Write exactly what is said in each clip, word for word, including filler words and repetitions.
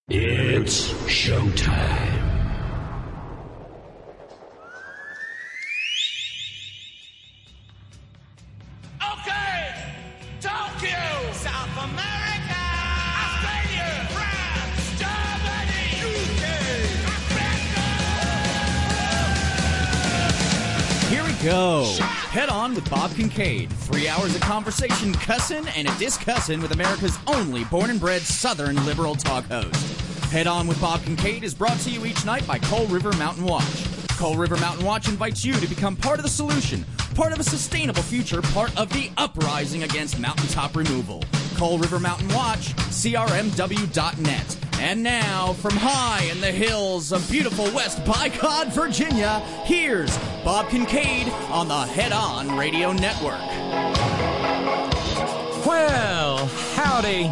It's showtime. Okay, Tokyo, South America, Australia, France, Germany, U K, Africa. Here we go. Head on with Bob Kincaid. Three hours of conversation, cussin' and a discussin' with America's only born and bred Southern liberal talk host. Head On with Bob Kincaid is brought to you each night by Coal River Mountain Watch. Coal River Mountain Watch invites you to become part of the solution, part of a sustainable future, part of the uprising against mountaintop removal. Coal River Mountain Watch, C R M W dot net. And now, from high in the hills of beautiful West Bicod, Virginia, here's Bob Kincaid on the Head On Radio Network. Well, howdy.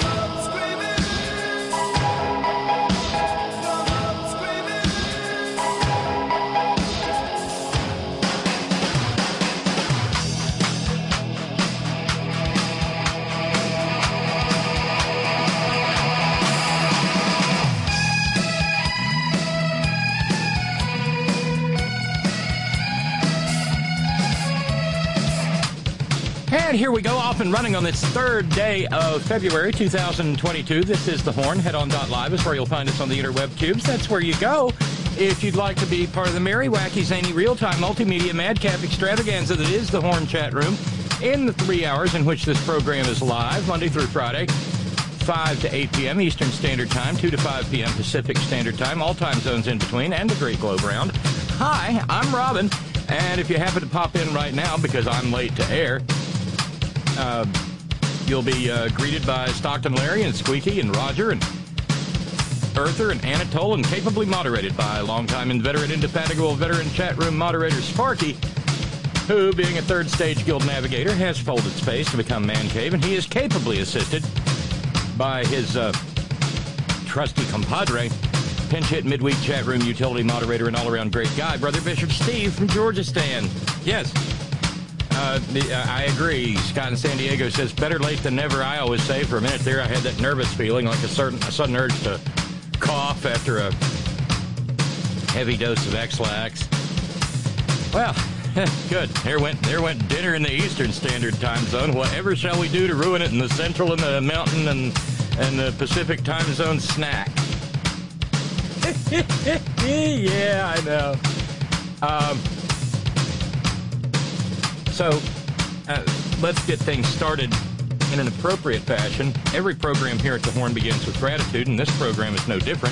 And here we go, off and running on this third day of February two thousand twenty-two. This is The Horn. Head On dot live is where you'll find us on the interweb tubes. That's where you go if you'd like to be part of the merry, wacky, zany, real-time, multimedia, madcap extravaganza that is The Horn chat room in the three hours in which this program is live, Monday through Friday, five to eight p.m. Eastern Standard Time, two to five p.m. Pacific Standard Time, all time zones in between, and the Great Globe Round. Hi, I'm Robin, and if you happen to pop in right now because I'm late to air, Uh, you'll be uh, greeted by Stockton Larry and Squeaky and Roger and Earther and Anatole, and capably moderated by longtime inveterate, indefatigable veteran chat room moderator Sparky, who, being a third stage guild navigator, has folded space to become man cave, and he is capably assisted by his uh, trusty compadre, pinch hit midweek chat room utility moderator and all-around great guy, Brother Bishop Steve from Georgistan. Yes. Uh, I agree. Scott in San Diego says, better late than never. I always say, for a minute there, I had that nervous feeling, like a certain a sudden urge to cough after a heavy dose of X-Lax. Well, good. There went there went dinner in the Eastern Standard Time Zone. Whatever shall we do to ruin it in the Central and the Mountain and, and the Pacific Time Zone snack? Yeah, I know. Um... So, uh, let's get things started in an appropriate fashion. Every program here at The Horn begins with gratitude, and this program is no different.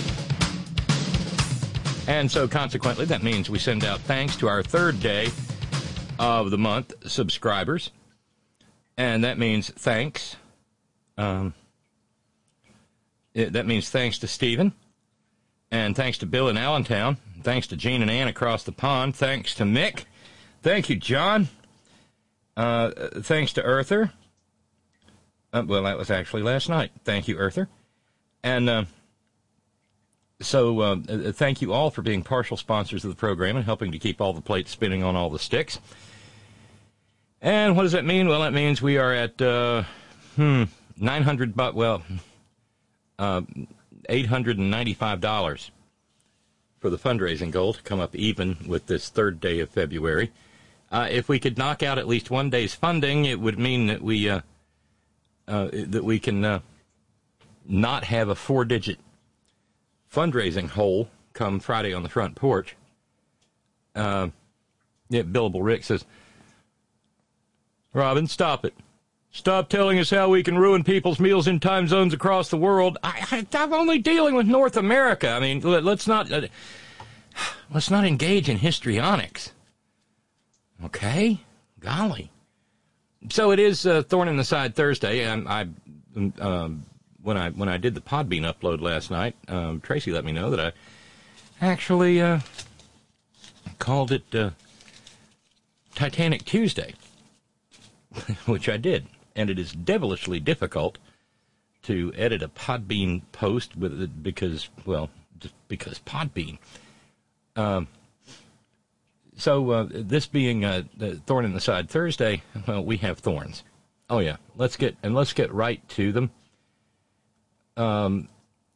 And so, consequently, that means we send out thanks to our third day of the month subscribers. And that means thanks. Um, it, that means thanks to Stephen. And thanks to Bill in Allentown. Thanks to Gene and Ann across the pond. Thanks to Mick. Thank you, John. Uh, thanks to Earther. Uh, well, that was actually last night. Thank you, Earther. And uh, so uh, thank you all for being partial sponsors of the program and helping to keep all the plates spinning on all the sticks. And what does that mean? Well, that means we are at, uh, hmm, nine hundred, but well, uh, eight hundred ninety-five dollars for the fundraising goal to come up even with this third day of February. Uh, if we could knock out at least one day's funding, it would mean that we uh, uh, that we can uh, not have a four-digit fundraising hole come Friday on the front porch. Uh, yeah, Billable Rick says, Robin, stop it. Stop telling us how we can ruin people's meals in time zones across the world. I, I, I'm only dealing with North America. I mean, let, let's not uh, let's not engage in histrionics. Okay, golly. So it is uh, Thorn in the Side Thursday. I, I um, when I when I did the Podbean upload last night, um, Tracy let me know that I actually uh, called it uh, Titanic Tuesday, which I did, and it is devilishly difficult to edit a Podbean post with it because, well, just because Podbean. Um. So, uh, this being uh, the Thorn in the Side Thursday, well, we have thorns. Oh, yeah. Let's get, and let's get right to them. Um,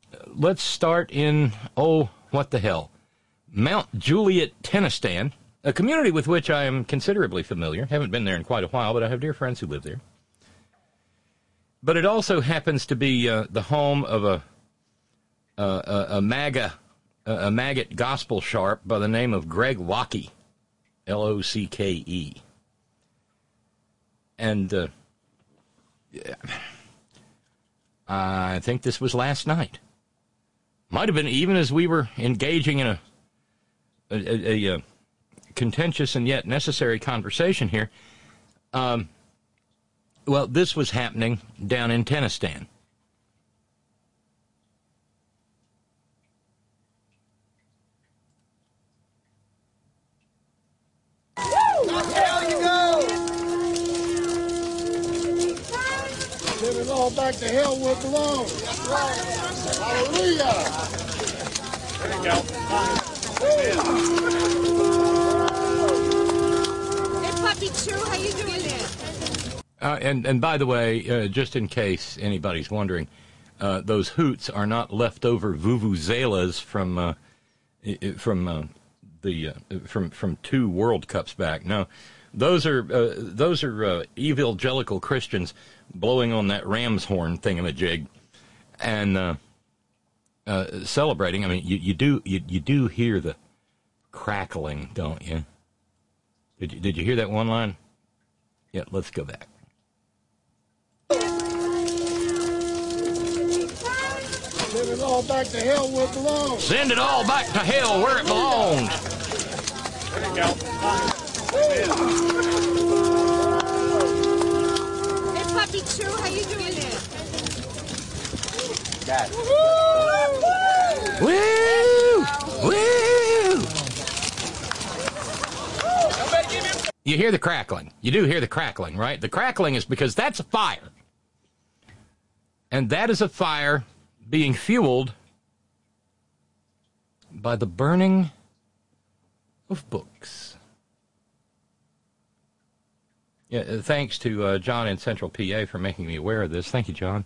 let's start in, oh, what the hell, Mount Juliet, Tennistan, a community with which I am considerably familiar. Haven't been there in quite a while, but I have dear friends who live there. But it also happens to be uh, the home of a, uh, a, a MAGA, a maggot gospel sharp by the name of Greg Locke, L O C K E. And uh, yeah, I think this was last night. Might have been even as we were engaging in a, a, a, a contentious and yet necessary conversation here. Um, well, this was happening down in Tennistan. Send it all back to hell where it belongs. Hallelujah. There you go. Hey, Puppy Chew, how you doing there? Uh, and, and by the way, uh, just in case anybody's wondering, uh, those hoots are not leftover vuvuzelas from uh, from uh, the uh, from from two World Cups back. No, those are uh, those are uh, evangelical Christians blowing on that ram's horn thingamajig and uh, uh, celebrating. I mean, you, you do you, you do hear the crackling, don't you? Did you did you hear that one line? Yeah, let's go back. Send it all back to hell where it belongs. Send it all back to hell where it belongs. There you go. Hey, Puppy Chew, how you doing there? Got it. Woo! Woo! You hear the crackling. You do hear the crackling, right? The crackling is because that's a fire. And that is a fire being fueled by the burning of books. Yeah, uh, thanks to uh, John in Central P A for making me aware of this. Thank you, John.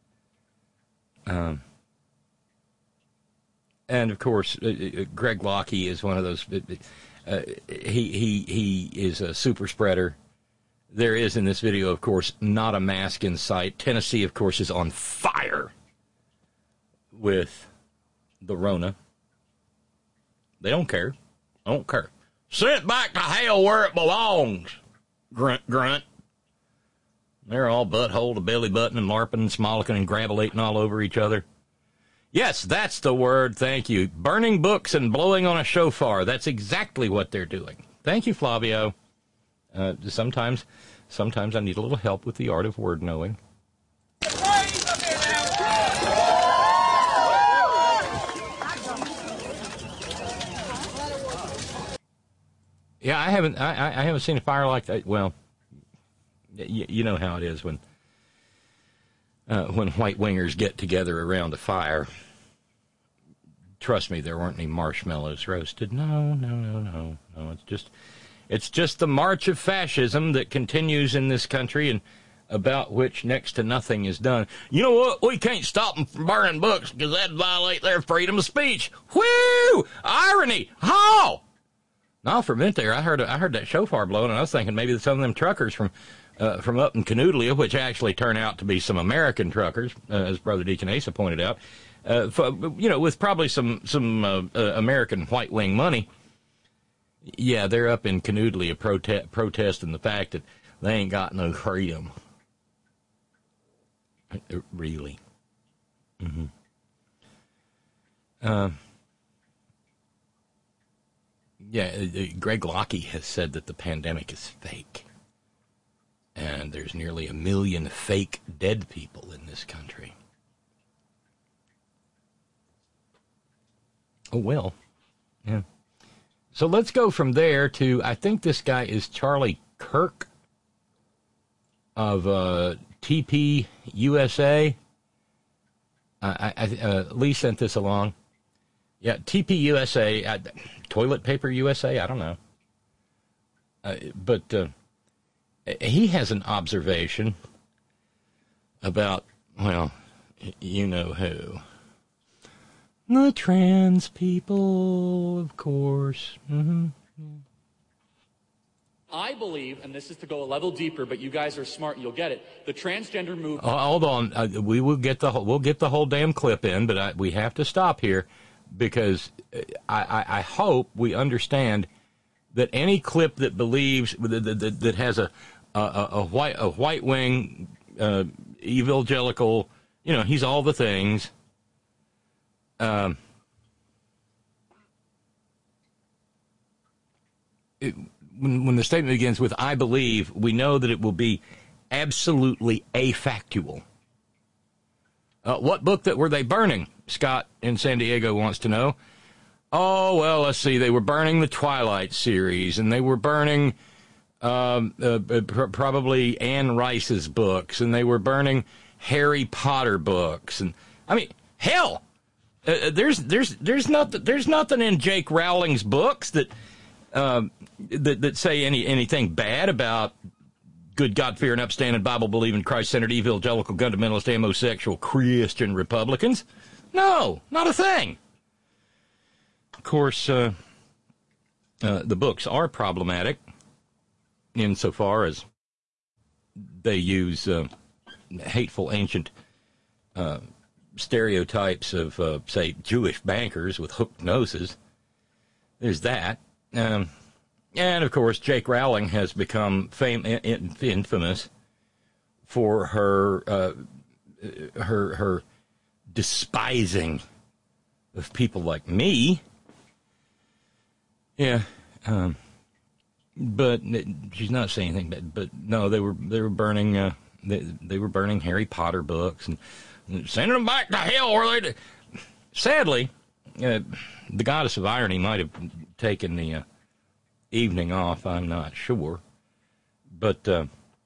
Um, and of course, uh, uh, Greg Locke is one of those. Uh, uh, he he he is a super spreader. There is in this video, of course, not a mask in sight. Tennessee, of course, is on fire with the Rona. They don't care. Don't care. Send it back to hell where it belongs. Grunt, grunt. They're all butthole to belly button and larping and smolicking and gravelating all over each other. Yes, that's the word. Thank you. Burning books and blowing on a shofar. That's exactly what they're doing. Thank you, Flavio. Uh, sometimes, sometimes I need a little help with the art of word knowing. Yeah, I haven't. I, I haven't seen a fire like that. Well, you, you know how it is when uh, when white wingers get together around a fire. Trust me, there weren't any marshmallows roasted. No, no, no, no, no. It's just, it's just the march of fascism that continues in this country, and about which next to nothing is done. You know what? We can't stop them from burning books because that'd violate their freedom of speech. Whoo! Irony! How? No, for a minute there, I heard I heard that shofar blowing, and I was thinking maybe some of them truckers from uh, from up in Canoodlia, which actually turn out to be some American truckers, uh, as Brother Deacon Asa pointed out, uh, for, you know, with probably some some uh, uh, American white wing money. Yeah, they're up in Canoodlia prote- protesting the fact that they ain't got no freedom. Really? Mm-hmm. Uh, yeah, uh, Greg Locke has said that the pandemic is fake. And there's nearly a million fake dead people in this country. Oh, well. Yeah. So let's go from there to, I think this guy is Charlie Kirk of uh, T P U S A. I, I, uh, Lee sent this along. Yeah, T P U S A, uh, Toilet Paper U S A, I don't know. Uh, but uh, he has an observation about, well, you know who. The trans people, of course. Mm-hmm. I believe, and this is to go a level deeper, but you guys are smart and you'll get it. The transgender movement. Uh, hold on, uh, we will get the whole, we'll get the whole damn clip in, but I, we have to stop here because I, I, I hope we understand that any clip that believes that, that, that has a a, a white a white wing uh, evangelical, you know, he's all the things. Um. It, When, when the statement begins with, I believe, we know that it will be absolutely afactual. Uh, what book that were they burning? Scott in San Diego wants to know. Oh, well, let's see. They were burning the Twilight series, and they were burning um, uh, pr- probably Anne Rice's books, and they were burning Harry Potter books. And I mean, hell, uh, there's there's there's not there's nothing in Jake Rowling's books that. Um, that, that say any anything bad about good, God-fearing, upstanding, Bible-believing, Christ-centered, evangelical, fundamentalist, homosexual, Christian Republicans? No, not a thing. Of course, uh, uh, the books are problematic insofar as they use uh, hateful, ancient uh, stereotypes of, uh, say, Jewish bankers with hooked noses. There's that. Um, and, of course, Jake Rowling has become fam- in- infamous for her uh, her her despising of people like me. Yeah, um, but she's not saying anything. But, but no, they were they were burning uh, they they were burning Harry Potter books and, and sending them back to hell. Where they, sadly. Uh, the goddess of irony might have taken the uh, evening off, I'm not sure. But uh,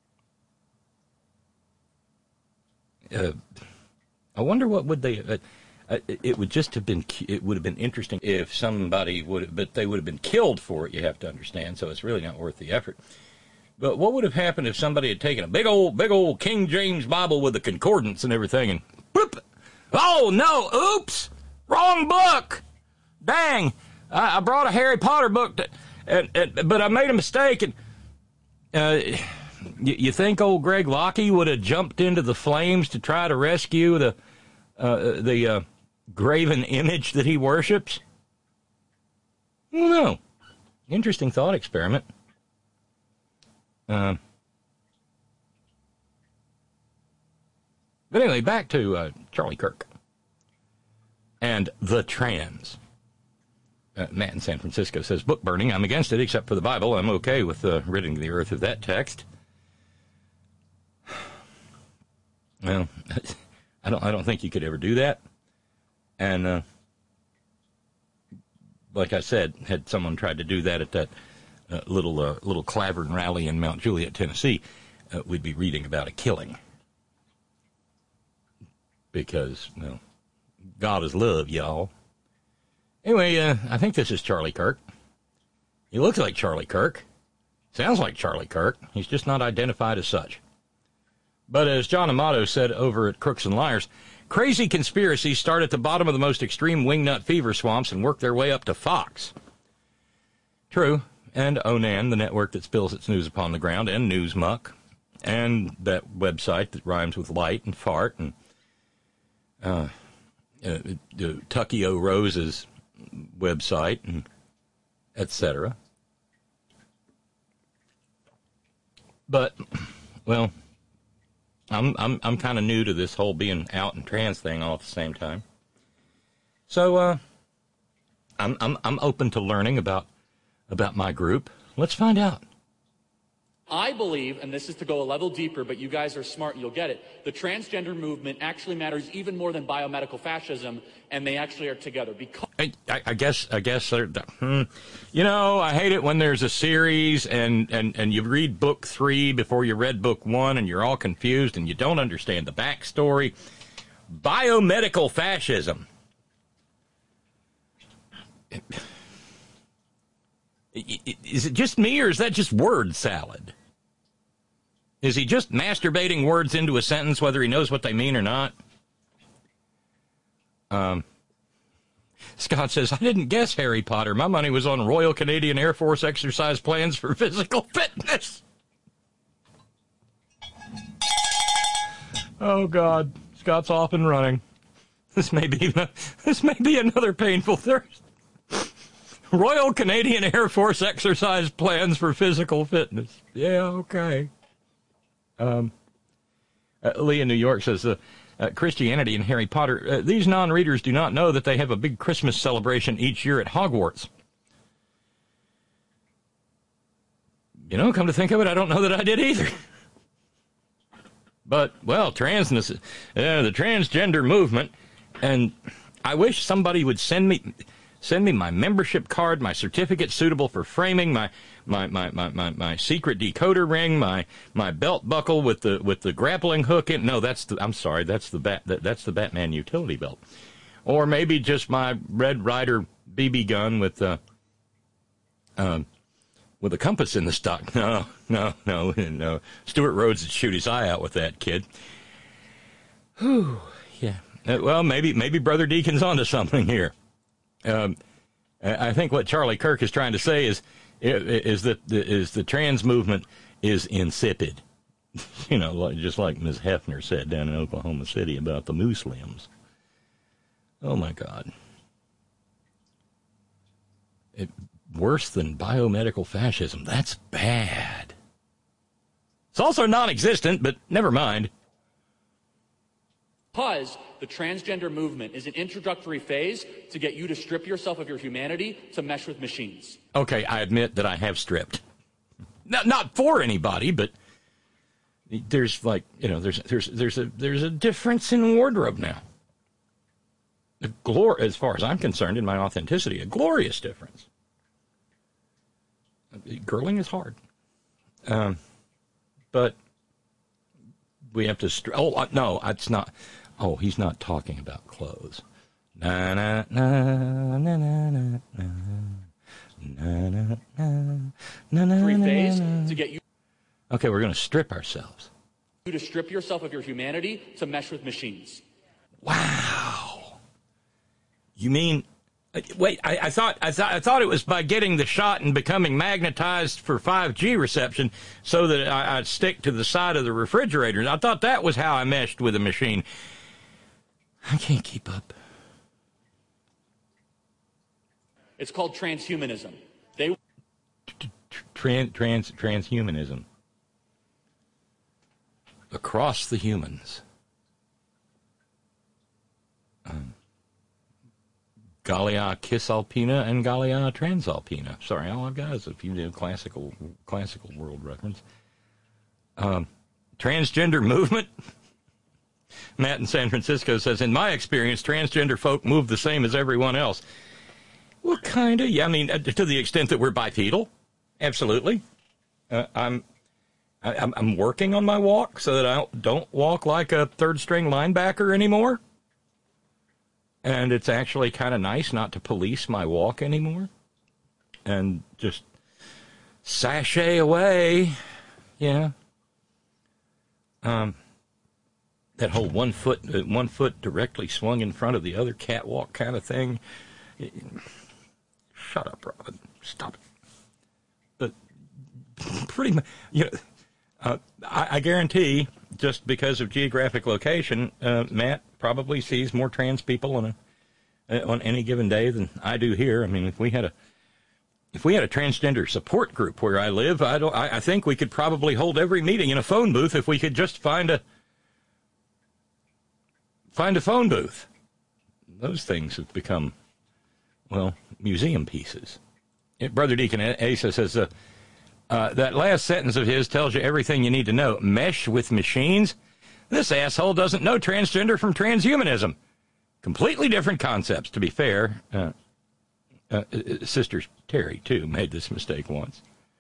uh, I wonder what would they... Uh, uh, it would just have been... It would have been interesting if somebody would have... But they would have been killed for it, you have to understand, so it's really not worth the effort. But what would have happened if somebody had taken a big old, big old King James Bible with the concordance and everything and... Whoop! Oh, no! Oops! Wrong book! Dang! I, I brought a Harry Potter book, to, and, and, but I made a mistake. And uh, you, you think old Greg Locke would have jumped into the flames to try to rescue the uh, the uh, graven image that he worships? I don't know. Interesting thought experiment. Uh, but anyway, back to uh, Charlie Kirk. And the trans. Uh, Matt in San Francisco says, book burning, I'm against it, except for the Bible. I'm okay with uh, ridding the earth of that text. Well, I don't I don't think you could ever do that. And uh, like I said, had someone tried to do that at that uh, little uh, little Clavern rally in Mount Juliet, Tennessee, uh, we'd be reading about a killing. Because, well, God is love, y'all. Anyway, uh, I think this is Charlie Kirk. He looks like Charlie Kirk. Sounds like Charlie Kirk. He's just not identified as such. But as John Amato said over at Crooks and Liars, crazy conspiracies start at the bottom of the most extreme wingnut fever swamps and work their way up to Fox. True. And Onan, the network that spills its news upon the ground, and Newsmuck, and that website that rhymes with light and fart, and uh, uh, uh, Tucky O. Rose's website, and et cetera. But, well, I'm I'm I'm kind of new to this whole being out and trans thing all at the same time. So, uh, I'm I'm I'm open to learning about about my group. Let's find out. I believe, and this is to go a level deeper, but you guys are smart and you'll get it, the transgender movement actually matters even more than biomedical fascism, and they actually are together. Because I, I, I guess, I guess, hmm, you know, I hate it when there's a series and, and, and you read book three before you read book one and you're all confused and you don't understand the backstory. Biomedical fascism. Is it just me, or is that just word salad? Is he just masturbating words into a sentence, whether he knows what they mean or not? Um, Scott says, I didn't guess Harry Potter. My money was on Royal Canadian Air Force exercise plans for physical fitness. Oh, God. Scott's off and running. This may be, this may be another painful thirst. Royal Canadian Air Force exercise plans for physical fitness. Yeah, okay. Um, uh, Lee in New York says, uh, uh, Christianity and Harry Potter, uh, these non-readers do not know that they have a big Christmas celebration each year at Hogwarts. You know, come to think of it, I don't know that I did either. But, well, transness, uh, the transgender movement, and I wish somebody would send me send me my membership card, my certificate suitable for framing, my my, my, my, my, my secret decoder ring, my my belt buckle with the with the grappling hook in. No, that's the I'm sorry, that's the bat that, that's the Batman utility belt. Or maybe just my Red Ryder B B gun with uh um with a compass in the stock. No, no, no, no. Stuart Rhodes would shoot his eye out with that, kid. Whew, yeah. Uh, well, maybe maybe Brother Deacon's onto something here. Um, I think what Charlie Kirk is trying to say is is that is the trans movement is insipid. You know, like, just like Miz Hefner said down in Oklahoma City about the Muslims. Oh my God. It, worse than biomedical fascism. That's bad. It's also non-existent, but never mind. Because the transgender movement is an introductory phase to get you to strip yourself of your humanity to mesh with machines. Okay, I admit that I have stripped. Not, not for anybody, but there's like, you know, there's there's there's a there's a difference in wardrobe now. A glor- as far as I'm concerned, in my authenticity, a glorious difference. Girling is hard, um, but we have to. Str- oh no, it's not. Oh, he's not talking about clothes. Na na na na na na na na na na na. Three phase to get you. Okay, we're going to strip ourselves. You to strip yourself of your humanity to mesh with machines. Wow. You mean? Wait, I, I thought I thought I thought it was by getting the shot and becoming magnetized for five G reception, so that I, I'd stick to the side of the refrigerator. I thought that was how I meshed with a machine. I can't keep up. It's called transhumanism. They trans trans transhumanism across the humans. Um. Gallia Cisalpina and Gallia Transalpina. Sorry, all I've got is a few classical classical world reference. Um, transgender movement. Matt in San Francisco says, in my experience, transgender folk move the same as everyone else. Well, kind of. Yeah, I mean, to the extent that we're bipedal, absolutely. Uh, I'm, I, I'm I'm working on my walk so that I don't, don't walk like a third string linebacker anymore. And it's actually kind of nice not to police my walk anymore and just sashay away. Yeah. Um, that whole one foot, uh, one foot directly swung in front of the other catwalk kind of thing. Shut up, Robin. Stop it. But pretty much, you know, uh, I, I guarantee, just because of geographic location, uh, Matt probably sees more trans people on a uh, on any given day than I do here. I mean, if we had a if we had a transgender support group where I live, I don't. I, I think we could probably hold every meeting in a phone booth if we could just find a find a phone booth. Those things have become, well, museum pieces. Brother Deacon Asa says, uh, uh, that last sentence of his tells you everything you need to know. Mesh with machines? This asshole doesn't know transgender from transhumanism. Completely different concepts, to be fair. Uh, uh, Sister Terry, too, made this mistake once.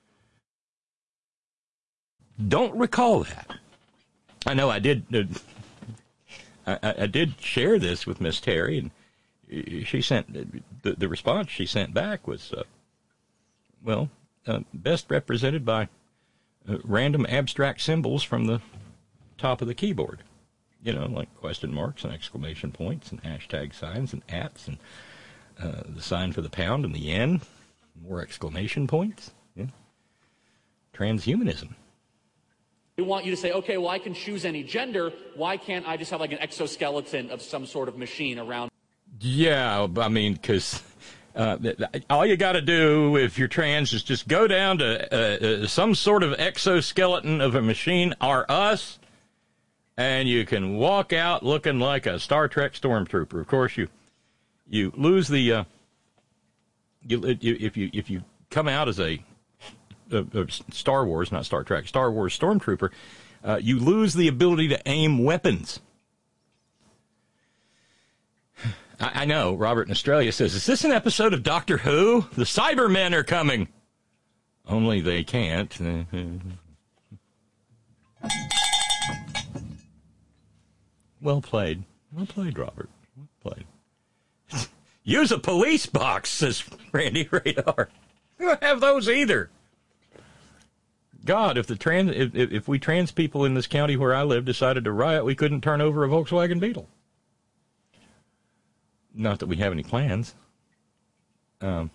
Don't recall that. I know I did. Uh, I, I did share this with Miss Terry, and she sent the, the response she sent back was, uh, well, uh, best represented by uh, random abstract symbols from the top of the keyboard. You know, like question marks and exclamation points and hashtag signs and ats and uh, the sign for the pound and the yen, more exclamation points. Yeah. Transhumanism. They want you to say, okay, well, I can choose any gender. Why can't I just have like an exoskeleton of some sort of machine around? Yeah, I mean, because uh, all you got to do if you're trans is just go down to uh, uh, some sort of exoskeleton of a machine or us, and you can walk out looking like a Star Trek stormtrooper. Of course, you you lose the uh, you, you if you if you come out as a Uh, uh, Star Wars, not Star Trek, Star Wars stormtrooper, uh, you lose the ability to aim weapons. I, I know, Robert in Australia says, is this an episode of Doctor Who? The Cybermen are coming. Only they can't. Well played. Well played, Robert. Well played. Use a police box, says Randy Radar. We don't have those either. God, if the trans, if, if we trans people in this county where I live decided to riot, we couldn't turn over a Volkswagen Beetle. Not that we have any plans. Um,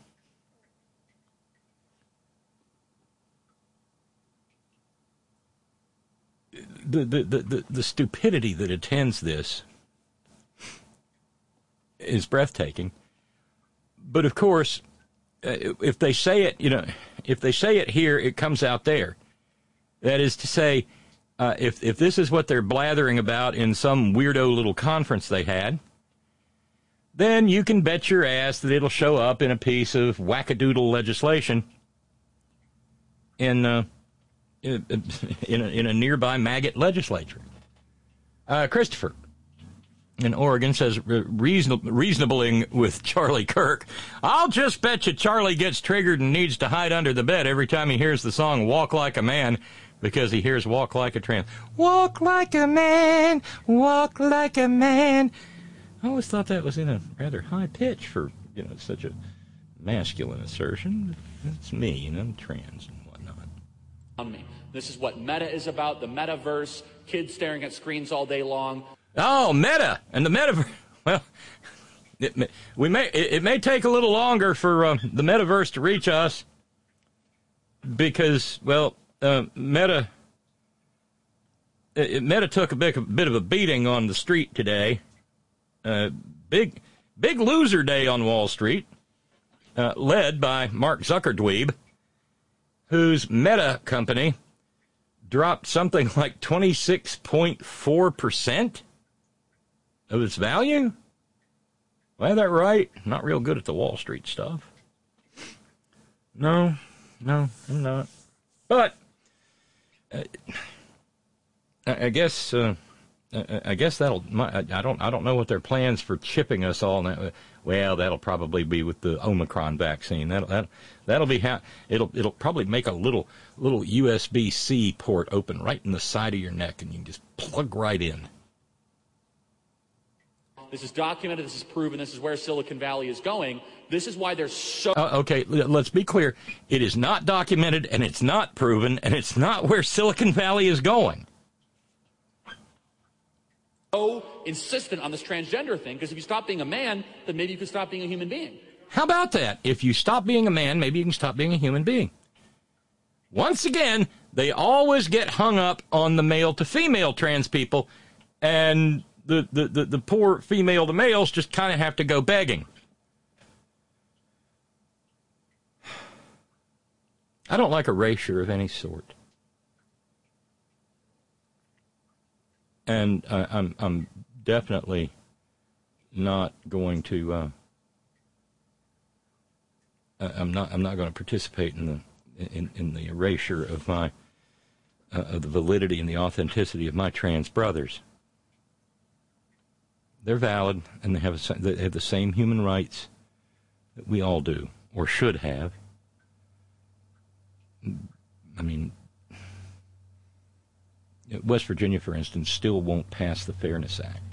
the, the, the, the, the stupidity that attends this is breathtaking. But of course, uh, if they say it, you know, if they say it here, it comes out there. That is to say, uh, if if this is what they're blathering about in some weirdo little conference they had, then you can bet your ass that it'll show up in a piece of wackadoodle legislation in uh, in, in, a, in a nearby maggot legislature. Uh, Christopher in Oregon says, Reason, reasonabling with Charlie Kirk, I'll just bet you Charlie gets triggered and needs to hide under the bed every time he hears the song Walk Like a Man, because he hears Walk Like a Trans. Walk like a man, walk like a man. I always thought that was in a rather high pitch for, you know, such a masculine assertion. It's me, and I'm trans and whatnot. On me. This is what Meta is about, the metaverse, kids staring at screens all day long. Oh, Meta and the metaverse. Well, it may, we may it, it may take a little longer for um, the metaverse to reach us because, well, uh, Meta it, Meta took a bit, a bit of a beating on the street today. Uh, big big loser day on Wall Street, uh, led by Mark Zuckerdweeb, whose Meta company dropped something like twenty-six point four percent. Of its value? Well, that right? Not real good at the Wall Street stuff. No, no, I'm not. But uh, I guess uh, I guess that'll. I don't. I don't know what their plans for chipping us all now. Well, that'll probably be with the Omicron vaccine. That'll that that'll be how it'll it'll probably make a little little U S B C port open right in the side of your neck, and you can just plug right in. This is documented, this is proven, this is where Silicon Valley is going. This is why there's so... Uh, okay, let's be clear. It is not documented, and it's not proven, and it's not where Silicon Valley is going. So insistent on this transgender thing, because if you stop being a man, then maybe you could stop being a human being. How about that? If you stop being a man, maybe you can stop being a human being. Once again, they always get hung up on the male-to-female trans people, and... The, the, the, the poor female to males just kind of have to go begging. I don't like erasure of any sort. And uh, I'm I'm definitely not going to uh, I'm not I'm not going to participate in the in, in the erasure of my uh, of the validity and the authenticity of my trans brothers. They're valid, and they have, a, they have the same human rights that we all do, or should have. I mean, West Virginia, for instance, still won't pass the Fairness Act.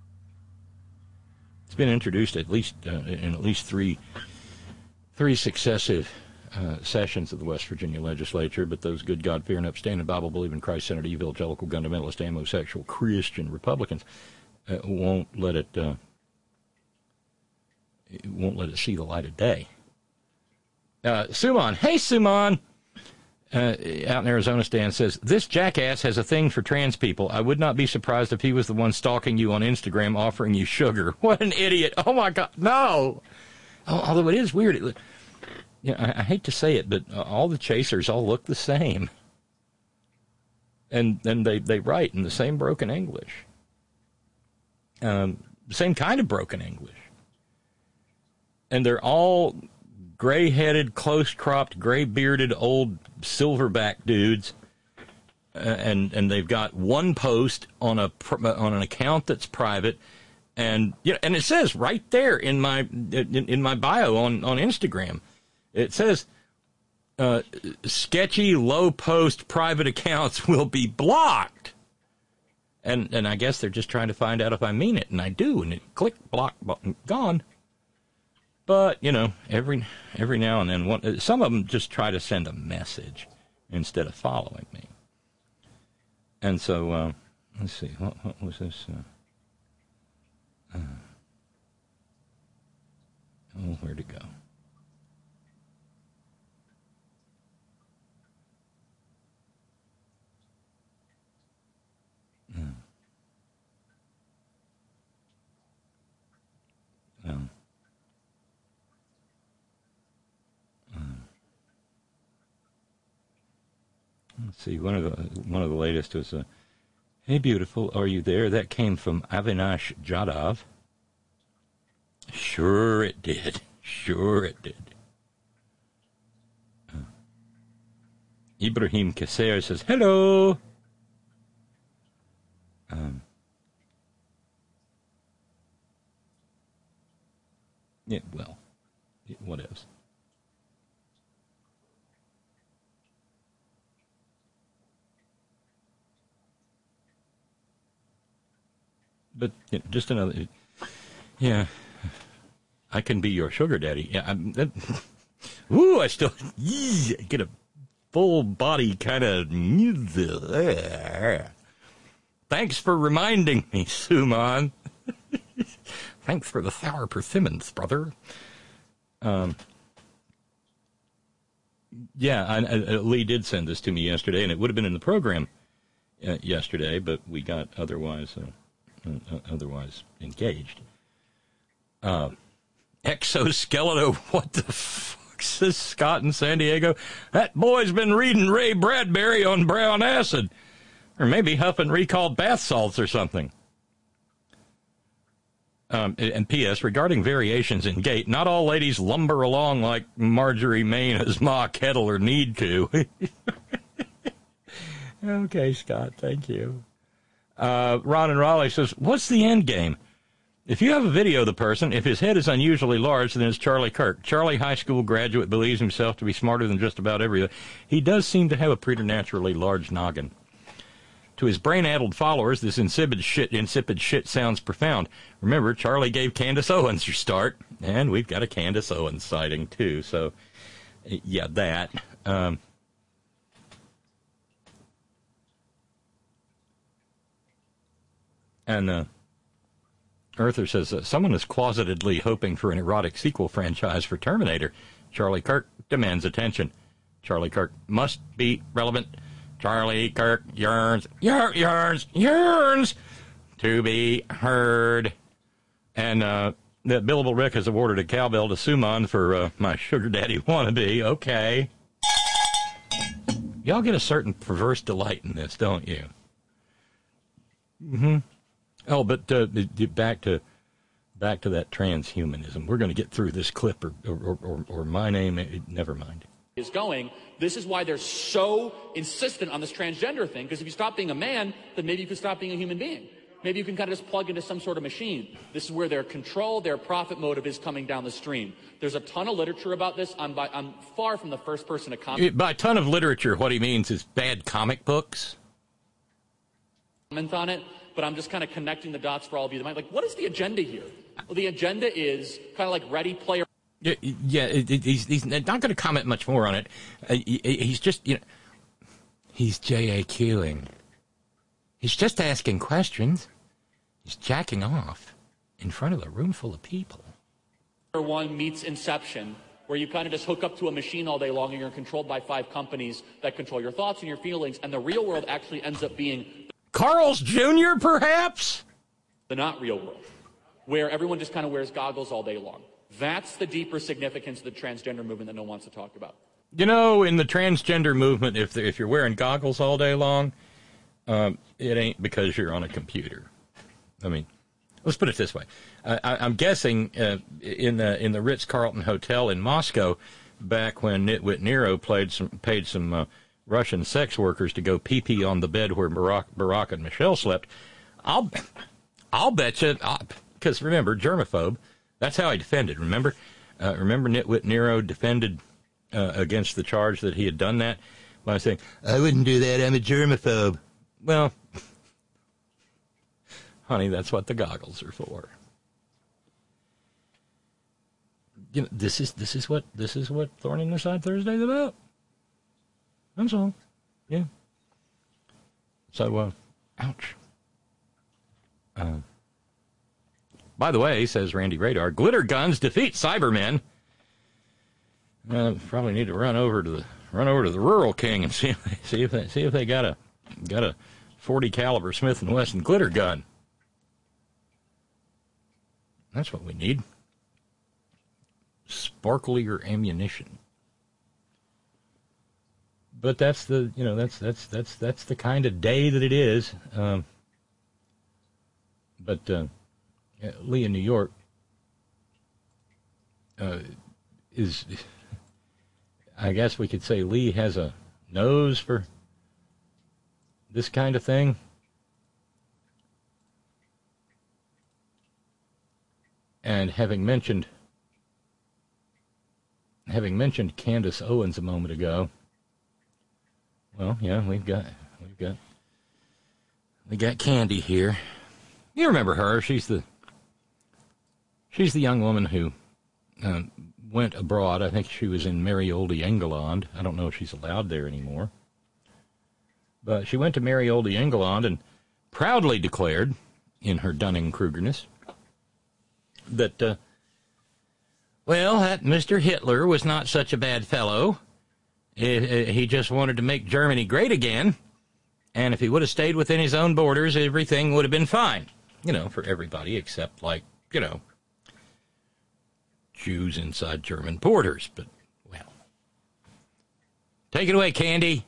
It's been introduced at least uh, in at least three three successive uh, sessions of the West Virginia legislature, but those good, God-fearing, upstanding, Bible-believing, Christ-centered, evangelical, fundamentalist, homosexual, Christian Republicans Uh, won't let it uh, it won't let it see the light of day. Uh, Suman, hey Suman, uh, out in Arizona, Stan says, this jackass has a thing for trans people. I would not be surprised if he was the one stalking you on Instagram offering you sugar. What an idiot. Oh my God, no. Although it is weird. It, you know, I, I hate to say it, but uh, all the chasers all look the same. And then they, they write in the same broken English. Um, the same kind of broken English. And they're all gray-headed, close-cropped, gray-bearded, old silverback dudes, uh, and and they've got one post on a on an account that's private, and you know, and it says right there in my in, in my bio on, on Instagram, it says, uh, sketchy, low-post private accounts will be blocked, and and I guess they're just trying to find out if I mean it, and I do, and it click block button gone. But, you know, every every now and then, one, some of them just try to send a message instead of following me. And so, uh, let's see, what, what was this? Uh, uh, oh, where'd it go? Uh, um. Let's see, one of the one of the latest was, uh, hey, beautiful, are you there? That came from Avinash Jadhav. Sure it did. Sure it did. Uh, Ibrahim Kasser says, hello. Um, yeah, well, what else? But you know, just another, yeah, I can be your sugar daddy. Yeah, I'm, that, ooh, I still yee, get a full body kind of. Thanks for reminding me, Suman. Thanks for the sour persimmons, brother. Um, yeah, I, I, Lee did send this to me yesterday, and it would have been in the program uh, yesterday, but we got otherwise. Uh, Uh, otherwise engaged. Uh, exoskeleton, what the fuck, says Scott in San Diego? That boy's been reading Ray Bradbury on brown acid. Or maybe huffing recalled bath salts or something. Um, and P S, regarding variations in gait, not all ladies lumber along like Marjorie Maynard's Ma Kettle or need to. Okay, Scott, thank you. Uh, Ron in Raleigh says, what's the end game? If you have a video of the person, if his head is unusually large, then it's Charlie Kirk. Charlie, high school graduate, believes himself to be smarter than just about everything. He does seem to have a preternaturally large noggin. To his brain-addled followers, this insipid shit, insipid shit sounds profound. Remember, Charlie gave Candace Owens her start, and we've got a Candace Owens sighting, too. So, yeah, that. Um, And uh, Earther says, uh, someone is closetedly hoping for an erotic sequel franchise for Terminator. Charlie Kirk demands attention. Charlie Kirk must be relevant. Charlie Kirk yearns, yearns, yearns, yearns to be heard. And uh, the Billable Rick has awarded a cowbell to Suman for uh, my sugar daddy wannabe. Okay. Y'all get a certain perverse delight in this, don't you? Mm-hmm. Oh, but uh, back to back to that transhumanism. We're going to get through this clip, or or, or, or my name. Never mind. Is going. This is why they're so insistent on this transgender thing. Because if you stop being a man, then maybe you can stop being a human being. Maybe you can kind of just plug into some sort of machine. This is where their control, their profit motive is coming down the stream. There's a ton of literature about this. I'm by, I'm far from the first person to comment. By a ton of literature, what he means is bad comic books. Comment on it. But I'm just kind of connecting the dots for all of you. Like, what is the agenda here? Well, the agenda is kind of like Ready Player. Yeah, yeah it, it, he's, he's not going to comment much more on it. Uh, he, he's just, you know, he's J A Qing. He's just asking questions. He's jacking off in front of a room full of people. One meets Inception, where you kind of just hook up to a machine all day long and you're controlled by five companies that control your thoughts and your feelings, and the real world actually ends up being Carl's Junior, perhaps? The not real world, where everyone just kind of wears goggles all day long. That's the deeper significance of the transgender movement that no one wants to talk about. You know, in the transgender movement, if the, if you're wearing goggles all day long, um, it ain't because you're on a computer. I mean, let's put it this way. I, I, I'm guessing uh, in the in the Ritz-Carlton Hotel in Moscow, back when Nitwit Nero played some, paid some uh, Russian sex workers to go pee-pee on the bed where Barack, Barack and Michelle slept, I'll I'll bet you, because remember, germaphobe, that's how he defended, remember? Uh, remember Nitwit Nero defended uh, against the charge that he had done that by saying, I wouldn't do that, I'm a germaphobe. Well, honey, that's what the goggles are for. You know, this is this is what this is what Thorn in the Side Thursday is about. That's all. Yeah. So, uh, ouch. Uh, by the way, says Randy Radar, glitter guns defeat Cybermen. Uh, probably need to run over to the run over to the Rural King and see if they, see if they see if they got a got a forty caliber Smith and Wesson glitter gun. That's what we need. Sparklier ammunition. But that's the you know that's that's that's that's the kind of day that it is. Um, but uh, Lee in New York uh, is, I guess we could say Lee has a nose for this kind of thing. And having mentioned having mentioned Candace Owens a moment ago, well, yeah, we've got we've got we got Candy here. You remember her? She's the she's the young woman who uh, went abroad. I think she was in merry old England. I don't know if she's allowed there anymore. But she went to merry old England and proudly declared, in her Dunning-Krugerness, that, uh, well, that Mister Hitler was not such a bad fellow. It, it, he just wanted to make Germany great again, and if he would have stayed within his own borders, everything would have been fine. You know, for everybody except, like, you know, Jews inside German borders. But, well, take it away, Candy.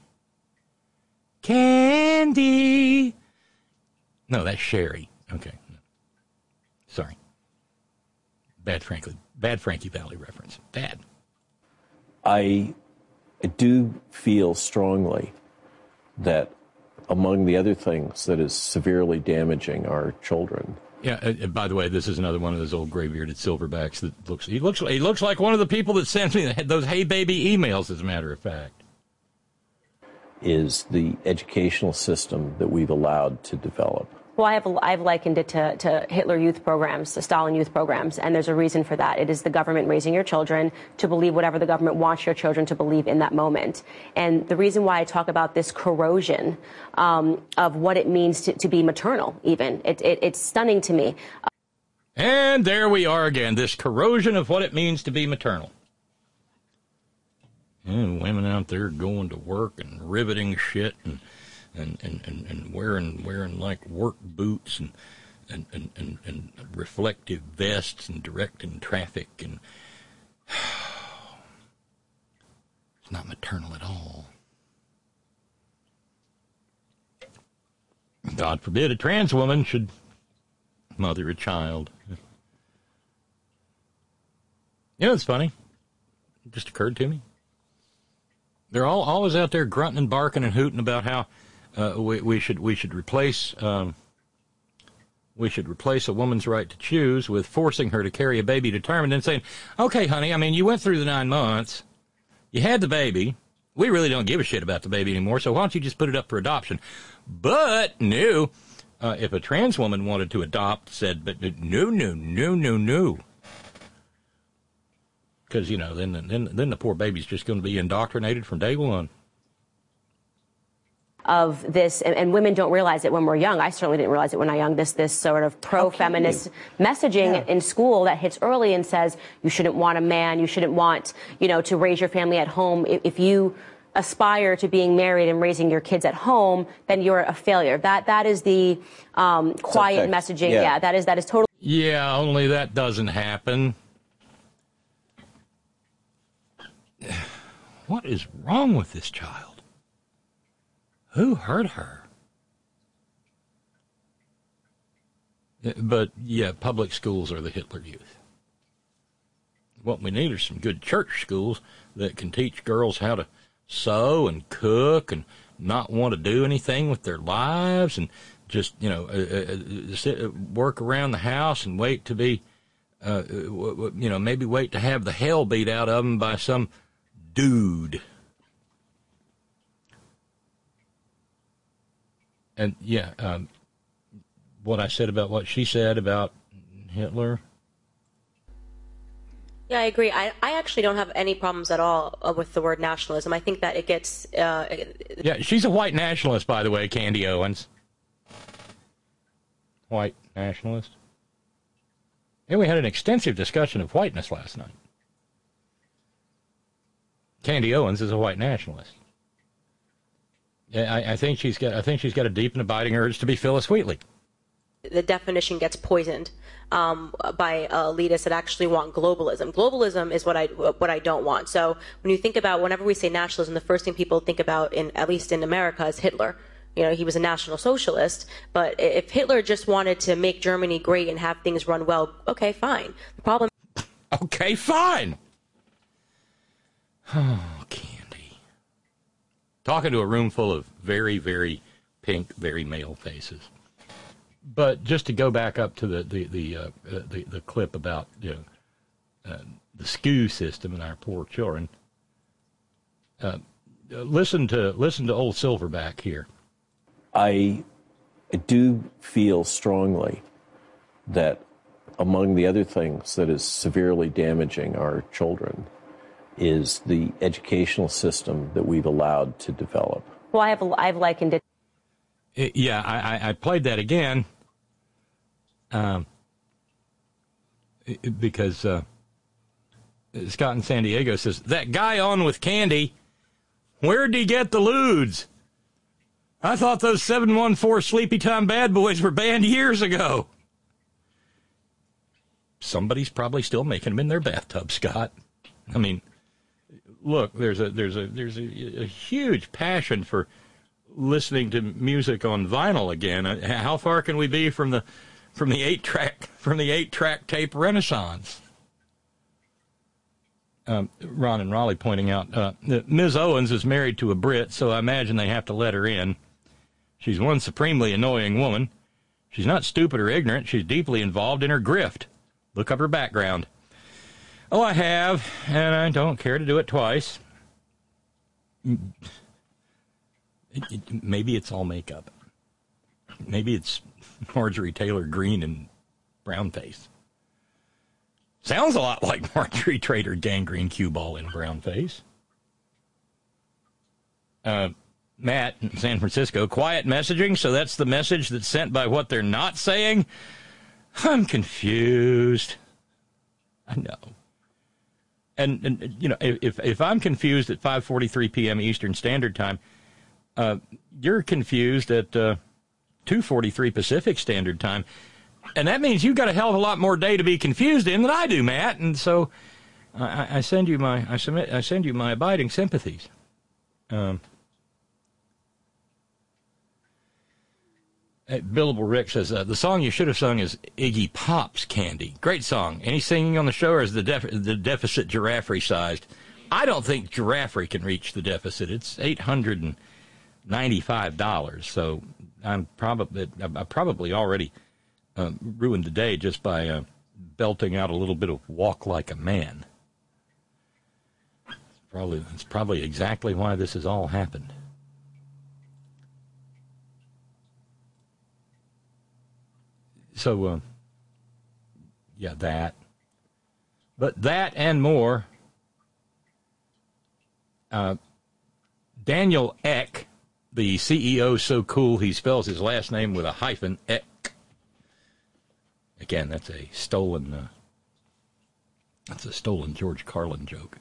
Candy. No, that's Sherry. Okay. Sorry. Bad Frankie, bad Frankie Valley reference. Bad. I, I do feel strongly that among the other things that is severely damaging our children. Yeah. Uh, by the way, this is another one of those old gray-bearded silverbacks that looks. He looks. He looks like one of the people that sends me those "Hey Baby" emails. As a matter of fact, is the educational system that we've allowed to develop. Well, I have, I've likened it to, to Hitler youth programs, to Stalin youth programs, and there's a reason for that. It is the government raising your children to believe whatever the government wants your children to believe in that moment. And the reason why I talk about this corrosion um, of what it means to, to be maternal, even, it, it, it's stunning to me. And there we are again, this corrosion of what it means to be maternal. And women out there going to work and riveting shit and And, and, and, and wearing wearing like work boots and and, and, and, and reflective vests and directing traffic, and it's not maternal at all. God forbid a trans woman should mother a child. You know, it's funny. It just occurred to me. They're all always out there grunting and barking and hooting about how Uh, we, we should we should replace um, we should replace a woman's right to choose with forcing her to carry a baby to term, and then saying, "Okay, honey, I mean, you went through the nine months, you had the baby. We really don't give a shit about the baby anymore. So why don't you just put it up for adoption?" But no, uh, if a trans woman wanted to adopt, said, "But no, no, no, no, no," because you know, then then then the poor baby's just going to be indoctrinated from day one. of this, and, and women don't realize it when we're young. I certainly didn't realize it when I was young. This this sort of pro-feminist messaging yeah. in school that hits early and says you shouldn't want a man, you shouldn't want, you know, to raise your family at home. If, if you aspire to being married and raising your kids at home, then you're a failure. That that is the um, quiet okay. messaging. Yeah. yeah, that is that is totally. Yeah, only that doesn't happen. What is wrong with this child? Who hurt her? But, yeah, public schools are the Hitler Youth. What we need are some good church schools that can teach girls how to sew and cook and not want to do anything with their lives and just, you know, uh, uh, sit, work around the house and wait to be, uh, you know, maybe wait to have the hell beat out of them by some dude. And, yeah, um, what I said about what she said about Hitler. Yeah, I agree. I, I actually don't have any problems at all uh, with the word nationalism. I think that it gets... Uh, yeah, she's a white nationalist, by the way, Candy Owens. White nationalist. And we had an extensive discussion of whiteness last night. Candy Owens is a white nationalist. Yeah, I, I think she's got. I think she's got a deep and abiding urge to be Phyllis Wheatley. The definition gets poisoned um, by elitists that actually want globalism. Globalism is what I what I don't want. So when you think about, whenever we say nationalism, the first thing people think about, in at least in America, is Hitler. You know, he was a National Socialist. But if Hitler just wanted to make Germany great and have things run well, okay, fine. The problem. Okay, fine. Oh, Candy. Talking to a room full of very, very pink, very male faces. But just to go back up to the the the uh, the, the clip about, you know, uh, the school system and our poor children. Uh, listen to listen to old Silverback here. I do feel strongly that among the other things that is severely damaging our children is the educational system that we've allowed to develop. Well, I have I've likened it. it yeah, I, I played that again um, it, because uh, Scott in San Diego says, that guy on with Candy, where'd he get the lewds? I thought those seven one four Sleepy Time Bad Boys were banned years ago. Somebody's probably still making them in their bathtub, Scott. I mean... Look, there's a there's a there's a, a huge passion for listening to music on vinyl again. How far can we be from the from the eight track from the eight track tape renaissance? Um, Ron and Raleigh pointing out uh, that Miz Owens is married to a Brit, so I imagine they have to let her in. She's one supremely annoying woman. She's not stupid or ignorant. She's deeply involved in her grift. Look up her background. Oh, I have, and I don't care to do it twice. It, it, maybe it's all makeup. Maybe it's Marjorie Taylor Greene and brown face. Sounds a lot like Marjorie Taylor Gangrene cue ball in brown face. Uh, Matt in San Francisco, quiet messaging, so that's the message that's sent by what they're not saying? I'm confused. I know. And, and you know, if if I'm confused at five forty-three p.m. Eastern Standard Time, uh, you're confused at uh, two forty-three Pacific Standard Time, and that means you've got a hell of a lot more day to be confused in than I do, Matt. And so, I, I send you my I submit I send you my abiding sympathies. Um, Billable Rick says, uh, the song you should have sung is Iggy Pop's Candy. Great song. Any singing on the show, or is the, def- the deficit giraffe-sized? I don't think giraffe can reach the deficit. It's eight hundred ninety-five dollars, so I'm probably I probably already uh, ruined the day just by uh, belting out a little bit of Walk Like a Man. It's probably, it's probably exactly why this has all happened. So, uh, yeah, that. But that and more, uh, Daniel Eck The C E O so cool he spells his last name with a hyphen, Eck. Again, that's a stolen, uh, that's a stolen George Carlin joke.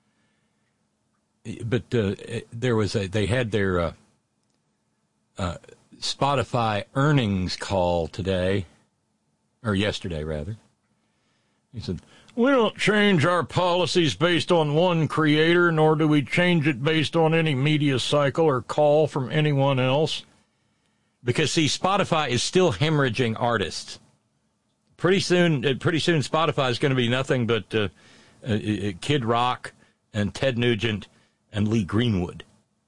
But uh, there was a, they had their uh, uh, Spotify earnings call today, or yesterday rather. He said, "We don't change our policies based on one creator, nor do we change it based on any media cycle or call from anyone else." Because, see, Spotify is still hemorrhaging artists. Pretty soon, pretty soon, Spotify is going to be nothing but uh, uh, Kid Rock and Ted Nugent and Lee Greenwood.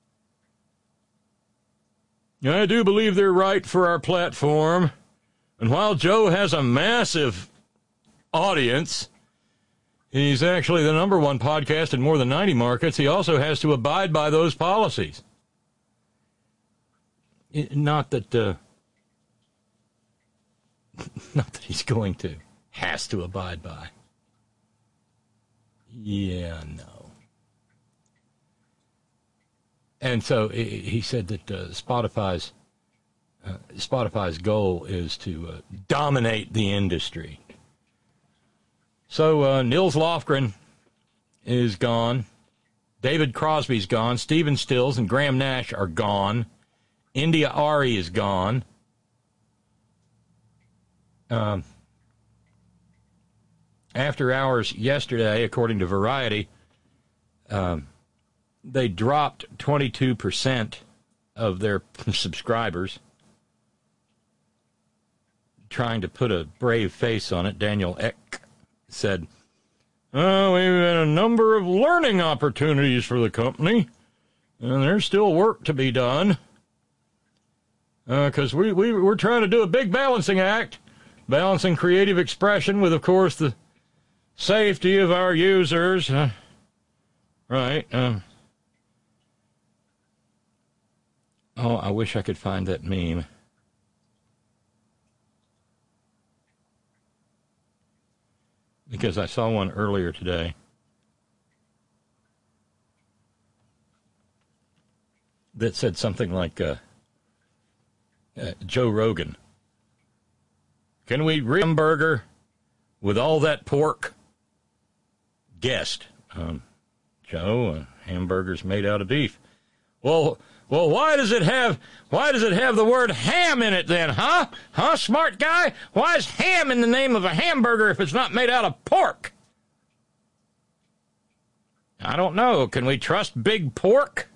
I do believe they're right for our platform. And while Joe has a massive audience, he's actually the number one podcast in more than ninety markets. He also has to abide by those policies. Not that... Uh, Not that he's going to. Has to abide by. Yeah, no. And so he said that uh, Spotify's uh, Spotify's goal is to uh, dominate the industry. So uh, Nils Lofgren is gone. David Crosby's gone. Stephen Stills and Graham Nash are gone. India Ari is gone. Um, after hours yesterday, according to Variety, um, they dropped twenty-two percent of their subscribers. Trying to put a brave face on it, Daniel Eck said, oh, we've had a number of learning opportunities for the company, and there's still work to be done. Because uh, we, we, we're trying to do a big balancing act. Balancing creative expression with, of course, the safety of our users. Uh, right. Um, oh, I wish I could find that meme. Because I saw one earlier today. That said something like, uh, uh, Joe Rogan. Can we hamburger with all that pork? Guest. Um, Joe, uh, hamburger's made out of beef. Well, well, why does it have, why does it have the word ham in it then, huh? Huh, smart guy? Why is ham in the name of a hamburger if it's not made out of pork? I don't know. Can we trust big pork?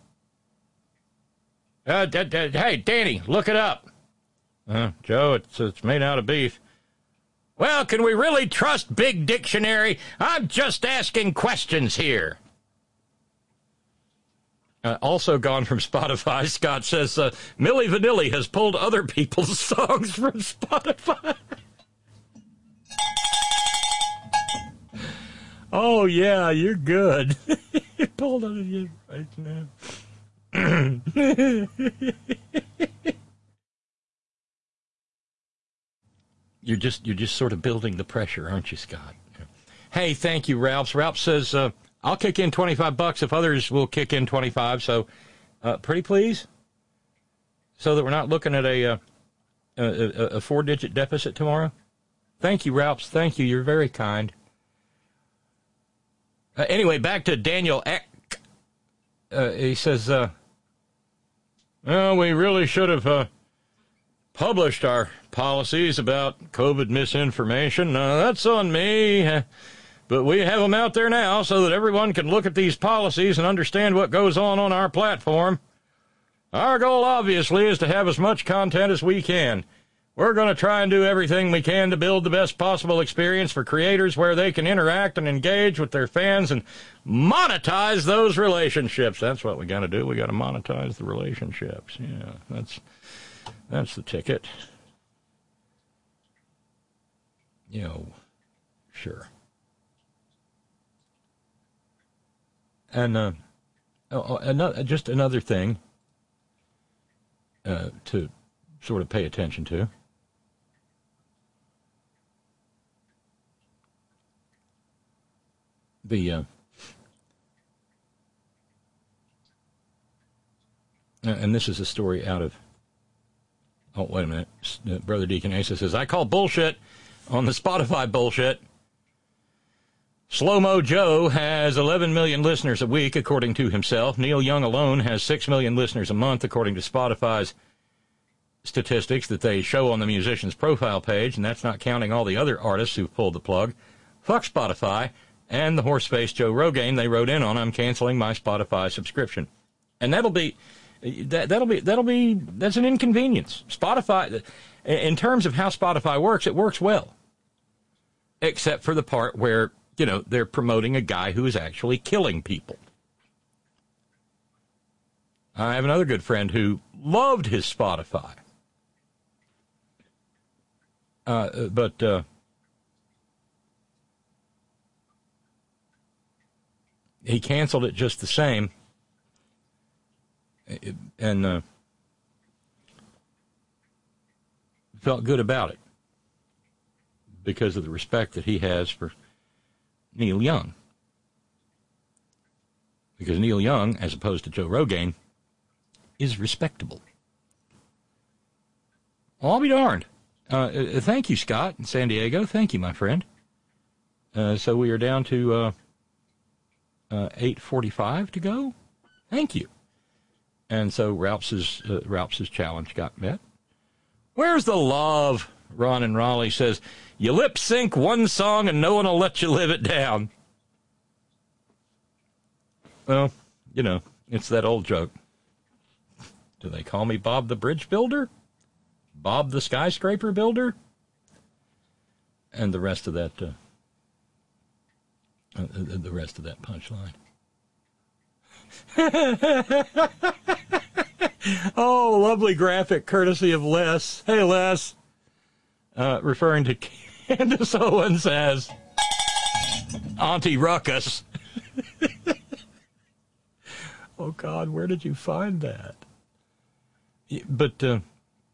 Uh, d- d- hey, Danny, look it up. Uh, Joe, it's, it's made out of beef. Well, can we really trust Big Dictionary? I'm just asking questions here. Uh, also gone from Spotify, Scott says, uh, Milli Vanilli has pulled other people's songs from Spotify. Oh, yeah, you're good. You pulled other you right now. You're just you're just sort of building the pressure, aren't you, Scott? Hey, thank you, Ralph. Ralph says, uh, I'll kick in twenty-five bucks if others will kick in twenty-five. So, uh, pretty please, so that we're not looking at a, uh, a, a, a four-digit deficit tomorrow. Thank you, Ralph. Thank you. You're very kind. Uh, anyway, back to Daniel Eck. Uh, he says, uh, well, we really should have uh, published our policies about COVID misinformation. Uh, that's on me. Uh, but we have them out there now so that everyone can look at these policies and understand what goes on on our platform. Our goal, obviously, is to have as much content as we can. We're going to try and do everything we can to build the best possible experience for creators where they can interact and engage with their fans and monetize those relationships. That's what we got to do. We got to monetize the relationships. Yeah, that's that's the ticket. You know, sure. And uh, oh, another, just another thing uh, to sort of pay attention to. The uh, and this is a story out of, oh, wait a minute. Uh, Brother Deacon Asa says, I call bullshit on the Spotify bullshit. Slow-Mo Joe has eleven million listeners a week, according to himself. Neil Young alone has six million listeners a month, according to Spotify's statistics that they show on the musician's profile page, and that's not counting all the other artists who've pulled the plug. Fuck Spotify and the horse-faced Joe Rogan. They wrote in on, I'm canceling my Spotify subscription. And that'll be, that, that'll be, that'll be, that's an inconvenience. Spotify, in terms of how Spotify works, it works well. Except for the part where, you know, they're promoting a guy who is actually killing people. I have another good friend who loved his Spotify. Uh, but, uh, he canceled it just the same. And, uh, felt good about it because of the respect that he has for Neil Young. Because Neil Young, as opposed to Joe Rogan, is respectable. Well, I'll be darned. Uh, uh, thank you, Scott, in San Diego. Thank you, my friend. Uh, so we are down to uh, uh, eight forty-five to go. Thank you. And so Ralph's, uh, Ralph's challenge got met. Where's the love? Ron and Raleigh says, you lip sync one song and no one will let you live it down. Well, you know, it's that old joke. Do they call me Bob the Bridge Builder? Bob the Skyscraper Builder? And the rest of that, uh, uh, the rest of that punchline. Oh, lovely graphic courtesy of Les. Hey, Les. Uh, referring to Candace Owens as Auntie Ruckus. Oh, God, where did you find that? But, uh,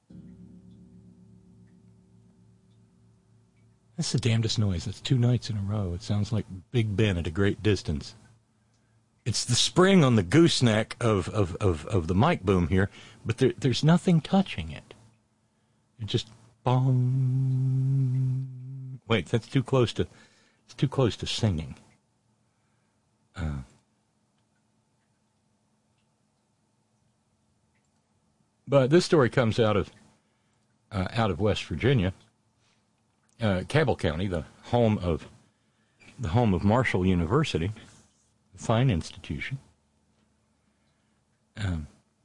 that's the damnedest noise. That's two nights in a row. It sounds like Big Ben at a great distance. It's the spring on the gooseneck of, of, of, of the mic boom here, but there, there's nothing touching it. It just, bong. Wait, that's too close to, it's too close to singing. Uh, but this story comes out of, uh, out of West Virginia. Uh, Cabell County, the home of the home of Marshall University, a fine institution. Um,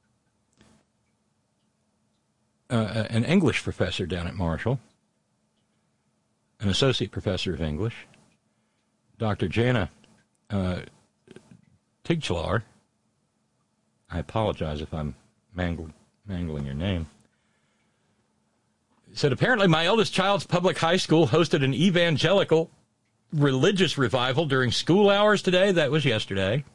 uh, an English professor down at Marshall, an associate professor of English, Doctor Jana uh, Tigchlar. I apologize if I'm mangling, mangling your name. Said, apparently my eldest child's public high school hosted an evangelical religious revival during school hours today. That was yesterday.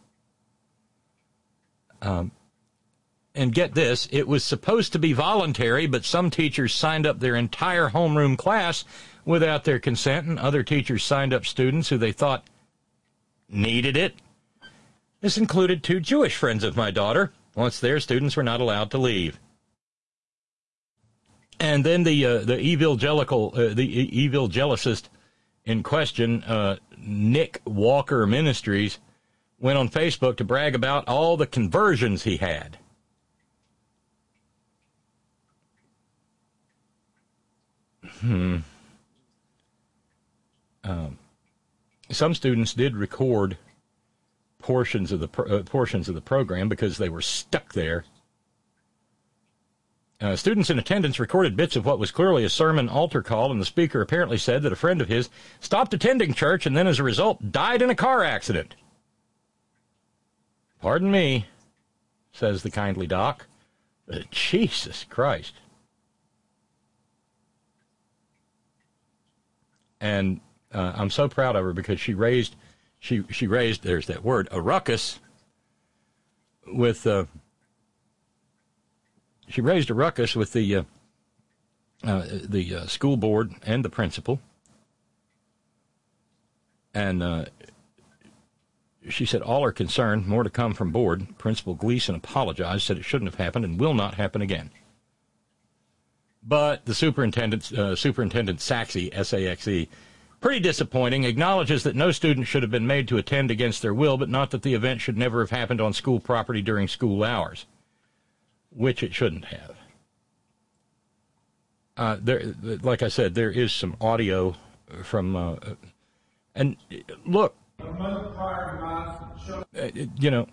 Um, and get this, it was supposed to be voluntary, but some teachers signed up their entire homeroom class without their consent, and other teachers signed up students who they thought needed it. This included two Jewish friends of my daughter. Once there, students were not allowed to leave. And then the uh, the evangelical, uh, the evangelicist in question, uh, Nick Walker Ministries, went on Facebook to brag about all the conversions he had. Hmm. Um, some students did record portions of the pro- uh, portions of the program because they were stuck there. Uh, students in attendance recorded bits of what was clearly a sermon altar call, and the speaker apparently said that a friend of his stopped attending church and then, as a result, died in a car accident. Pardon me, says the kindly doc. Uh, Jesus Christ. And uh, I'm so proud of her because she raised, she she raised, there's that word, a ruckus with... Uh, She raised a ruckus with the uh, uh, the uh, school board and the principal, and uh, she said, all are concerned. More to come from board. Principal Gleason apologized, said it shouldn't have happened and will not happen again. But the superintendent, uh, Superintendent Saxe, S A X E, pretty disappointing, acknowledges that no student should have been made to attend against their will, but not that the event should never have happened on school property during school hours, which it shouldn't have. Uh, there, like I said, there is some audio from, uh, and look, uh, you know,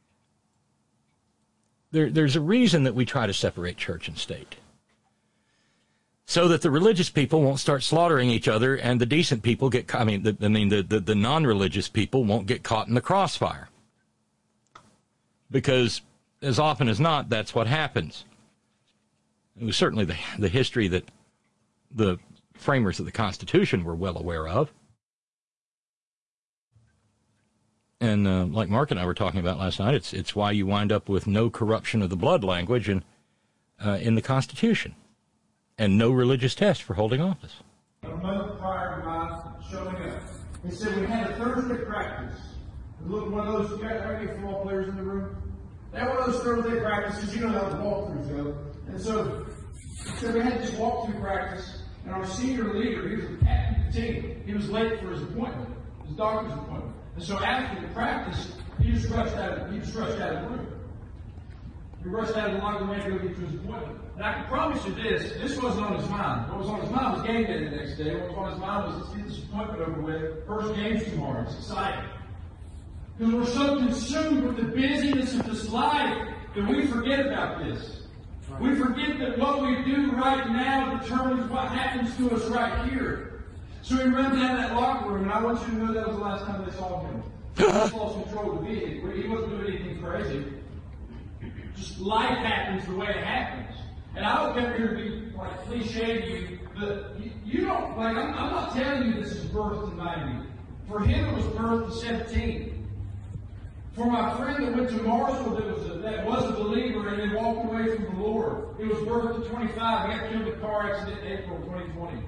there, there's a reason that we try to separate church and state, so that the religious people won't start slaughtering each other, and the decent people get, I mean, the, I mean, the, the, the non-religious people won't get caught in the crossfire, because as often as not, that's what happens. It was certainly the, the history that the framers of the Constitution were well aware of. And uh, like Mark and I were talking about last night, it's it's why you wind up with no corruption of the blood language in, uh, in the Constitution, and no religious test for holding office. A month prior to my showing up, he said we had a Thursday practice. Look, one of those, you got any football players in the room? They had one of those Thursday practices, you know how the walkthroughs go. And so, so we had this walkthrough practice, and our senior leader, he was the captain of the team. He was late for his appointment, his doctor's appointment. And so after the practice, he just rushed out of, he just rushed out of the room. He rushed out of the locker room to go get to his appointment. And I can promise you this, this wasn't on his mind. What was on his mind was game day the next day. What was on his mind was, let's get this appointment over with. First game's tomorrow. It's exciting. Because we're so consumed with the busyness of this life that we forget about this. We forget that what we do right now determines what happens to us right here. So he runs out of that locker room, and I want you to know that was the last time they saw him. He just lost control of the vehicle. He wasn't doing anything crazy. Just life happens the way it happens. And I don't come here to be like cliche to you, but you, you don't, like, I'm, I'm not telling you this is birth to ninety. For him, it was birth to seventeen. For my friend that went to Marshall that was a, that was a believer and then walked away from the Lord, it was birth to twenty-five. He got killed in a car accident in April twenty twenty.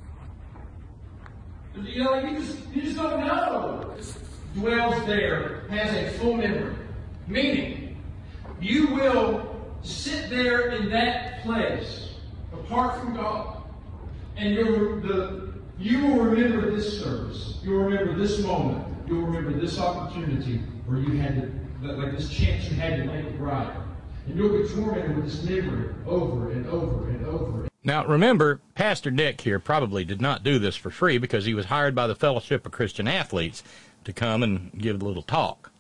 You know, you just, you just don't know. Dwells there, has a full memory. Meaning, you will sit there in that place, apart from God, and you're the, you will remember this service. You'll remember this moment. You'll remember this opportunity where you had to, like this chance you had to make it right. And you'll be tormented with this memory over and over and over. Now, remember, Pastor Nick here probably did not do this for free because he was hired by the Fellowship of Christian Athletes to come and give a little talk.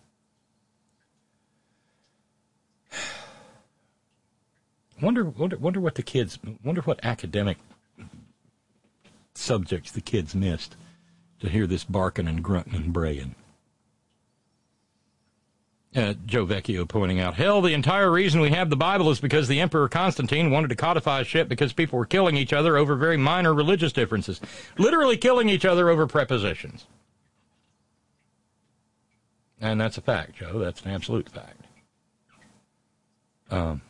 Wonder, wonder, wonder what the kids, wonder what academic subjects the kids missed to hear this barking and grunting and braying. Uh, Joe Vecchio pointing out, hell, the entire reason we have the Bible is because the Emperor Constantine wanted to codify shit because people were killing each other over very minor religious differences. Literally killing each other over prepositions. And that's a fact, Joe. That's an absolute fact. Um,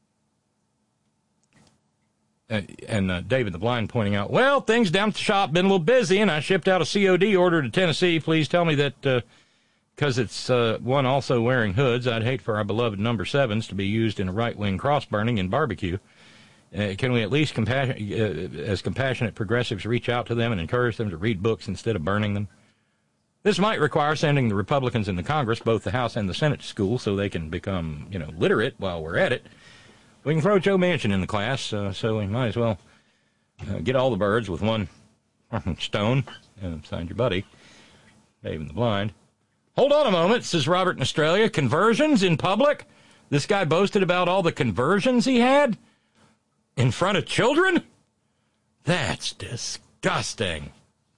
and uh, David the Blind pointing out, well, things down at the shop been a little busy, and I shipped out a C O D order to Tennessee. Please tell me that... Uh, Because it's uh, one also wearing hoods, I'd hate for our beloved number sevens to be used in a right-wing cross-burning in barbecue. Uh, can we at least, compassion, uh, as compassionate progressives, reach out to them and encourage them to read books instead of burning them? This might require sending the Republicans in the Congress, both the House and the Senate, to school so they can become, you know, literate while we're at it. We can throw Joe Manchin in the class, uh, so we might as well uh, get all the birds with one stone. Uh, signed your buddy, David the Blind. Hold on a moment, says Robert in Australia. Conversions in public? This guy boasted about all the conversions he had? In front of children? That's disgusting.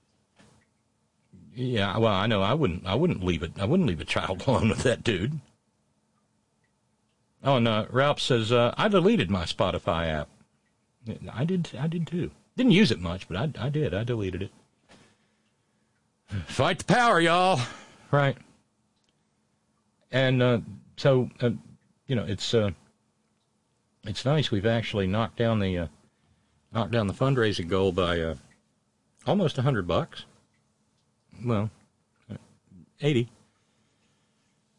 Yeah, well, I know I wouldn't I wouldn't leave it I wouldn't leave a child alone with that dude. Oh, and uh, Ralph says, uh, I deleted my Spotify app. I did I did too. Didn't use it much, but I I did. I deleted it. Fight the power, y'all. Right. And uh, so, uh, you know, it's uh, it's nice we've actually knocked down the uh, knocked down the fundraising goal by uh, almost a hundred bucks. Well, eighty.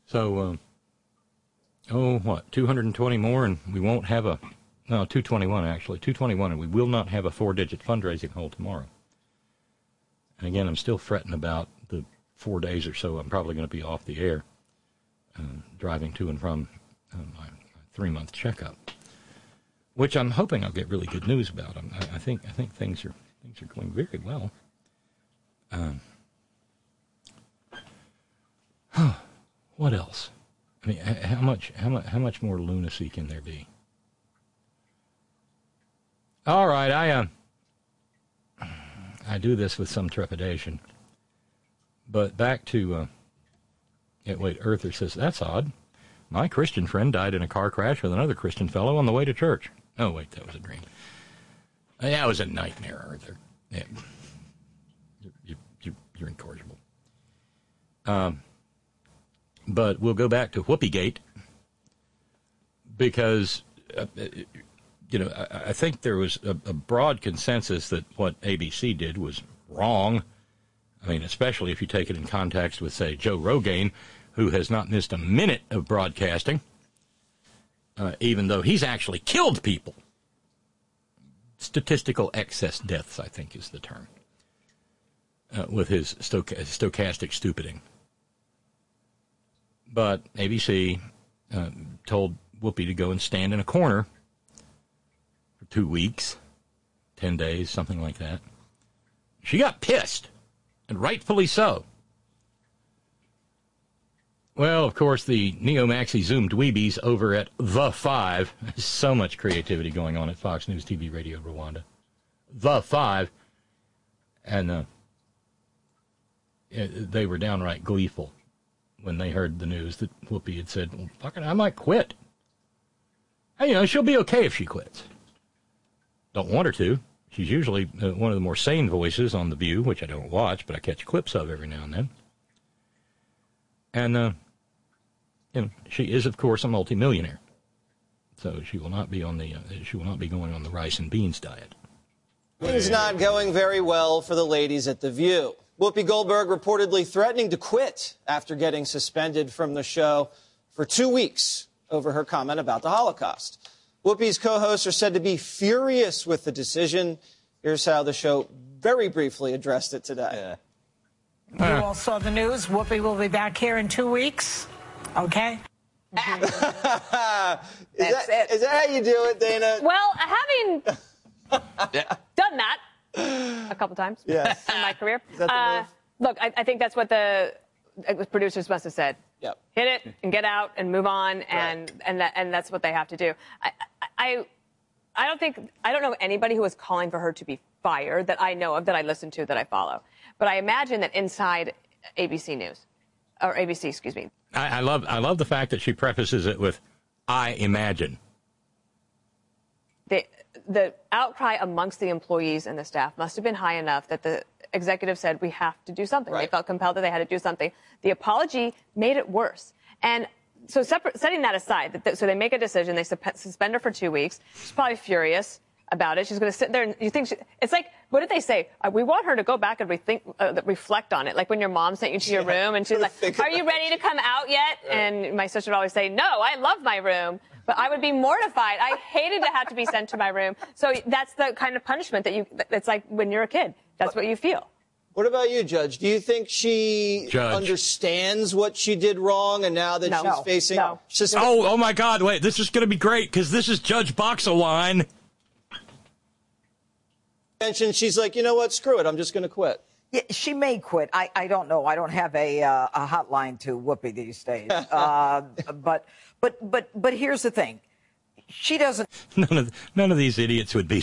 So, uh, oh, what, two hundred twenty more, and we won't have a, no, two twenty-one actually, two twenty-one, and we will not have a four-digit fundraising goal tomorrow. And again, I'm still fretting about the four days or so I'm probably going to be off the air, uh, driving to and from uh, my, my three-month checkup, which I'm hoping I'll get really good news about. I, I think I think things are things are going very well. Um, what else? I mean, how much how much how much more lunacy can there be? All right, I um. Uh, I do this with some trepidation. But back to, uh, yeah, wait, Earther says, that's odd. My Christian friend died in a car crash with another Christian fellow on the way to church. Oh, wait, that was a dream. Uh, that was a nightmare, Earther. Yeah. You, you, you're incorrigible. Um, but we'll go back to Whoopigate because, uh, you know, I, I think there was a, a broad consensus that what A B C did was wrong. I mean, especially if you take it in context with, say, Joe Rogan, who has not missed a minute of broadcasting, uh, even though he's actually killed people. Statistical excess deaths, I think, is the term, uh, with his stoch- stochastic stupiding. But A B C uh, told Whoopi to go and stand in a corner for two weeks, ten days, something like that. She got pissed. And rightfully so. Well, of course, the neo-maxi Zoom dweebies over at The Five, so much creativity going on at Fox News T V Radio Rwanda. The Five. And uh, they were downright gleeful when they heard the news that Whoopi had said, well, fucking, I might quit. Hey, you know, she'll be okay if she quits. Don't want her to. She's usually uh, one of the more sane voices on The View, which I don't watch, but I catch clips of every now and then. And, uh, you know, she is, of course, a multimillionaire. So she will not be on the, uh, she will not be going on the rice and beans diet. Things not going very well for the ladies at The View. Whoopi Goldberg reportedly threatening to quit after getting suspended from the show for two weeks over her comment about the Holocaust. Whoopi's co-hosts are said to be furious with the decision. Here's how the show very briefly addressed it today. Yeah. You all saw the news. Whoopi will be back here in two weeks. Okay? is, that, is that how you do it, Dana? Well, having done that a couple times yes. in my career, uh, look, I, I think that's what the producers must have said. Yep. Hit it and get out and move on, and right. and that and that's what they have to do. I, I I don't think I don't know anybody who is calling for her to be fired that I know of, that I listen to, that I follow. But I imagine that inside A B C News, or A B C, excuse me. I, I love I love the fact that she prefaces it with, "I imagine." The the outcry amongst the employees and the staff must have been high enough that the executive said, we have to do something. Right. They felt compelled that they had to do something. The apology made it worse. And so separate, setting that aside, that th- so they make a decision, they su- suspend her for two weeks. She's probably furious about it. She's going to sit there and you think she, it's like, what did they say? Uh, we want her to go back and rethink, uh, reflect on it. Like when your mom sent you to your yeah, room and she's like, are you ready to come out yet? Right. And my sister would always say, no, I love my room. But I would be mortified. I hated to have to be sent to my room. So that's the kind of punishment that you, it's like when you're a kid. That's what you feel. What about you, Judge? Do you think she Judge. understands what she did wrong, and now that no. she's no. facing... No. She's... Oh, oh my God, wait, this is going to be great, because this is Judge Boxelwine. And she's like, you know what, screw it, I'm just going to quit. Yeah, she may quit. I, I don't know. I don't have a, uh, a hotline to Whoopi these days. uh, but, but, but, but here's the thing. She doesn't... None of, none of these idiots would be...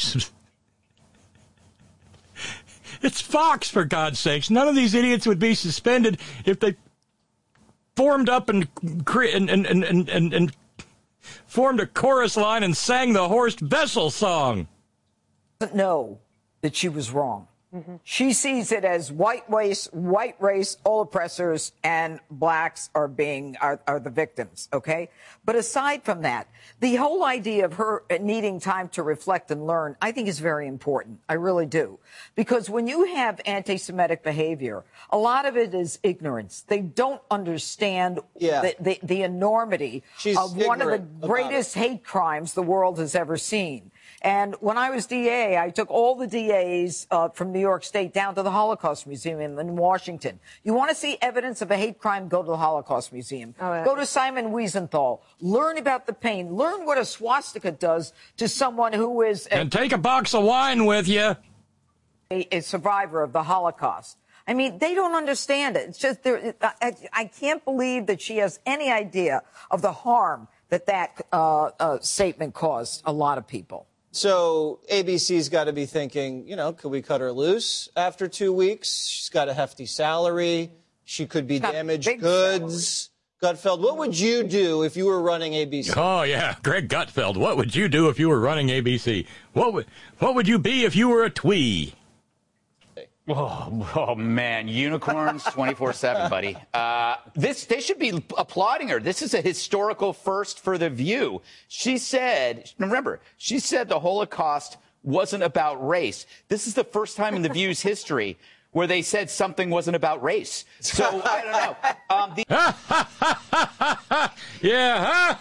It's Fox, for God's sakes. None of these idiots would be suspended if they formed up and and and and and, and formed a chorus line and sang the Horst Wessel song. Doesn't know that she was wrong. Mm-hmm. She sees it as white race, white race, all oppressors, and blacks are being are, are the victims. Okay, but aside from that, the whole idea of her needing time to reflect and learn, I think, is very important. I really do, because when you have anti-Semitic behavior, a lot of it is ignorance. They don't understand yeah. the, the the enormity She's of one of the greatest it. hate crimes the world has ever seen. And when I was D A, I took all the D As uh, from New York State down to the Holocaust Museum in, in Washington. You want to see evidence of a hate crime? Go to the Holocaust Museum. Oh, yeah. Go to Simon Wiesenthal. Learn about the pain. Learn what a swastika does to someone who is... A, and take a box of wine with you. A, a survivor of the Holocaust. I mean, they don't understand it. It's just, I, I can't believe that she has any idea of the harm that that uh, uh, statement caused a lot of people. So A B C's got to be thinking, you know, could we cut her loose after two weeks? She's got a hefty salary. She could be damaged goods. Salary. Gutfeld, what would you do if you were running A B C? Oh, yeah. Greg Gutfeld, what would you do if you were running A B C? What would, what would you be if you were a twee? Oh, oh man, unicorns twenty-four seven, buddy. Uh, this they should be applauding her. This is a historical first for The View. She said, remember, she said the Holocaust wasn't about race. This is the first time in The View's history where they said something wasn't about race. So, I don't know. Um, the yeah.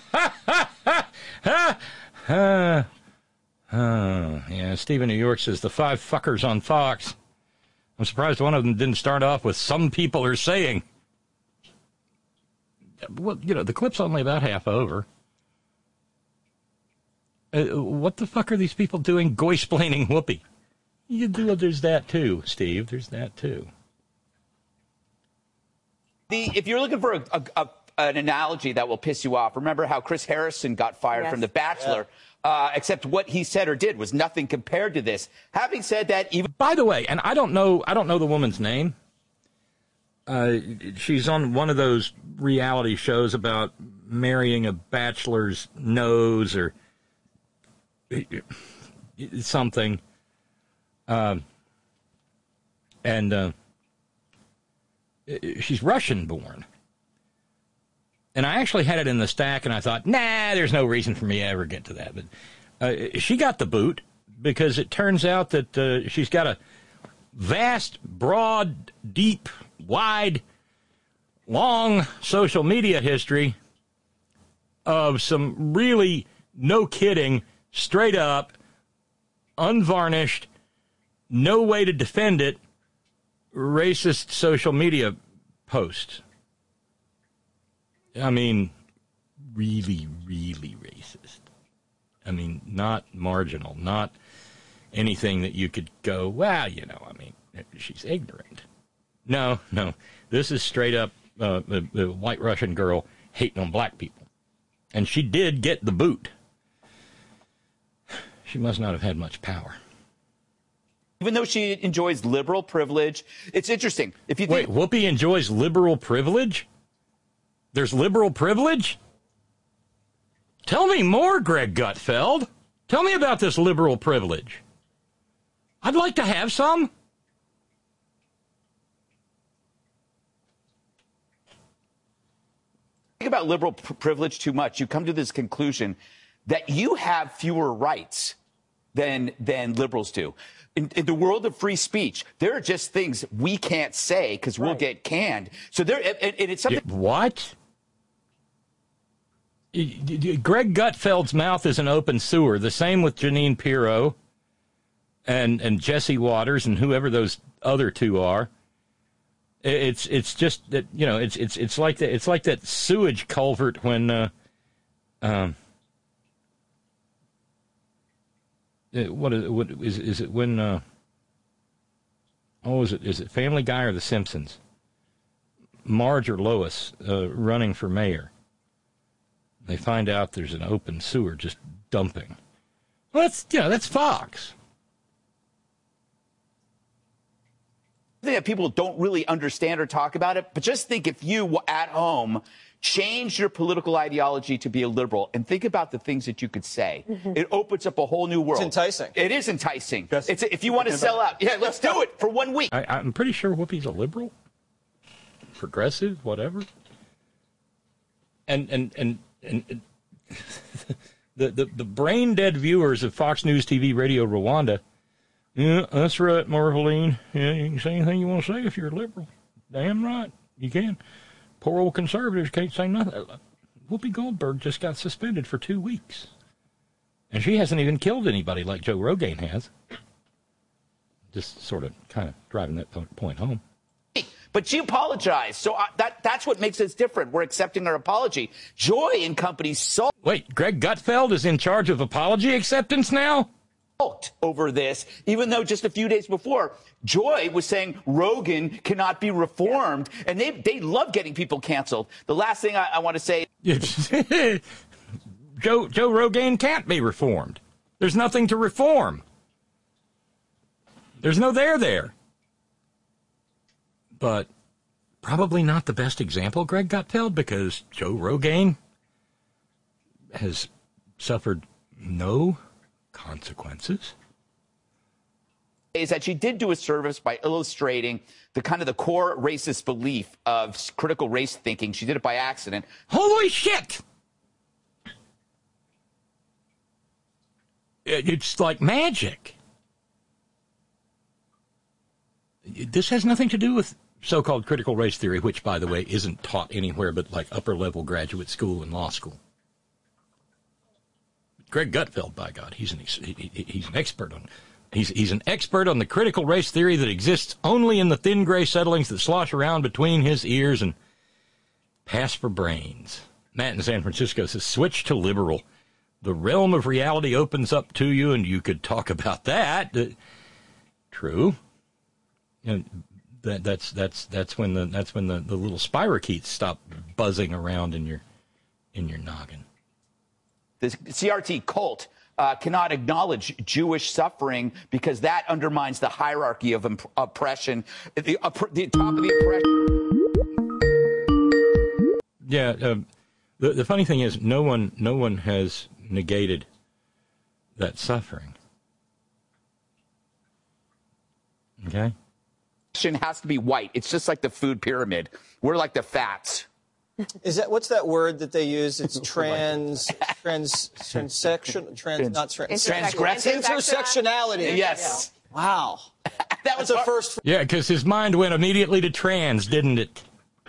uh, uh, yeah, Stephen New York says the five fuckers on Fox. I'm surprised one of them didn't start off with "some people are saying." Well, you know, the clip's only about half over. Uh, what the fuck are these people doing goy-splaining Whoopi? You do, there's that too, Steve. There's that too. The if you're looking for a, a, a, an analogy that will piss you off, remember how Chris Harrison got fired yes. from The Bachelor. Yeah. Uh, except what he said or did was nothing compared to this. Having said that, even by the way, and I don't know, I don't know the woman's name. Uh, she's on one of those reality shows about marrying a bachelor's nose or something. Um, and uh, she's Russian-born. And I actually had it in the stack, and I thought, nah, there's no reason for me to ever get to that. But uh, she got the boot because it turns out that uh, she's got a vast, broad, deep, wide, long social media history of some really, no kidding, straight up, unvarnished, no way to defend it, racist social media posts. I mean, really, really racist. I mean, not marginal, not anything that you could go, well, you know, I mean, she's ignorant. No, no. This is straight up uh, the, the white Russian girl hating on black people. And she did get the boot. She must not have had much power. Even though she enjoys liberal privilege, it's interesting. If you think- Wait, Whoopi enjoys liberal privilege? There's liberal privilege? Tell me more, Greg Gutfeld. Tell me about this liberal privilege. I'd like to have some. Think about liberal pr- privilege too much. You come to this conclusion that you have fewer rights than than liberals do. In, in the world of free speech, there are just things we can't say because we'll right. get canned. So there, and, and it's something. What? Greg Gutfeld's mouth is an open sewer. The same with Jeanine Pirro and and Jesse Waters and whoever those other two are. It's it's just that, you know, it's it's it's like that it's like that sewage culvert when uh, um what is what is is it when uh, oh is it is it Family Guy or The Simpsons? Marge or Lois uh, running for mayor. They find out there's an open sewer just dumping. Well, that's, yeah, that's Fox. The something that people don't really understand or talk about it. But just think if you at home change your political ideology to be a liberal and think about the things that you could say. Mm-hmm. It opens up a whole new world. It's enticing. It is enticing. It's, if you want to sell out, yeah, let's do it for one week. I, I'm pretty sure Whoopi's a liberal, progressive, whatever. And and and and, and the, the the brain dead viewers of Fox News T V Radio Rwanda. Yeah, that's right, Marveline. Yeah, you can say anything you want to say if you're a liberal. Damn right, you can. Poor old conservatives can't say nothing. Whoopi Goldberg just got suspended for two weeks. And she hasn't even killed anybody like Joe Rogan has. Just sort of kind of driving that point home. But she apologized. So uh, that that's what makes us different. We're accepting her apology. Joy and company so... Wait, Greg Gutfeld is in charge of apology acceptance now? Over this, even though just a few days before, Joy was saying Rogan cannot be reformed, and they they love getting people canceled. The last thing I, I want to say, Joe Joe Rogan can't be reformed. There's nothing to reform. There's no there there. But probably not the best example, Greg Gutfeld, because Joe Rogan has suffered no consequences. Is that she did do a service by illustrating the kind of the core racist belief of critical race thinking. She did it by accident. Holy shit! It's like magic. This has nothing to do with so-called critical race theory, which, by the way, isn't taught anywhere but like upper-level graduate school and law school. Greg Gutfeld, by God, he's an he, he's an expert on he's he's an expert on the critical race theory that exists only in the thin gray settlings that slosh around between his ears and pass for brains. Matt in San Francisco says, "Switch to liberal. The realm of reality opens up to you, and you could talk about that." Uh, true. And that that's that's that's when the that's when the, the little spirochetes stop buzzing around in your in your noggin. The C R T cult uh, cannot acknowledge Jewish suffering because that undermines the hierarchy of imp- oppression, the, uh, the top of the oppression. Yeah, um, the the funny thing is, no one no one has negated that suffering. Okay, has to be white. It's just like the food pyramid. We're like the fats. Is that what's that word that they use? It's trans, trans, transection, trans, not trans, transgressive, intersectionality. Yes. Yeah. Wow. That was the first. Yeah, because his mind went immediately to trans, didn't it?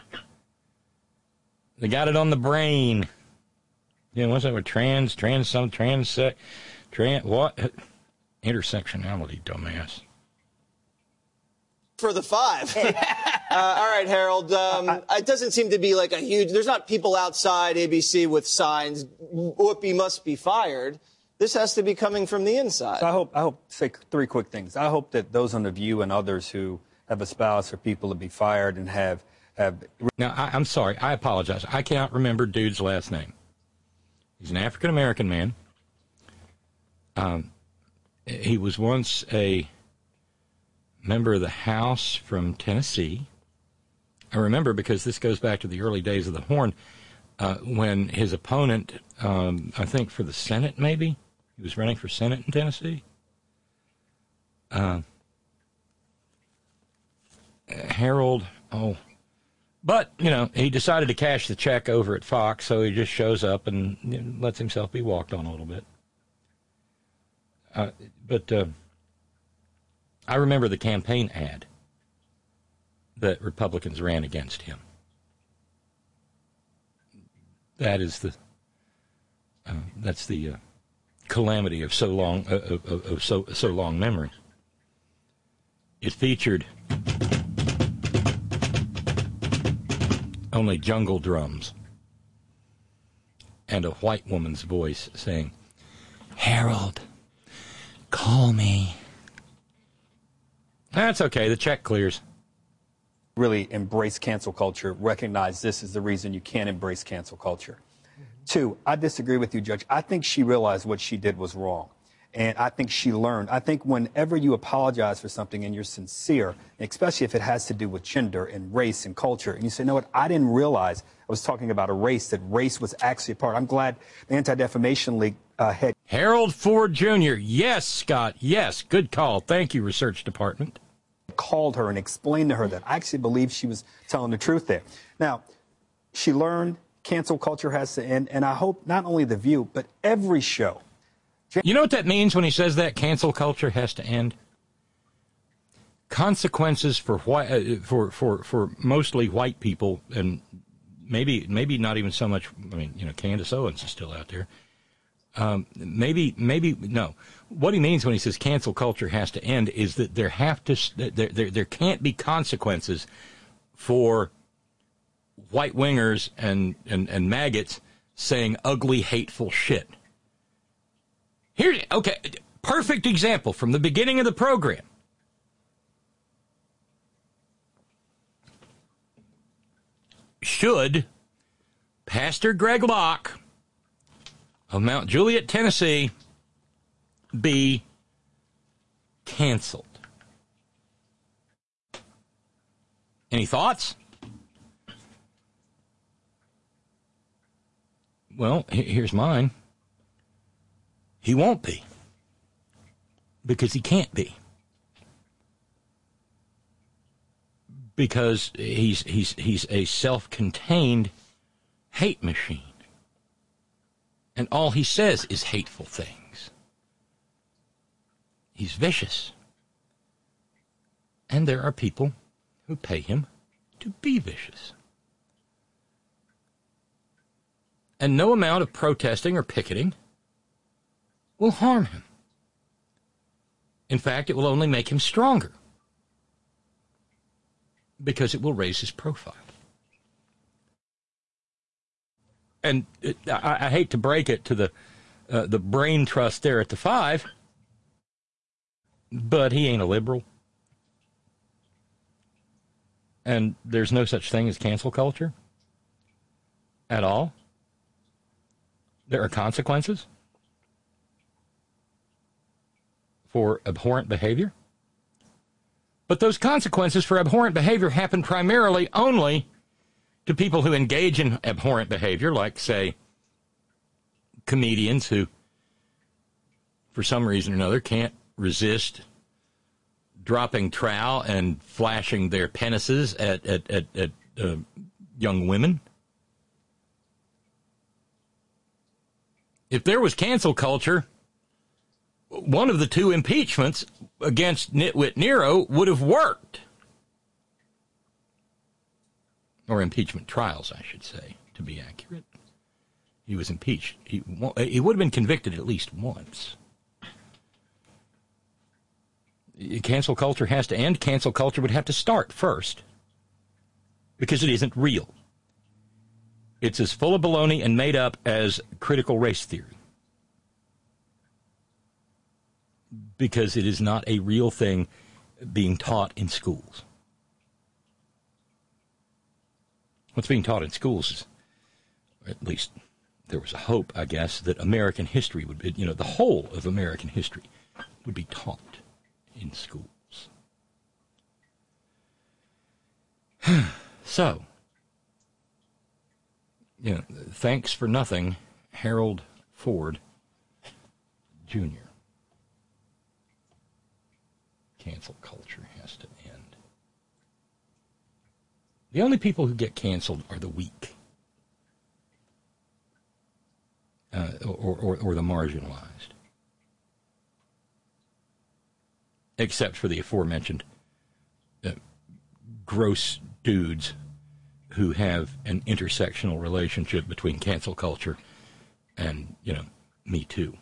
They got it on the brain. Yeah, what's that with trans, trans, some trans, sec, trans, what? Intersectionality, dumbass. For the five. uh, all right, Harold. Um, it doesn't seem to be like a huge. There's not people outside A B C with signs. Whoopi must be fired. This has to be coming from the inside. So I hope. I hope. Say three quick things. I hope that those on The View and others who have espoused for people to be fired and have have. Now, I, I'm sorry. I apologize. I cannot remember dude's last name. He's an African American man. Um, he was once a member of the House from Tennessee. I remember because this goes back to the early days of the Horn, uh, when his opponent, um, I think for the Senate maybe, he was running for Senate in Tennessee. Uh, Harold, oh, but, you know, he decided to cash the check over at Fox, so he just shows up and you know, lets himself be walked on a little bit. Uh, but, uh, I remember the campaign ad that Republicans ran against him. That is the uh, that's the uh, calamity of so long uh, of, of, of so so long memory. It featured only jungle drums and a white woman's voice saying, "Harold, call me." That's okay. The check clears. Really embrace cancel culture. Recognize this is the reason you can't embrace cancel culture. Mm-hmm. Two, I disagree with you, Judge. I think she realized what she did was wrong. And I think she learned. I think whenever you apologize for something and you're sincere, especially if it has to do with gender and race and culture, and you say, you know what, I didn't realize I was talking about a race, that race was actually a part. I'm glad the Anti-Defamation League uh, head. Harold Ford Junior Yes, Scott. Yes. Good call. Thank you, Research Department. Called her and explained to her that I actually believe she was telling the truth there. Now, she learned cancel culture has to end, and I hope not only The View, but every show. You know what that means when he says that cancel culture has to end? Consequences for white, uh, for for for mostly white people, and maybe maybe not even so much. I mean, you know, Candace Owens is still out there. Um, maybe maybe no. What he means when he says cancel culture has to end is that there have to there there, there can't be consequences for white wingers and, and, and maggots saying ugly, hateful shit. Here, okay, perfect example from the beginning of the program. Should Pastor Greg Locke of Mount Juliet, Tennessee, be canceled? Any thoughts? Well, here's mine. He won't be. Because he can't be. Because he's he's he's a self-contained hate machine. And all he says is hateful things. He's vicious. And there are people who pay him to be vicious. And no amount of protesting or picketing will harm him. In fact, it will only make him stronger, because it will raise his profile. And it, I, I hate to break it to the uh, the brain trust there at the five, but he ain't a liberal. And there's no such thing as cancel culture at all. There are consequences for abhorrent behavior. But those consequences for abhorrent behavior happen primarily only to people who engage in abhorrent behavior, like, say, comedians who, for some reason or another, can't resist dropping trowel and flashing their penises at, at, at, at uh, young women. If there was cancel culture, one of the two impeachments against Nitwit Nero would have worked. Or impeachment trials, I should say, to be accurate. He was impeached. He, he would have been convicted at least once. Cancel culture has to end. Cancel culture would have to start first, because it isn't real. It's as full of baloney and made up as critical race theory. Because it is not a real thing being taught in schools. What's being taught in schools is, at least there was a hope, I guess, that American history would be, you know, the whole of American history would be taught in schools. So, you know, thanks for nothing, Harold Ford Junior Cancel culture has to end. The only people who get canceled are the weak, uh, or, or, or the marginalized, except for the aforementioned uh, gross dudes who have an intersectional relationship between cancel culture and, you know, Me Too.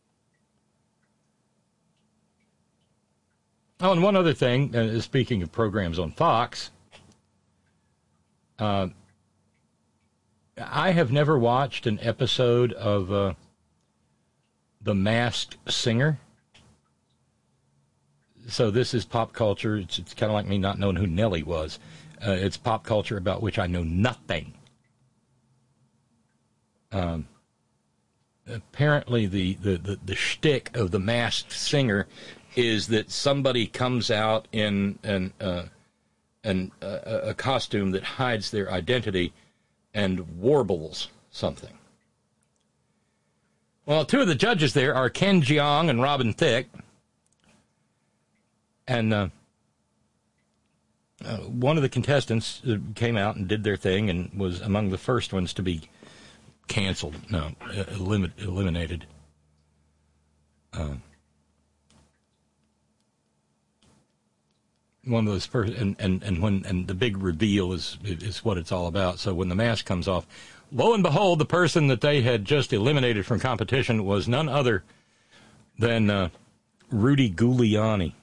Oh, and one other thing, uh, speaking of programs on Fox, uh, I have never watched an episode of uh, The Masked Singer. So this is pop culture. It's, it's kind of like me not knowing who Nelly was. Uh, it's pop culture about which I know nothing. Um, apparently the, the, the, the shtick of the Masked Singer is that somebody comes out in an, uh, an, uh, a costume that hides their identity and warbles something. Well, two of the judges there are Ken Jeong and Robin Thicke. And uh, uh, one of the contestants came out and did their thing and was among the first ones to be canceled, no, elim- eliminated. Uh, one of those first, and, and, and when and the big reveal is is what it's all about. So when the mask comes off, lo and behold, the person that they had just eliminated from competition was none other than uh, Rudy Giuliani.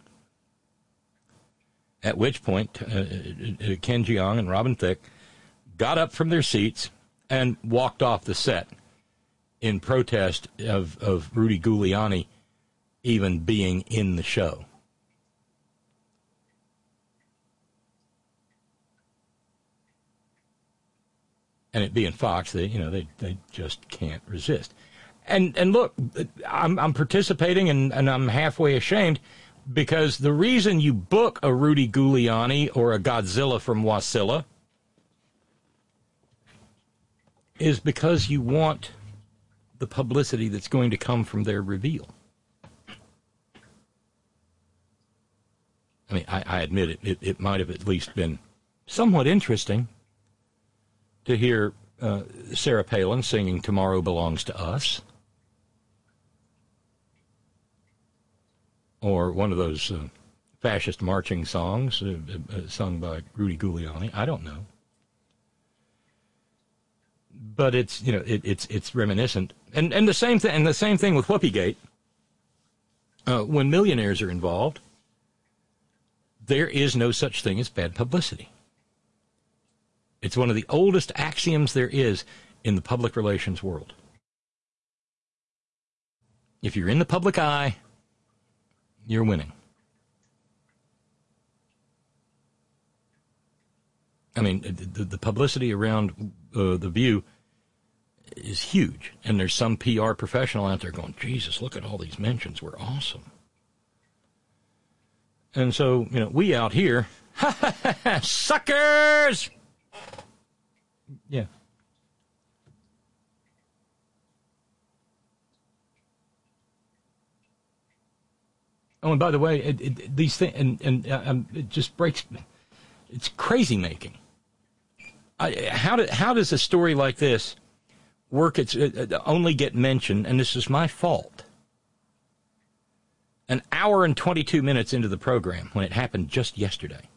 At which point, uh, Ken Jeong and Robin Thicke got up from their seats and walked off the set in protest of, of Rudy Giuliani even being in the show. And it being Fox, they you know they, they just can't resist. And and look, I'm I'm participating and, and I'm halfway ashamed. Because the reason you book a Rudy Giuliani or a Godzilla from Wasilla is because you want the publicity that's going to come from their reveal. I mean, I, I admit it, it, it might have at least been somewhat interesting to hear uh, Sarah Palin singing Tomorrow Belongs to Us. Or one of those uh, fascist marching songs uh, uh, sung by Rudy Giuliani. I don't know. But it's, you know, it, it's it's reminiscent. And and the same thing and the same thing with Whoopigate. Uh, when millionaires are involved, there is no such thing as bad publicity. It's one of the oldest axioms there is in the public relations world. If you're in the public eye, you're winning. I mean, the, the publicity around uh, The View is huge. And there's some P R professional out there going, Jesus, look at all these mentions. We're awesome. And so, you know, we out here, suckers! Yeah. Oh, and by the way, it, it, these things, and, and uh, um, it just breaks, it's crazy making. I, how, do, how does a story like this work? It's it, only get mentioned, and this is my fault. An hour and twenty-two minutes into the program when it happened just yesterday.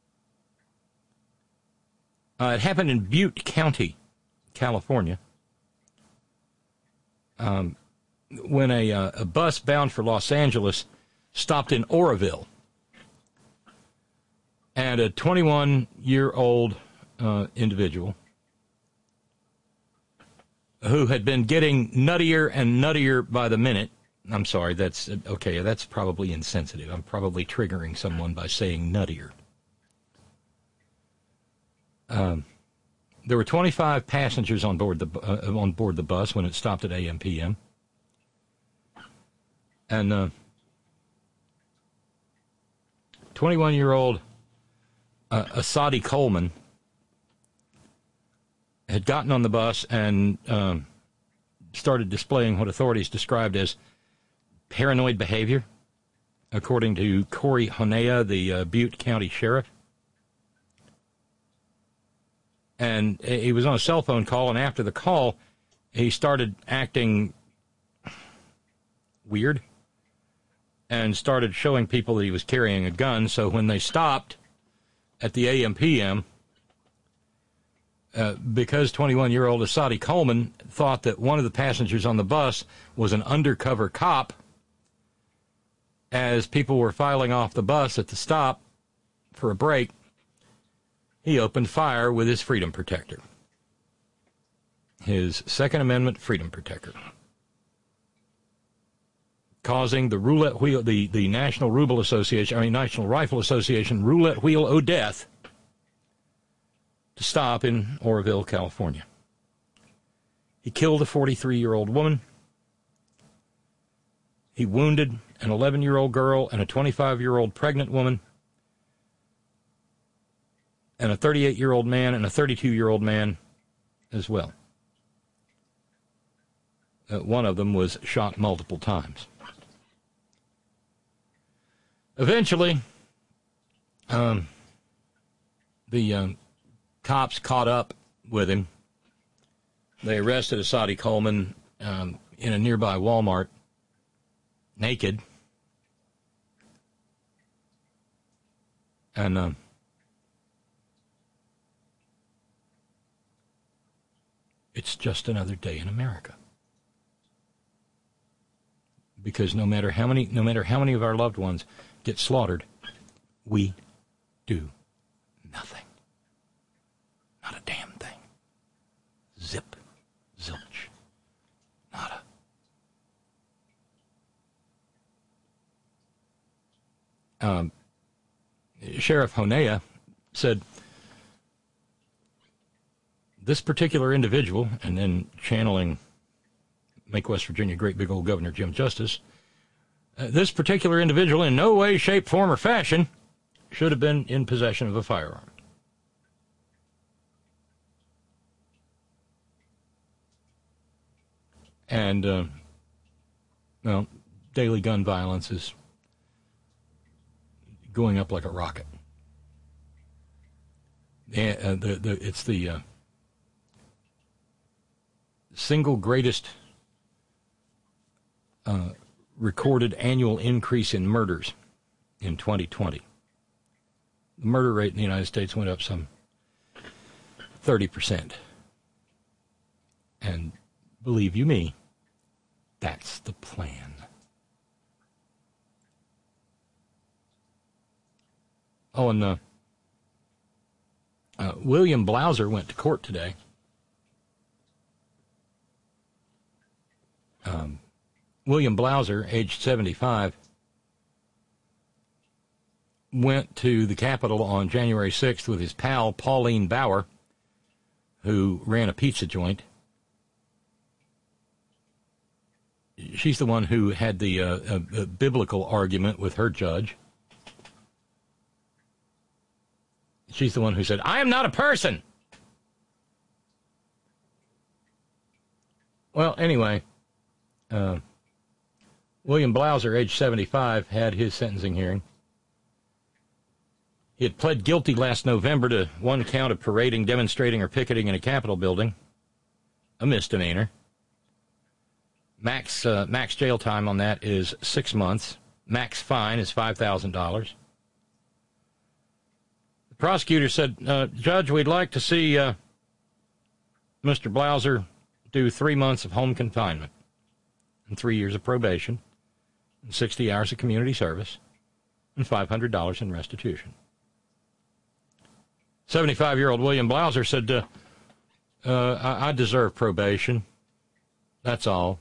Uh, it happened in Butte County, California, um, when a, uh, a bus bound for Los Angeles stopped in Oroville, and a twenty-one-year-old uh, individual who had been getting nuttier and nuttier by the minute. I'm sorry, that's okay. That's probably insensitive. I'm probably triggering someone by saying nuttier. Um, there were twenty-five passengers on board the uh, on board the bus when it stopped at A M P M, and uh, twenty-one-year-old uh, Asadi Coleman had gotten on the bus and um, started displaying what authorities described as paranoid behavior, according to Corey Honea, the uh, Butte County Sheriff. And he was on a cell phone call, and after the call, he started acting weird and started showing people that he was carrying a gun. So when they stopped at the A M P M, uh, because twenty-one-year-old Asadi Coleman thought that one of the passengers on the bus was an undercover cop, as people were filing off the bus at the stop for a break, he opened fire with his freedom protector, his Second Amendment freedom protector, causing the roulette wheel, the, the National Ruble Association, I mean National Rifle Association roulette wheel o' death to stop in Oroville, California. He killed a forty-three-year-old woman He wounded an eleven-year-old girl and a twenty-five-year-old pregnant woman and a thirty-eight-year-old man and a thirty-two-year-old man as well. Uh, one of them was shot multiple times. Eventually, um, the um, cops caught up with him. They arrested Asadi Coleman um, in a nearby Walmart, naked. And um, it's just another day in America. Because no matter how many, no matter how many of our loved ones get slaughtered, we do nothing. Not a damn thing. Zip. Zilch. Nada. Um, Sheriff Honea said, this particular individual, and then channeling Make West Virginia Great Big Old Governor Jim Justice, uh, this particular individual in no way, shape, form, or fashion should have been in possession of a firearm. And, uh, well, daily gun violence is going up like a rocket. And, uh, the, the, it's the uh, single greatest uh, recorded annual increase in murders in twenty twenty. The murder rate in the United States went up some thirty percent. And believe you me, that's the plan. Oh, and uh, uh, William Blouser went to court today. Um, William Blouser, aged seventy-five, went to the Capitol on January sixth with his pal, Pauline Bauer, who ran a pizza joint. She's the one who had the uh, uh, uh, biblical argument with her judge. She's the one who said, I am not a person. Well, anyway, uh, William Blouser, age seventy-five, had his sentencing hearing. He had pled guilty last November to one count of parading, demonstrating, or picketing in a Capitol building, a misdemeanor. Max uh, max jail time on that is six months. Max fine is five thousand dollars. The prosecutor said, uh, Judge, we'd like to see uh, Mister Blouser do three months of home confinement and three years of probation and sixty hours of community service and five hundred dollars in restitution. seventy-five-year-old William Blouser said, uh, uh, I, I deserve probation. That's all.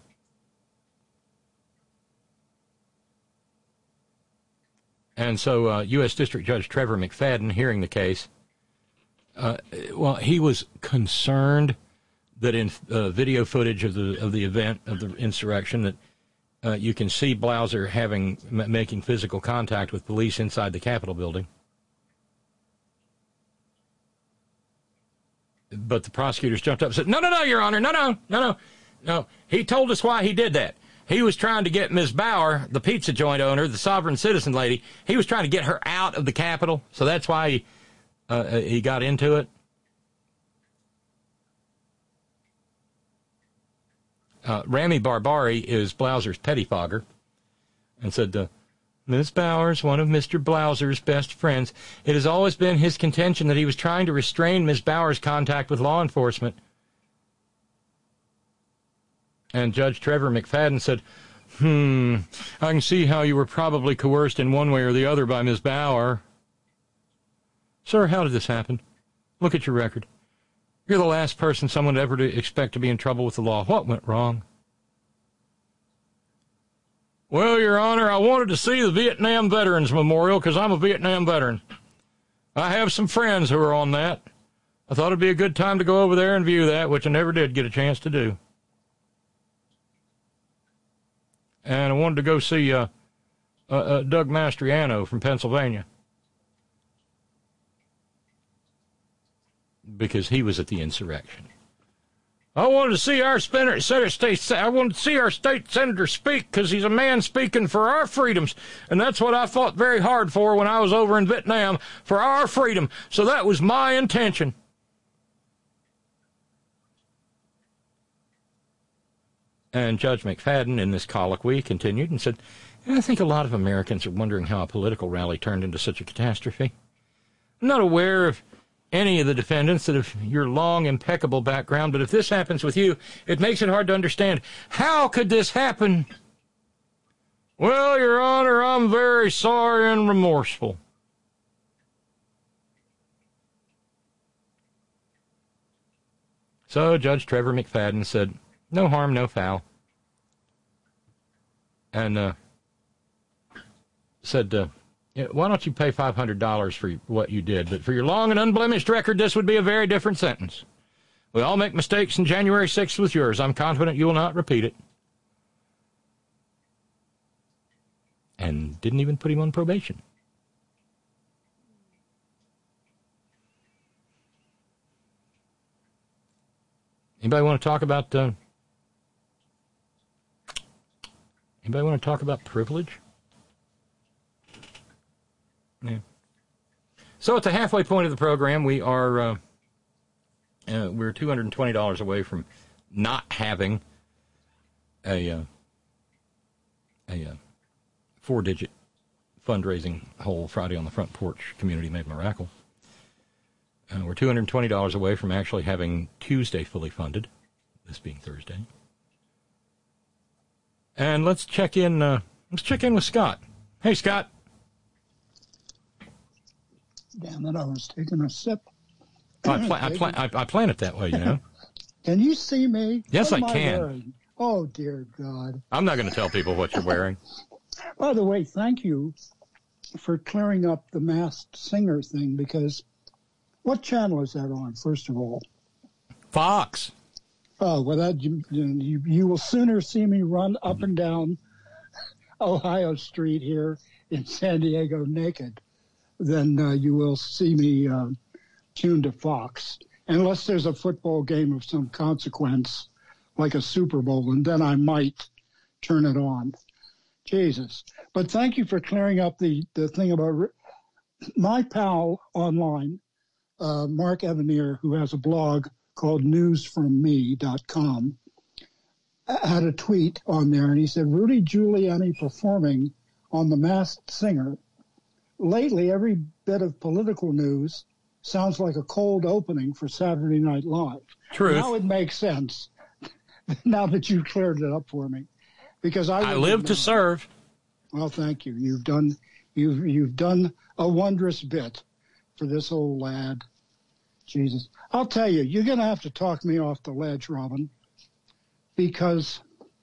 And so uh, U S District Judge Trevor McFadden, hearing the case, uh, well, he was concerned that in uh, video footage of the of the event, of the insurrection, that uh, you can see Blouser having, m- making physical contact with police inside the Capitol building. But the prosecutors jumped up and said, no, no, no, Your Honor, no, no, no, no, no. He told us why he did that. He was trying to get Miz Bauer, the pizza joint owner, the sovereign citizen lady, he was trying to get her out of the Capitol, so that's why he, uh, he got into it. Uh, Rami Barbari is Blouser's pettifogger and said, uh, Miz Bauer's one of Mister Blouser's best friends. It has always been his contention that he was trying to restrain Miz Bauer's contact with law enforcement. And Judge Trevor McFadden said, hmm, I can see how you were probably coerced in one way or the other by Miz Bauer. Sir, how did this happen? Look at your record. You're the last person someone would ever to expect to be in trouble with the law. What went wrong? Well, Your Honor, I wanted to see the Vietnam Veterans Memorial because I'm a Vietnam veteran. I have some friends who are on that. I thought it'd be a good time to go over there and view that, which I never did get a chance to do. and I wanted to go see uh, uh, uh, Doug Mastriano from Pennsylvania because he was at the insurrection. I wanted to see our senator, state, I wanted to see our state senator speak because he's a man speaking for our freedoms, and that's what I fought very hard for when I was over in Vietnam, for our freedom. So that was my intention. And Judge McFadden, in this colloquy, continued and said, I think a lot of Americans are wondering how a political rally turned into such a catastrophe. I'm not aware of any of the defendants that have your long, impeccable background, but if this happens with you, it makes it hard to understand. How could this happen? Well, Your Honor, I'm very sorry and remorseful. So Judge Trevor McFadden said, no harm, no foul. And uh, said, uh, yeah, why don't you pay five hundred dollars for what you did? But for your long and unblemished record, this would be a very different sentence. We all make mistakes, and January sixth was yours. I'm confident you will not repeat it. And didn't even put him on probation. Anybody want to talk about... Uh, anybody want to talk about privilege? Yeah. So at the halfway point of the program, we are uh, uh, we're two hundred twenty dollars away from not having a uh, a uh, four-digit fundraising whole Friday on the Front Porch Community Made Miracle. Uh, we're two hundred twenty dollars away from actually having Tuesday fully funded, this being Thursday. And let's check in. Uh, let's check in with Scott. Hey, Scott. Damn it, I was taking a sip. Oh, I, pla- I, pla- I, I plan it that way, you know. Can you see me? Yes, what I am can. wearing? Oh, dear God. I'm not going to tell people what you're wearing. By the way, thank you for clearing up the Masked Singer thing, because what channel is that on, first of all? Fox. Oh, well, that, you, you, you will sooner see me run up and down Ohio Street here in San Diego naked than uh, you will see me uh, tuned to Fox, unless there's a football game of some consequence, like a Super Bowl, and then I might turn it on. Jesus. But thank you for clearing up the, the thing about my pal online, uh, Mark Evanier, who has a blog called news from me dot com, had a tweet on there, and he said, Rudy Giuliani performing on The Masked Singer. Lately, every bit of political news sounds like a cold opening for Saturday Night Live. Truth. Now it makes sense, now that you cleared it up for me. Because I, I live to serve. Well, thank you. You've done you've you've done a wondrous bit for this old lad. Jesus. I'll tell you, you're going to have to talk me off the ledge, Robin, because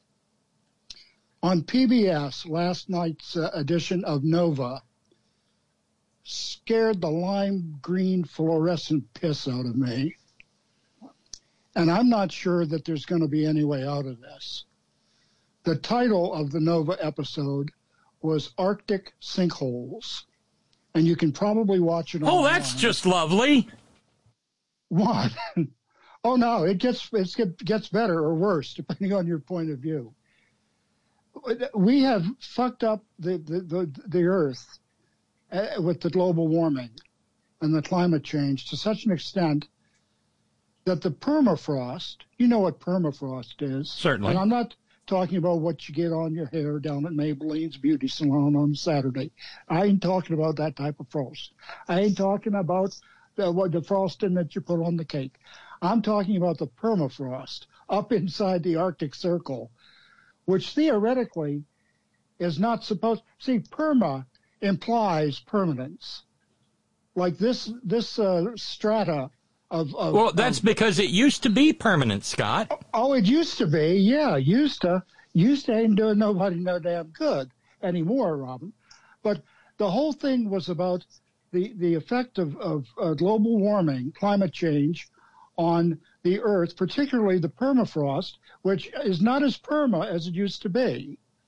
on P B S, last night's uh, edition of Nova scared the lime green fluorescent piss out of me. And I'm not sure that there's going to be any way out of this. The title of the Nova episode was Arctic Sinkholes. And you can probably watch it online. Oh, that's just lovely. What? Oh, no, it gets it gets better or worse, depending on your point of view. We have fucked up the, the, the, the Earth uh, with the global warming and the climate change to such an extent that the permafrost, you know what permafrost is. Certainly. And I'm not talking about what you get on your hair down at Maybelline's beauty salon on Saturday. I ain't talking about that type of frost. I ain't talking about the, what the frosting that you put on the cake. I'm talking about the permafrost up inside the Arctic Circle, which theoretically is not supposed... See, perma implies permanence. Like this, this uh, strata of... of well, that's of, because it used to be permanent, Scott. Oh, it used to be, yeah. Used to. Used to ain't doing nobody no damn good anymore, Robin. But the whole thing was about the, the effect of, of uh, global warming, climate change, on the Earth, particularly the permafrost, which is not as perma as it used to be.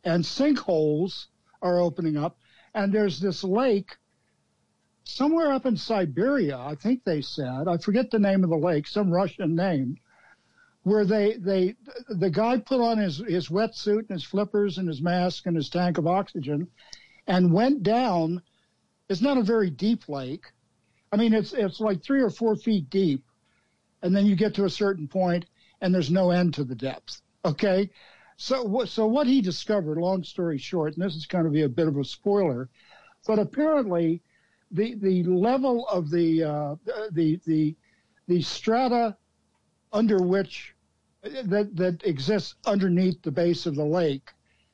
and sinkholes are opening up. And there's this lake somewhere up in Siberia, I think they said, I forget the name of the lake, some Russian name, where they, they the guy put on his, his wetsuit and his flippers and his mask and his tank of oxygen and went down. It's not a very deep lake. I mean, it's it's like three or four feet deep, and then you get to a certain point, and there's no end to the depth, okay? So, so what he discovered, long story short, and this is going to be a bit of a spoiler, but apparently the the level of the uh, the the the strata under which that that exists underneath the base of the lake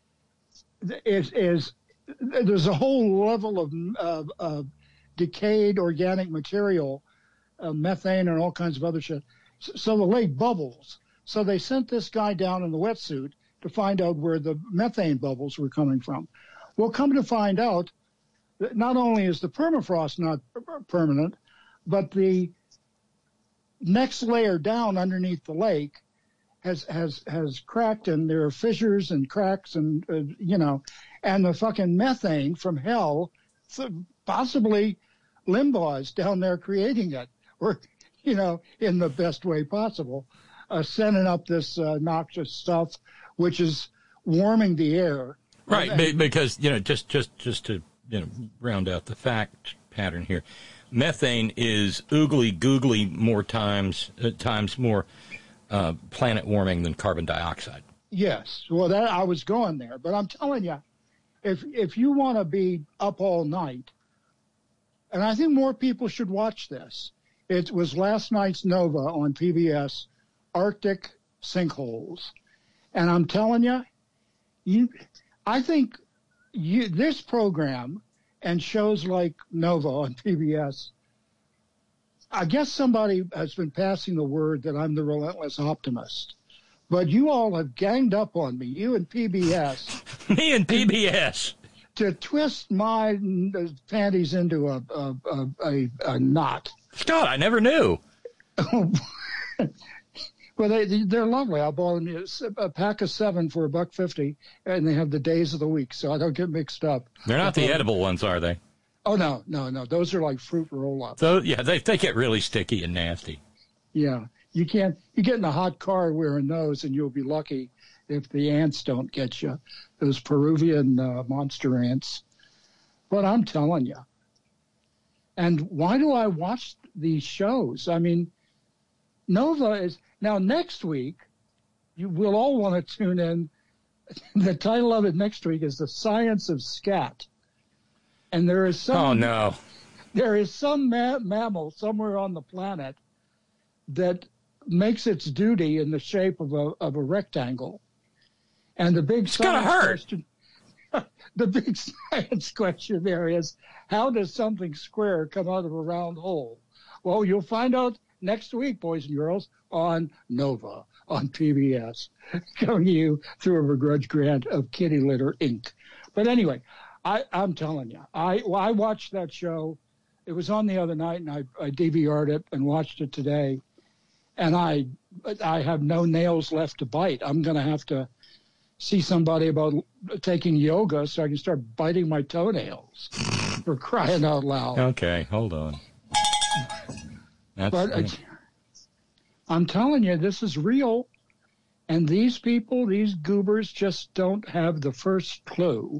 is is there's a whole level of of, of decayed organic material, uh, methane and all kinds of other shit. So, so the lake bubbles. So they sent this guy down in the wetsuit to find out where the methane bubbles were coming from. Well, come to find out that not only is the permafrost not permanent, but the next layer down underneath the lake has has has cracked, and there are fissures and cracks, and uh, you know, and the fucking methane from hell, possibly Limbaugh's down there creating it, or you know, in the best way possible, uh, sending up this uh, noxious stuff, which is warming the air. Right, And- because you know, just just just to you know round out the fact pattern here, methane is oogly googly more times uh, times more uh, planet warming than carbon dioxide. Yes, well, that I was going there, but I'm telling you, if if you want to be up all night, and I think more people should watch this. It was last night's Nova on P B S, Arctic sinkholes, and I'm telling you, you, I think you this program and shows like Nova on P B S. I guess somebody has been passing the word that I'm the relentless optimist. But you all have ganged up on me, you and P B S. Me and P B S. To twist my panties into a a, a, a, a knot. Scott, I never knew. Well, they, they're lovely. I bought them a pack of seven for a buck fifty, and they have the days of the week, so I don't get mixed up. They're not the Um, edible ones, are they? Oh, no, no, no. Those are like fruit roll-ups. So yeah, they they get really sticky and nasty. Yeah. You can't, you get in a hot car wearing those, and you'll be lucky if the ants don't get you, those Peruvian uh, monster ants. But I'm telling you. And why do I watch these shows? I mean, Nova is, now next week, you will all want to tune in. The title of it next week is The Science of Scat. And there is some, Oh no. there is some ma- mammal somewhere on the planet that makes its duty in the shape of a of a rectangle. And the big It's gonna science hurt. question, the big science question there is, how does something square come out of a round hole? Well, you'll find out next week, boys and girls, on Nova on P B S, coming to you through a begrudged grant of Kitty Litter Incorporated. But anyway, I, I'm telling you, I well, I watched that show. It was on the other night, and I, I D V R'd it and watched it today. And I I have no nails left to bite. I'm going to have to see somebody about taking yoga so I can start biting my toenails, for crying out loud. Okay, hold on. That's But uh, I'm telling you, this is real. And these people, these goobers, just don't have the first clue.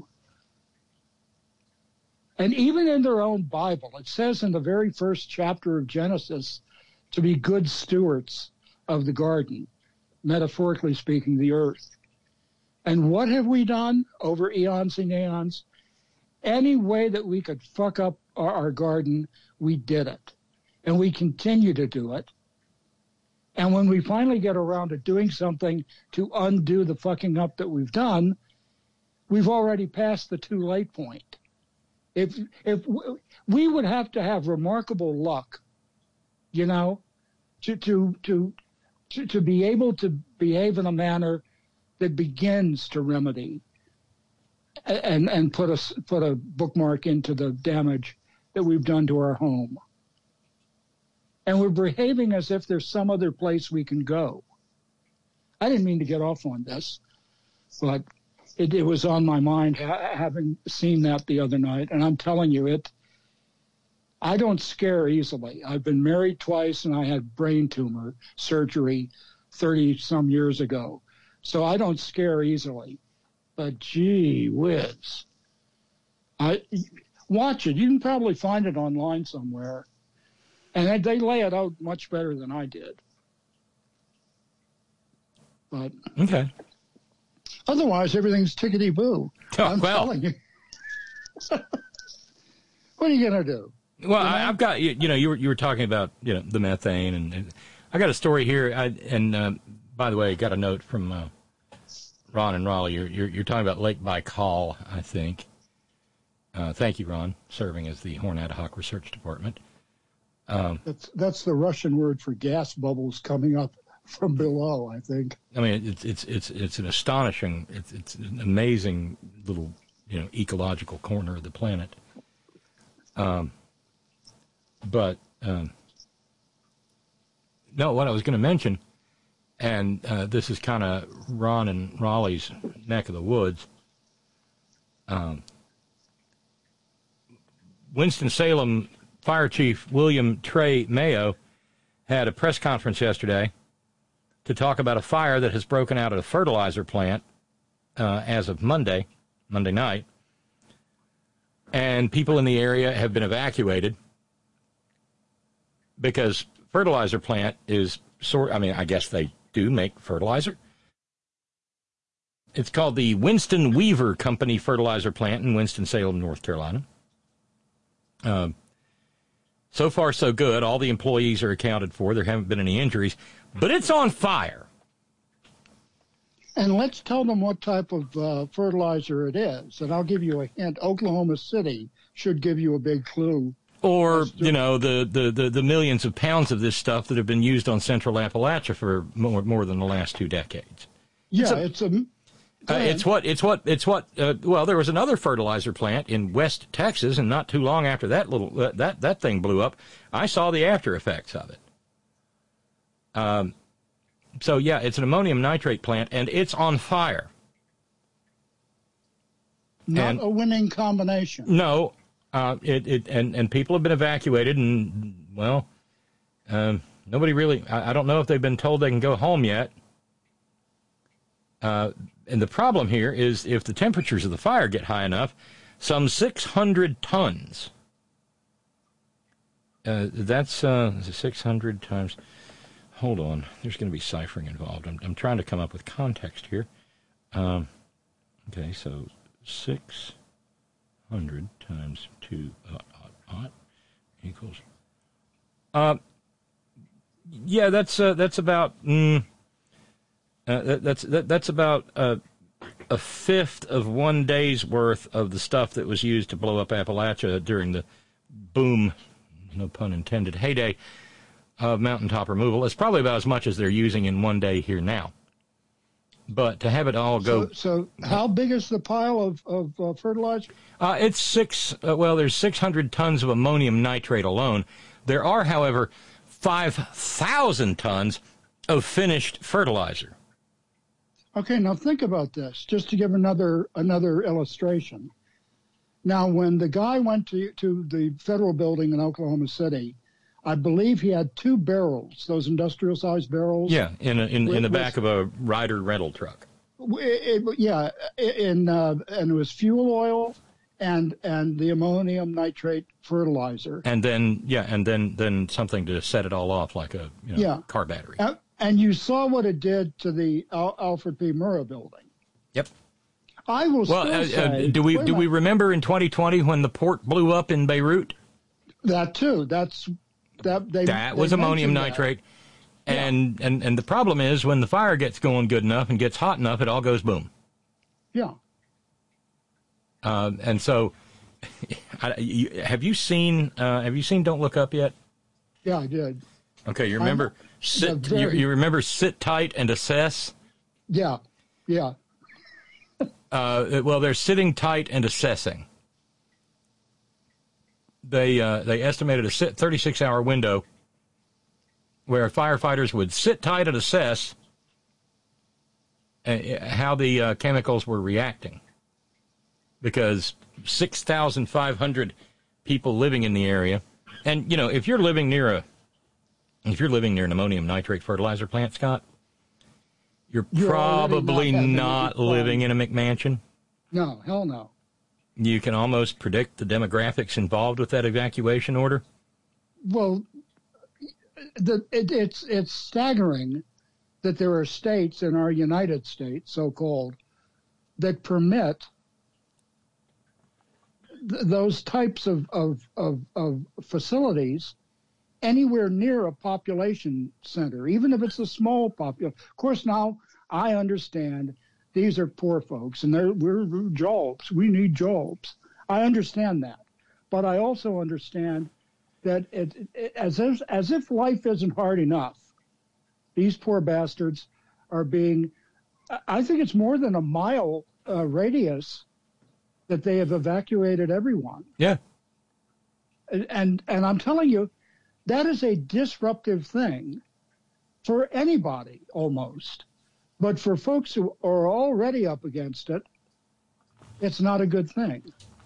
And even in their own Bible, it says in the very first chapter of Genesis to be good stewards of the garden, metaphorically speaking, the earth. And what have we done over eons and eons? Any way that we could fuck up our, our garden, we did it. And we continue to do it. And when we finally get around to doing something to undo the fucking up that we've done, we've already passed the too late point. If if we would have to have remarkable luck, you know, to to to to, to be able to behave in a manner that begins to remedy and and put a put a bookmark into the damage that we've done to our home. And we're behaving as if there's some other place we can go. I didn't mean to get off on this, but it, it was on my mind ha- having seen that the other night. And I'm telling you, it, I don't scare easily. I've been married twice, and I had brain tumor surgery thirty some years ago. So I don't scare easily. But gee whiz. I watch it. You can probably find it online somewhere. And they lay it out much better than I did. But okay. Otherwise, everything's tickety-boo. Oh, I'm well. telling you. What are you going to do? Well, I, I've got, you, you know, you were, you were talking about, you know, the methane, and, and I got a story here. I, and uh, by the way, I got a note from uh, Ron and Raleigh. You're, you're, you're talking about Lake Baikal, I think. Uh, thank you, Ron, serving as the Horn Ad Hoc Research Department. Um, that's that's the Russian word for gas bubbles coming up from below, I think. I mean, it's it's it's it's an astonishing, it's it's an amazing little, you know, ecological corner of the planet. Um, but um, no, what I was going to mention, and uh, this is kind of Ron and Raleigh's neck of the woods. Um, Winston-Salem Fire Chief William Trey Mayo had a press conference yesterday to talk about a fire that has broken out at a fertilizer plant uh, as of Monday, Monday night. And people in the area have been evacuated because fertilizer plant is sort, I mean, I guess they do make fertilizer. It's called the Winston Weaver Company Fertilizer Plant in Winston-Salem, North Carolina. Um, so far, so good. All the employees are accounted for. There haven't been any injuries, but it's on fire. And let's tell them what type of uh, fertilizer it is. And I'll give you a hint. Oklahoma City should give you a big clue. Or, you know, the, the, the, the millions of pounds of this stuff that have been used on Central Appalachia for more, more than the last two decades. Yeah, it's a... It's, a, uh, it's what, it's what, it's what, uh, well, there was another fertilizer plant in West Texas, and not too long after that little, uh, that, that thing blew up, I saw the after effects of it. Um, so, yeah, it's an ammonium nitrate plant, and it's on fire. Not and, a winning combination. No, uh, it, it, and, and people have been evacuated, and, well, um, nobody really, I, I don't know if they've been told they can go home yet. Uh, and the problem here is if the temperatures of the fire get high enough, some six hundred tons. Uh, that's uh, six hundred times. Hold on. There's going to be ciphering involved. I'm, I'm trying to come up with context here. Um, okay, so six hundred times two odd, odd, odd equals. Uh, yeah, that's uh, that's about. Mm, Uh, that, that's that, that's about uh, a fifth of one day's worth of the stuff that was used to blow up Appalachia during the boom, no pun intended, heyday of mountaintop removal. It's probably about as much as they're using in one day here now. But to have it all go... So, so how big is the pile of, of uh, fertilizer? Uh, it's six, uh, well, there's six hundred tons of ammonium nitrate alone. There are, however, five thousand tons of finished fertilizer. Okay, now think about this, just to give another another illustration. Now, when the guy went to, to the federal building in Oklahoma City, I believe he had two barrels, those industrial-sized barrels. Yeah, in a, in, with, in the back with, of a Ryder rental truck. It, it, yeah, in, uh, and it was fuel oil and and the ammonium nitrate fertilizer. And then, yeah, and then, then something to set it all off like a you know, yeah. car battery. Uh, And you saw what it did to the Al- Alfred P. Murrah building. Yep. I will well, still uh, say... uh, do we do we remember in twenty twenty when the port blew up in Beirut? That too. That's that. They, that they was ammonium nitrate, that. and, yeah. and and the problem is when the fire gets going good enough and gets hot enough, it all goes boom. Yeah. Uh, and so, I, you, have you seen uh, have you seen Don't Look Up yet? Yeah, I did. Okay, you remember I'm, sit. very, you, you remember sit tight and assess. Yeah, yeah. uh, well, they're sitting tight and assessing. They uh, they estimated a sit thirty-six hour window where firefighters would sit tight and assess, uh, how the uh, chemicals were reacting. Because six thousand five hundred people living in the area, and, you know, if you're living near a, if you're living near an ammonium nitrate fertilizer plant, Scott, you're, you're probably not, not living in a McMansion. No, hell no. You can almost predict the demographics involved with that evacuation order. Well, the, it, it's it's staggering that there are states in our United States, so-called, that permit th- those types of, of, of, of facilities anywhere near a population center, even if it's a small population. Of course, now I understand these are poor folks, and they're, we're, we're jobs. We need jobs. I understand that. But I also understand that it, it, as, if, as if life isn't hard enough, these poor bastards are being, I think it's more than a mile uh, radius that they have evacuated everyone. Yeah. And, and, and I'm telling you, that is a disruptive thing for anybody almost. But for folks who are already up against it, it's not a good thing.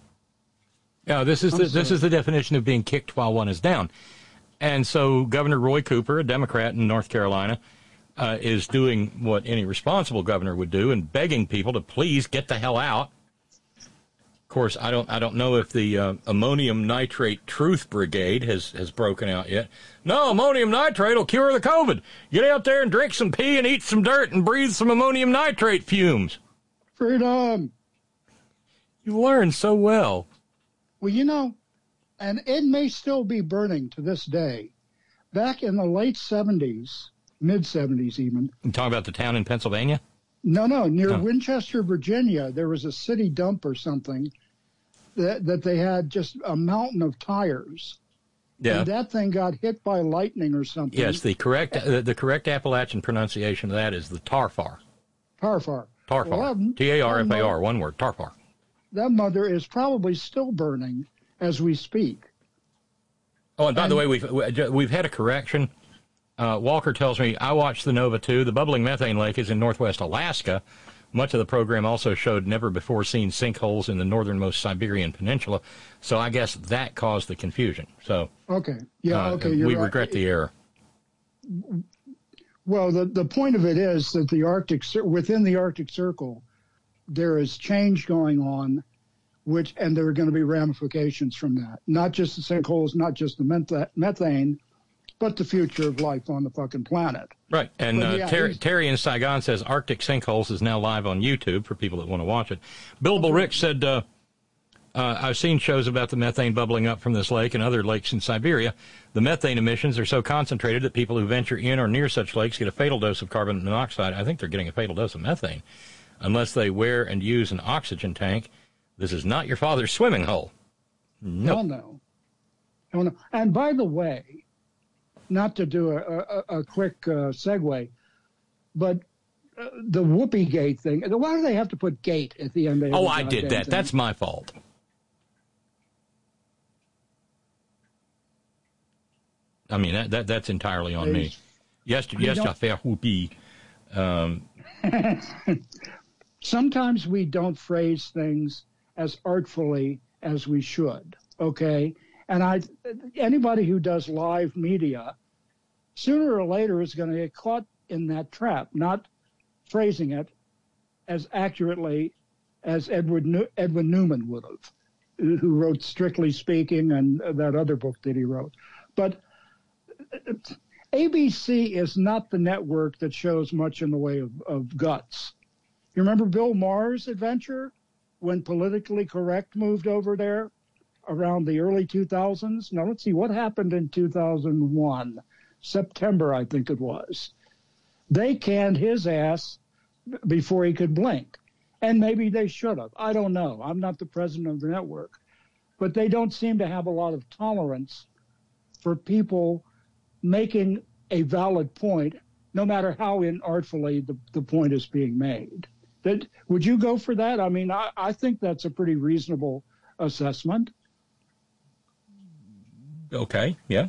Yeah, this is the, this is the definition of being kicked while one is down. And so Governor Roy Cooper, a Democrat in North Carolina, uh, is doing what any responsible governor would do and begging people to please get the hell out. Of course, I don't I don't know if the uh, ammonium nitrate truth brigade has, has broken out yet. No, ammonium nitrate will cure the COVID. Get out there and drink some pee and eat some dirt and breathe some ammonium nitrate fumes. Freedom. You learn so well. Well, you know, and it may still be burning to this day. Back in the late seventies, mid-seventies even. You talking about the town in Pennsylvania? No, no, near Oh. Winchester, Virginia, there was a city dump or something that, that they had just a mountain of tires. Yeah. And that thing got hit by lightning or something. Yes, the correct uh, the correct Appalachian pronunciation of that is the Tarfar. Tarfar. Tarfar. Well, that- T A R F A R, one word, Tarfar. That mother is probably still burning as we speak. Oh, and by the way, we've we've had a correction. Uh, Walker tells me, I watched the Nova two. The bubbling methane lake is in northwest Alaska. Much of the program also showed never-before-seen sinkholes in the northernmost Siberian peninsula. So I guess that caused the confusion. So Okay. Yeah, uh, okay. You're we right. regret the error. Well, the, the point of it is that the Arctic, Cir- within the Arctic Circle, there is change going on, which, and there are going to be ramifications from that. Not just the sinkholes, not just the metha- methane, but the future of life on the fucking planet. Right. And But uh, yeah, Terry, he's- Terry in Saigon says Arctic Sinkholes is now live on YouTube for people that want to watch it. Billable Rick said, uh, uh, I've seen shows about the methane bubbling up from this lake and other lakes in Siberia. The methane emissions are so concentrated that people who venture in or near such lakes get a fatal dose of carbon monoxide. I think they're getting a fatal dose of methane, unless they wear and use an oxygen tank. This is not your father's swimming hole. No. Hell no. Hell no. And by the way, not to do a, a, a quick uh, segue, but uh, the Whoopi Gate thing. Why do they have to put gate at the end of Oh, every I did goddamn that. thing? That's my fault. I mean, that, that that's entirely on me. Yes, I yes, don't- j'affaire Whoopi. Um, Sometimes we don't phrase things as artfully as we should, okay? And I, anybody who does live media, sooner or later is going to get caught in that trap, not phrasing it as accurately as Edward New- Edwin Newman would have, who wrote Strictly Speaking and that other book that he wrote. But A B C is not the network that shows much in the way of, of guts. You remember Bill Maher's adventure when Politically Correct moved over there around the early two thousands? Now, let's see, what happened in two thousand one? September, I think it was. They canned his ass before he could blink. And maybe they should have. I don't know. I'm not the president of the network. But they don't seem to have a lot of tolerance for people making a valid point, no matter how inartfully the, the point is being made. That, would you go for that? I mean, I, I think that's a pretty reasonable assessment. okay, yeah.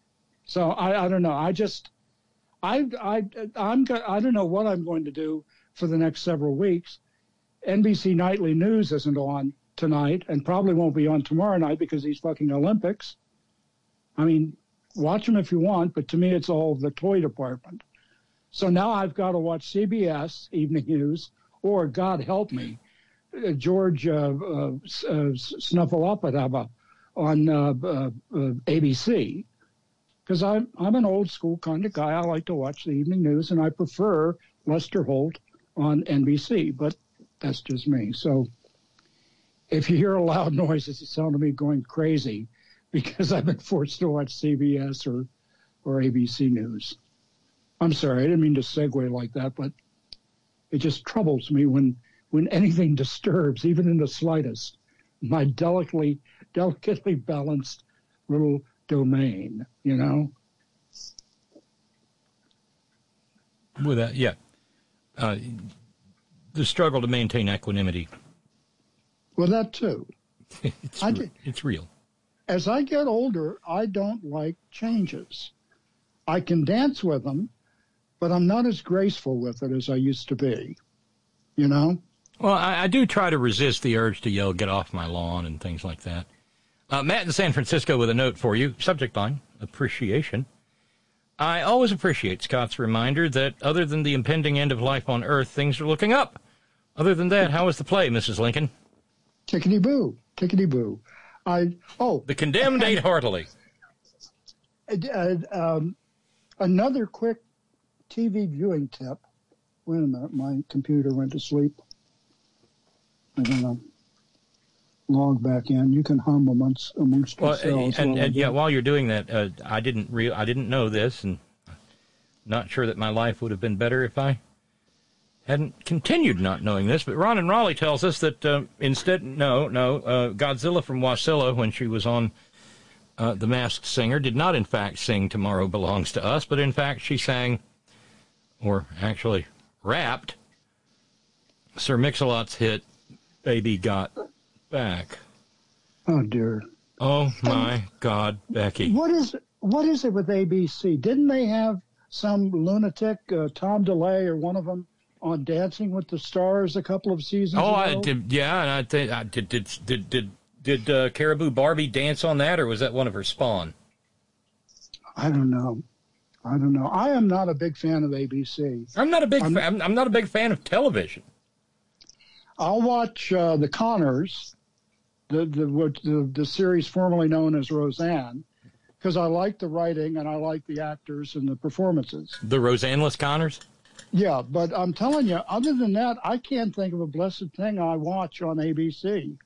So I, I don't know. I just, I, I, I'm, go- I don't know what I'm going to do for the next several weeks. N B C Nightly News isn't on tonight and probably won't be on tomorrow night because these fucking Olympics. I mean, watch them if you want, but to me it's all the toy department. So now I've got to watch C B S Evening News or, God help me, uh, George uh, uh, uh, Snuffleupagus on uh, uh, uh, A B C. Because I'm, I'm an old school kind of guy. I like to watch the evening news, and I prefer Lester Holt on N B C, but that's just me. So if you hear a loud noise, it's the sound of me going crazy because I've been forced to watch C B S or, or A B C News. I'm sorry, I didn't mean to segue like that, but it just troubles me when, when anything disturbs, even in the slightest, my delicately, delicately balanced little domain, you know? With that, yeah. Uh, the struggle to maintain equanimity. Well, that too. it's, I, re- it's real. As I get older, I don't like changes. I can dance with them, but I'm not as graceful with it as I used to be, you know? Well, I, I do try to resist the urge to yell, get off my lawn and things like that. Uh, Matt in San Francisco with a note for you. Subject line, appreciation. I always appreciate Scott's reminder that other than the impending end of life on Earth, things are looking up. Other than that, how was the play, Missus Lincoln? Tickety-boo, tickety-boo. I, oh. The condemned ate heartily. Uh, um, another quick T V viewing tip. Wait a minute, my computer went to sleep. I'm going to log back in. You can hum amongst amongst well, yourselves. And, and yeah, while you're doing that, uh, I didn't re- I didn't know this, and not sure that my life would have been better if I hadn't continued not knowing this. But Ron and Raleigh tells us that uh, instead, no, no, uh, Godzilla from Wasilla, when she was on uh, The Masked Singer, did not in fact sing "Tomorrow Belongs to Us," but in fact she sang, or actually rapped, Sir Mix-a-Lot's hit "Baby Got Back." Oh dear. Oh my God, Becky. What is what is it with A B C? Didn't they have some lunatic, uh, Tom DeLay or one of them, on Dancing with the Stars a couple of seasons oh, ago? I did, yeah, and I think I did. Did did did did uh, Caribou Barbie dance on that, or was that one of her spawn? I don't know. I don't know. I am not a big fan of A B C. I'm not a big. I'm, fa- I'm, I'm not a big fan of television. I'll watch uh, the Connors, the the, the the series formerly known as Roseanne, because I like the writing and I like the actors and the performances. The Roseanne-less Connors? Yeah, but I'm telling you, other than that, I can't think of a blessed thing I watch on A B C.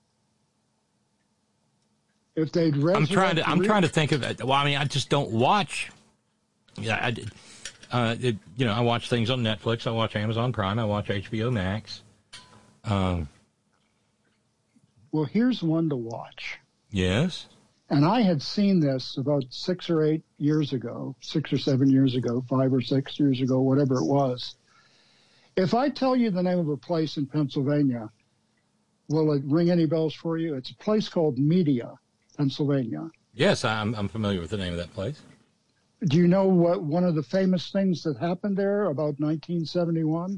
If they'd read, I'm trying to. I'm trying to think of it. Well, I mean, I just don't watch. Yeah, I did. Uh, it, you know, I watch things on Netflix. I watch Amazon Prime. I watch H B O Max. Um. Well, here's one to watch. Yes. And I had seen this about six or eight years ago, six or seven years ago, five or six years ago, whatever it was. If I tell you the name of a place in Pennsylvania, will it ring any bells for you? It's a place called Media, Pennsylvania. Yes, I'm I'm familiar with the name of that place. Do you know what one of the famous things that happened there about nineteen seventy-one?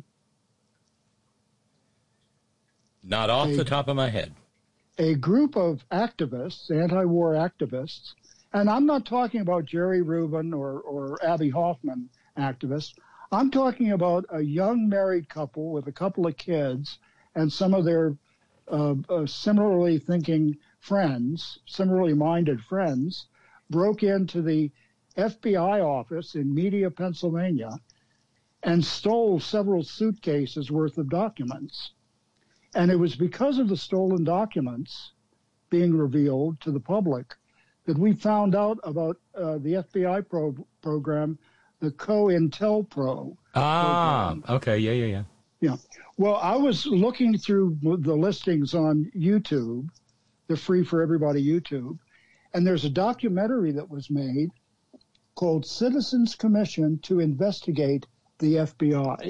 Not off a, the top of my head. A group of activists, anti-war activists, and I'm not talking about Jerry Rubin or, or Abby Hoffman activists. I'm talking about a young married couple with a couple of kids and some of their uh, uh, similarly thinking friends, similarly minded friends, broke into the F B I office in Media, Pennsylvania, and stole several suitcases worth of documents. And it was because of the stolen documents being revealed to the public that we found out about uh, the F B I pro- program, the COINTELPRO. Ah, program. Okay, yeah, yeah, yeah. Yeah. Well, I was looking through the listings on YouTube, the free for everybody YouTube, and there's a documentary that was made called Citizens Commission to Investigate the F B I.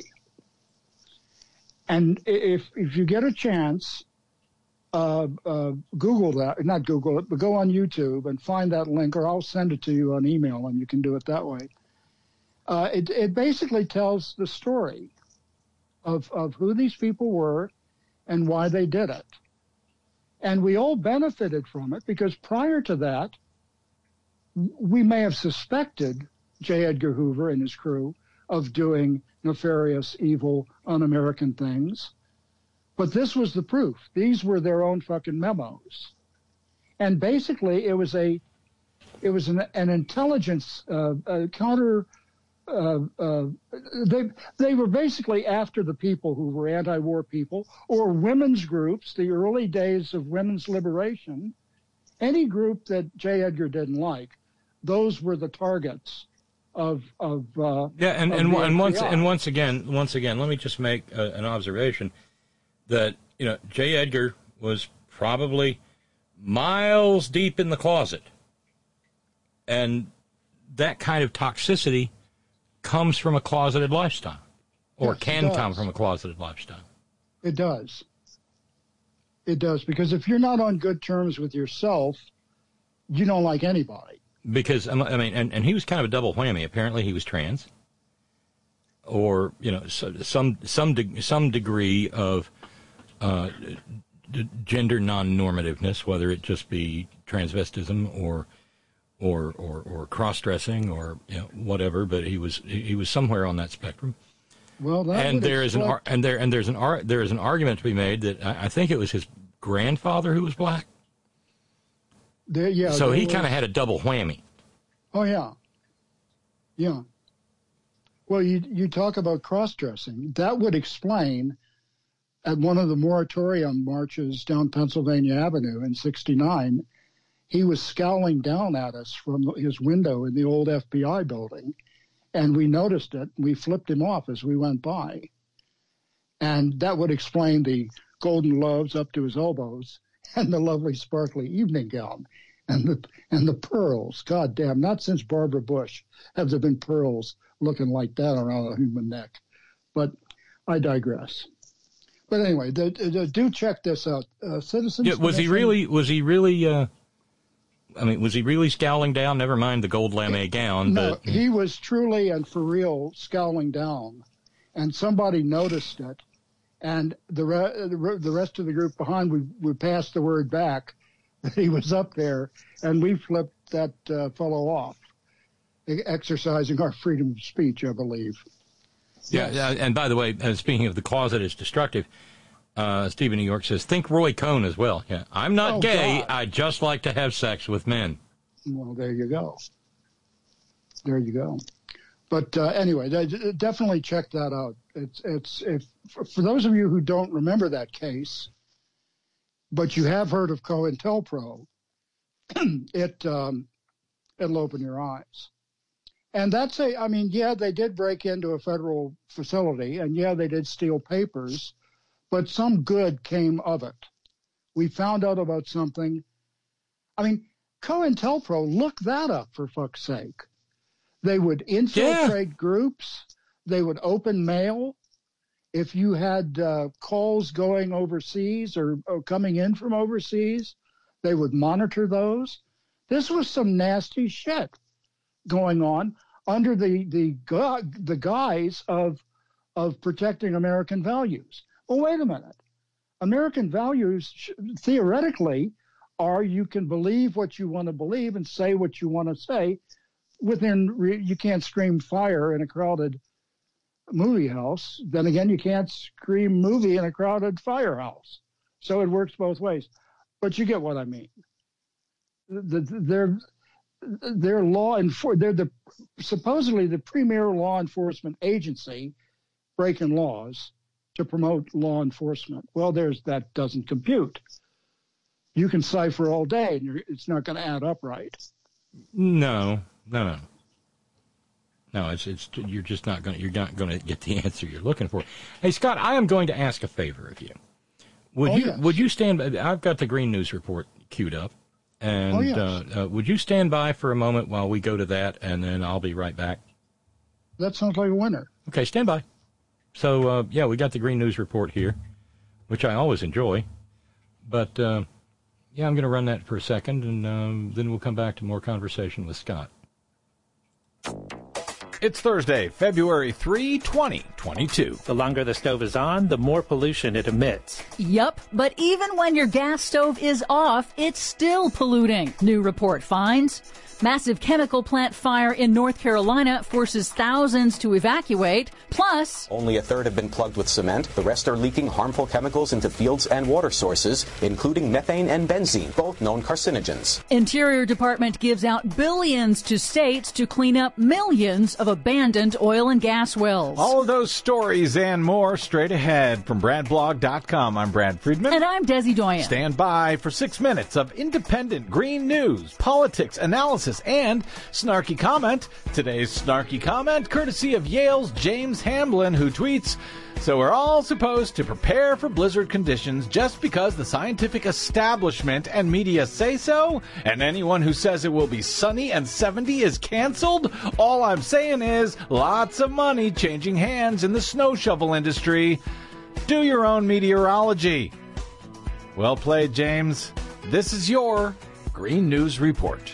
And if if you get a chance, uh, uh, Google that, not Google it, but go on YouTube and find that link, or I'll send it to you on email, and you can do it that way. Uh, it, it basically tells the story of, of who these people were and why they did it. And we all benefited from it because prior to that, we may have suspected J. Edgar Hoover and his crew of doing nefarious, evil, un-American things. But this was the proof. These were their own fucking memos. And basically, it was a, it was an, an intelligence uh, a counter. Uh, uh, they they were basically after the people who were anti-war people or women's groups. The early days of women's liberation, any group that J. Edgar didn't like, those were the targets of of uh, yeah. And of and, the and once F B I. and once again, once again, let me just make a, an observation that you know J. Edgar was probably miles deep in the closet, and that kind of toxicity comes from a closeted lifestyle, or Yes, can it does. come from a closeted lifestyle. It does. It does, because if you're not on good terms with yourself, you don't like anybody. Because, I mean, and, and he was kind of a double whammy. Apparently he was trans, or, you know, so, some some de- some degree of uh, d- gender non-normativeness, whether it just be transvestism or or or, or cross-dressing or, you know, whatever, but he was he was somewhere on that spectrum. Well, that and would there is an ar- explain- and there and there's an ar- there is an argument to be made that I, I think it was his grandfather who was black. There, yeah. so there he kind of was- had a double whammy. Oh yeah. Yeah. Well, you you talk about cross-dressing. That would explain at one of the moratorium marches down Pennsylvania Avenue in sixty-nine, he was scowling down at us from his window in the old F B I building, and we noticed it. We flipped him off as we went by. And that would explain the golden loves up to his elbows and the lovely sparkly evening gown and the and the pearls. God damn, not since Barbara Bush have there been pearls looking like that around a human neck. But I digress. But anyway, the, the, do check this out. Uh, Citizens Yeah, was he Commission- really? Was he really? Uh, I mean, was he really scowling down? Never mind the gold lame gown, No, but he was truly and for real scowling down, and somebody noticed it, and the re- the, re- the rest of the group behind we we passed the word back that he was up there, and we flipped that uh, fellow off, e- exercising our freedom of speech, I believe. yeah. yeah and by the way, uh, speaking of the closet is destructive, uh, Stephen New York says, think Roy Cohn as well. Yeah, I'm not Oh, gay. God. I just like to have sex with men. Well, there you go. There you go. But uh, anyway, they- definitely check that out. It's it's if for, for those of you who don't remember that case, but you have heard of COINTELPRO, it um, it'll open your eyes. And that's a, I mean, yeah, they did break into a federal facility, and yeah, they did steal papers, but some good came of it. We found out about something. I mean, COINTELPRO, look that up for fuck's sake. They would infiltrate groups. They would open mail. If you had uh, calls going overseas or, or coming in from overseas, they would monitor those. This was some nasty shit going on under the the gu- the guise of of protecting American values. Well, wait a minute. American values sh- theoretically are you can believe what you want to believe and say what you want to say. Within re- you can't scream fire in a crowded movie house. Then again, you can't scream movie in a crowded firehouse. So it works both ways. But you get what I mean. The, the, they're they're law enfor- They're the supposedly the premier law enforcement agency breaking laws to promote law enforcement. Well, there's that doesn't compute. You can cipher all day, and you're, it's not going to add up right. No, no, no. No, it's it's you're just not going to you're not going to get the answer you're looking for. Hey, Scott, I am going to ask a favor of you. Would Oh, you yes. would you stand by? I've got the Green News Report queued up, and Oh, yes. uh, uh, would you stand by for a moment while we go to that, and then I'll be right back. That sounds like a winner. Okay, stand by. So uh, yeah, we got the Green News Report here, which I always enjoy, but uh, yeah, I'm going to run that for a second, and um, then we'll come back to more conversation with Scott. It's Thursday, February third, twenty twenty-two. The longer the stove is on, the more pollution it emits. Yup, but even when your gas stove is off, it's still polluting, new report finds. Massive chemical plant fire in North Carolina forces thousands to evacuate. Plus, only a third have been plugged with cement. The rest are leaking harmful chemicals into fields and water sources, including methane and benzene, both known carcinogens. Interior Department gives out billions to states to clean up millions of abandoned oil and gas wells. All of those stories and more straight ahead from Brad Blog dot com. I'm Brad Friedman. And I'm Desi Doyen. Stand by for six minutes of independent green news, politics, analysis, and snarky comment. Today's snarky comment, courtesy of Yale's James Hamblin, who tweets, "So we're all supposed to prepare for blizzard conditions just because the scientific establishment and media say so? And anyone who says it will be sunny and seventy is canceled? All I'm saying is lots of money changing hands in the snow shovel industry. Do your own meteorology." Well played, James. This is your Green News Report.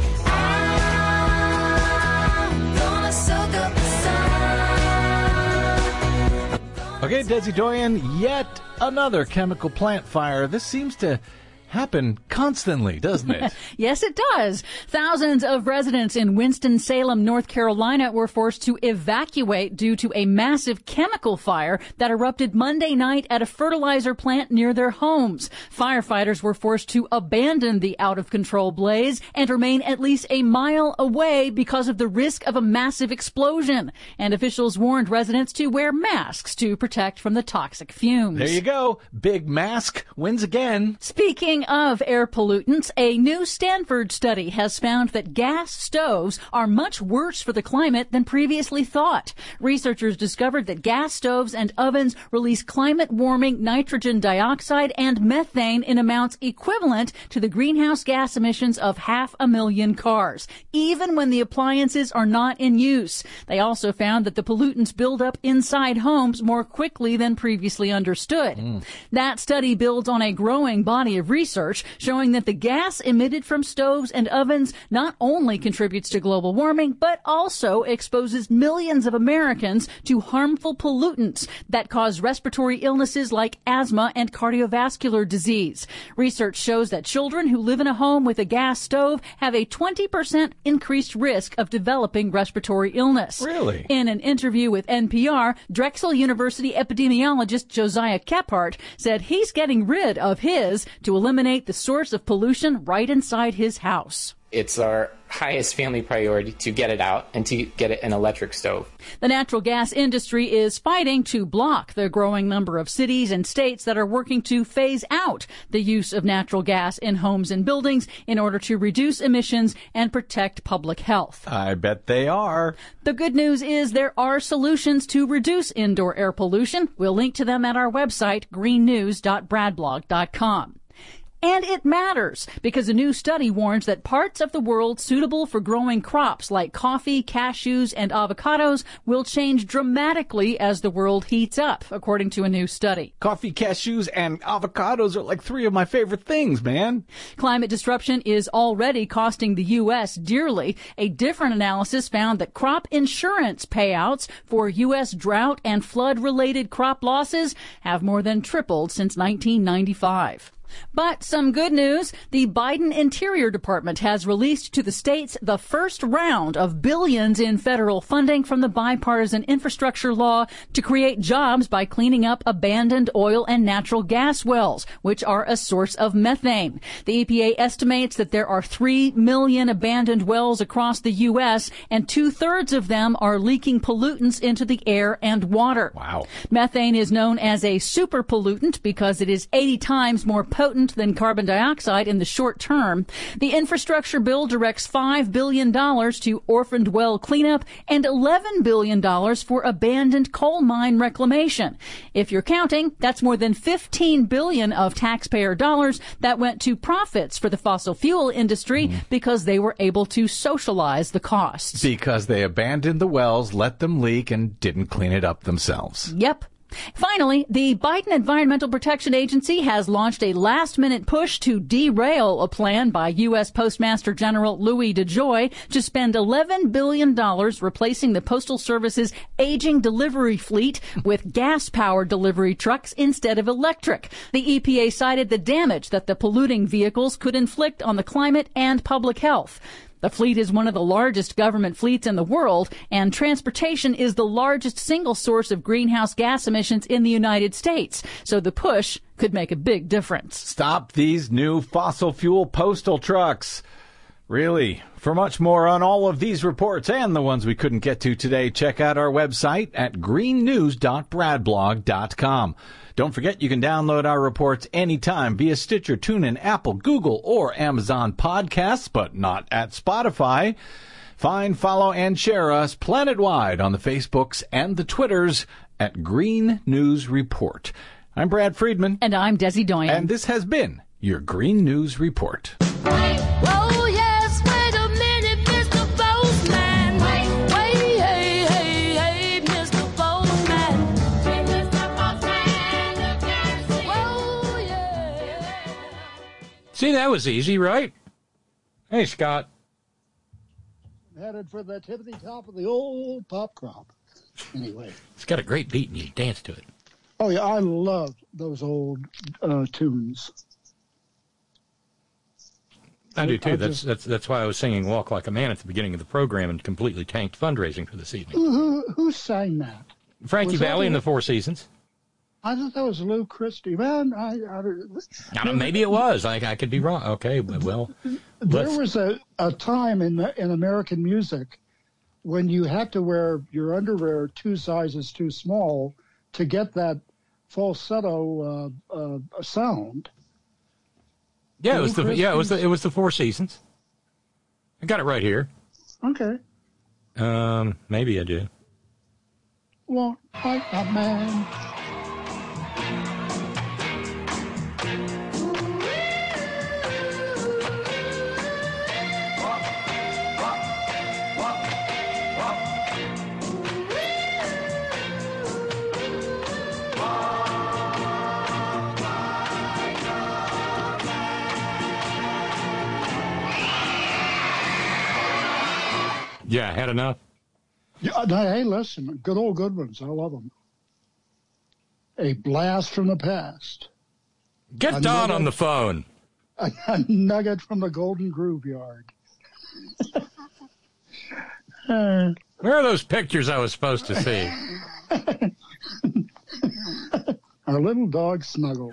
Okay, Desi Doyen, yet another chemical plant fire. This seems to happen constantly, doesn't it? Yes, it does. Thousands of residents in Winston-Salem, North Carolina were forced to evacuate due to a massive chemical fire that erupted Monday night at a fertilizer plant near their homes. Firefighters were forced to abandon the out-of-control blaze and remain at least a mile away because of the risk of a massive explosion. And officials warned residents to wear masks to protect from the toxic fumes. There you go. Big mask wins again. Speaking of air pollutants, a new Stanford study has found that gas stoves are much worse for the climate than previously thought. Researchers discovered that gas stoves and ovens release climate-warming nitrogen dioxide and methane in amounts equivalent to the greenhouse gas emissions of half a million cars, even when the appliances are not in use. They also found that the pollutants build up inside homes more quickly than previously understood. Mm. That study builds on a growing body of research Research showing that the gas emitted from stoves and ovens not only contributes to global warming, but also exposes millions of Americans to harmful pollutants that cause respiratory illnesses like asthma and cardiovascular disease. Research shows that children who live in a home with a gas stove have a twenty percent increased risk of developing respiratory illness. Really? In an interview with N P R, Drexel University epidemiologist Josiah Kephart said he's getting rid of his to eliminate the source of pollution right inside his house. It's our highest family priority to get it out and to get it an electric stove. The natural gas industry is fighting to block the growing number of cities and states that are working to phase out the use of natural gas in homes and buildings in order to reduce emissions and protect public health. I bet they are. The good news is there are solutions to reduce indoor air pollution. We'll link to them at our website, green news dot brad blog dot com. And it matters because a new study warns that parts of the world suitable for growing crops like coffee, cashews, and avocados will change dramatically as the world heats up, according to a new study. Coffee, cashews, and avocados are like three of my favorite things, man. Climate disruption is already costing the U S dearly. A different analysis found that crop insurance payouts for U S drought and flood-related crop losses have more than tripled since nineteen ninety-five. But some good news. The Biden Interior Department has released to the states the first round of billions in federal funding from the bipartisan infrastructure law to create jobs by cleaning up abandoned oil and natural gas wells, which are a source of methane. The E P A estimates that there are three million abandoned wells across the U S, and two-thirds of them are leaking pollutants into the air and water. Wow. Methane is known as a super pollutant because it is eighty times more potent than carbon dioxide in the short term. The infrastructure bill directs five billion dollars to orphaned well cleanup and eleven billion dollars for abandoned coal mine reclamation. If you're counting, that's more than fifteen billion dollars of taxpayer dollars that went to profits for the fossil fuel industry mm. because they were able to socialize the costs. Because they abandoned the wells, let them leak, and didn't clean it up themselves. Yep. Finally, the Biden Environmental Protection Agency has launched a last-minute push to derail a plan by U S Postmaster General Louis DeJoy to spend eleven billion dollars replacing the Postal Service's aging delivery fleet with gas-powered delivery trucks instead of electric. The E P A cited the damage that the polluting vehicles could inflict on the climate and public health. The fleet is one of the largest government fleets in the world, and transportation is the largest single source of greenhouse gas emissions in the United States. So the push could make a big difference. Stop these new fossil fuel postal trucks. Really. For much more on all of these reports and the ones we couldn't get to today, check out our website at green news dot bradblog dot com. Don't forget you can download our reports anytime via Stitcher, TuneIn, Apple, Google, or Amazon Podcasts, but not at Spotify. Find, follow, and share us planet-wide on the Facebooks and the Twitters at Green News Report. I'm Brad Friedman. And I'm Desi Doyen. And this has been your Green News Report. Oh, yes, wait a minute, Mister Postman. Wait, wait, hey, hey, hey, Mister Postman. Hey, Mister Postman. Oh, yeah. See, that was easy, right? Hey, Scott. Headed for the tippity top of the old pop crop. Anyway. It's got a great beat and you dance to it. Oh, yeah, I love those old uh, tunes. I do, too. I That's just, that's that's why I was singing Walk Like a Man at the beginning of the program and completely tanked fundraising for this evening. Who, who, who sang that? Frankie Was Valli that and the Four Seasons. I thought that was Lou Christie. Man, I... I Now, maybe it was. I, I could be wrong. Okay, well... There let's... was a, a time in in American music when you had to wear your underwear two sizes too small to get that falsetto uh, uh, sound. Yeah, it was the yeah it was the it was the Four Seasons. I got it right here. Okay. Um, maybe I do. Walk like a man. Yeah, had enough. Yeah, hey, listen, good old good ones. I love them. A blast from the past. Get a Don nugget, on the phone. A, a nugget from the Golden Groove Yard. uh, Where are those pictures I was supposed to see? Our little dog Snuggles.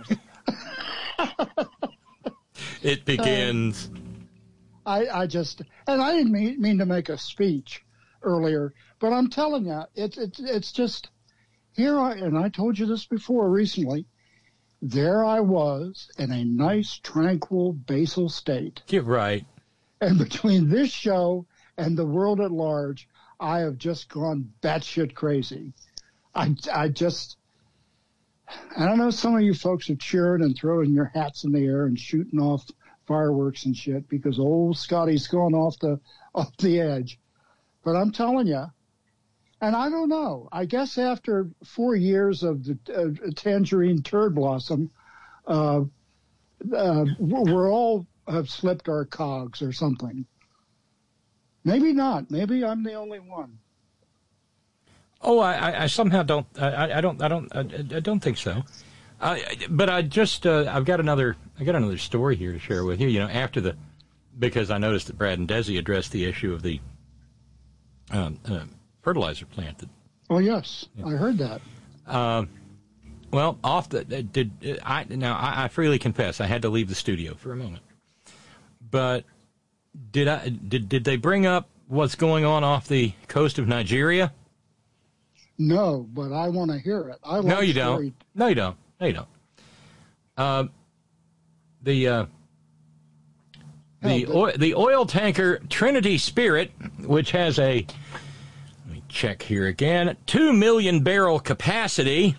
It begins. Uh, I, I just, and I didn't mean, mean to make a speech earlier, but I'm telling you, it's it's it's just, here I, and I told you this before recently, there I was in a nice, tranquil, basal state. Get right. And between this show and the world at large, I have just gone batshit crazy. I, I just, I don't know, some of you folks are cheering and throwing your hats in the air and shooting off fireworks and shit because old Scotty's gone off the off the edge. But I'm telling you, and I don't know, I guess after four years of the uh, tangerine turd blossom, uh, uh, we're all have slipped our cogs or something. Maybe not. Maybe I'm the only one. Oh, I, I somehow don't. I, I don't. I don't. I, I don't think so. Uh, but I just. Uh, I've got another. I got another story here to share with you. You know, after the, because I noticed that Brad and Desi addressed the issue of the um, uh, fertilizer plant. That, oh yes, yeah. I heard that. Uh, well, off the did I now? I, I freely confess I had to leave the studio for a moment. But did I? Did did they bring up what's going on off the coast of Nigeria? No, but I want to hear it. I like no, you story. don't. No, you don't. No, you don't. Uh, the uh, the oil, the oil tanker Trinity Spirit, which has a, let me check here again, two million barrel capacity,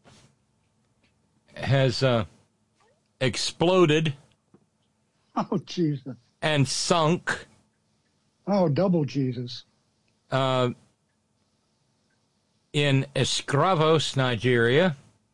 has uh, exploded. Oh Jesus! And sunk. Oh, double Jesus! Uh. in Escravos, Nigeria.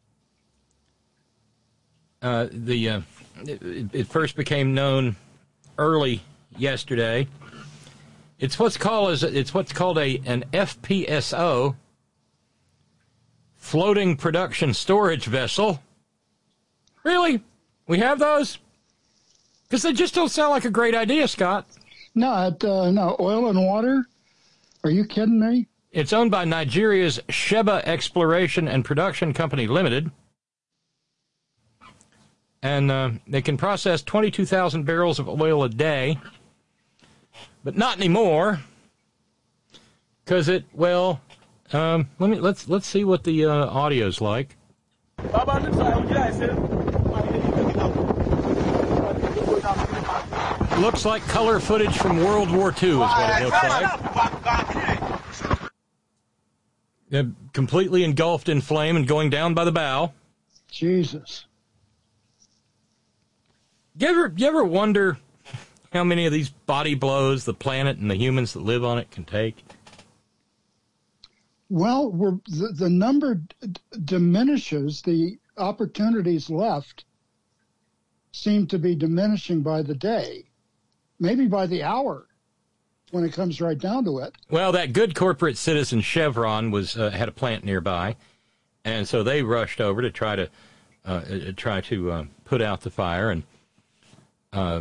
Uh, the uh, it, it first became known early yesterday. It's what's called as it's what's called a an F P S O, floating production storage vessel. Really? We have those? Because they just don't sound like a great idea, Scott. No, it, uh, no, oil and water? Are you kidding me? It's owned by Nigeria's Sheba Exploration and Production Company Limited. And uh, they can process twenty-two thousand barrels of oil a day. But not anymore. Because it, well, um, let me, let's, let's see what the uh, audio's like. Looks like color footage from World War Two is what it looks like. They're completely engulfed in flame and going down by the bow. Jesus. You ever, you ever wonder how many of these body blows the planet and the humans that live on it can take? Well, we're, the, the number d- diminishes, the opportunities left seem to be diminishing by the day, maybe by the hour, when it comes right down to it. Well, that good corporate citizen Chevron was uh, had a plant nearby, and so they rushed over to try to uh, try to uh, put out the fire. And uh,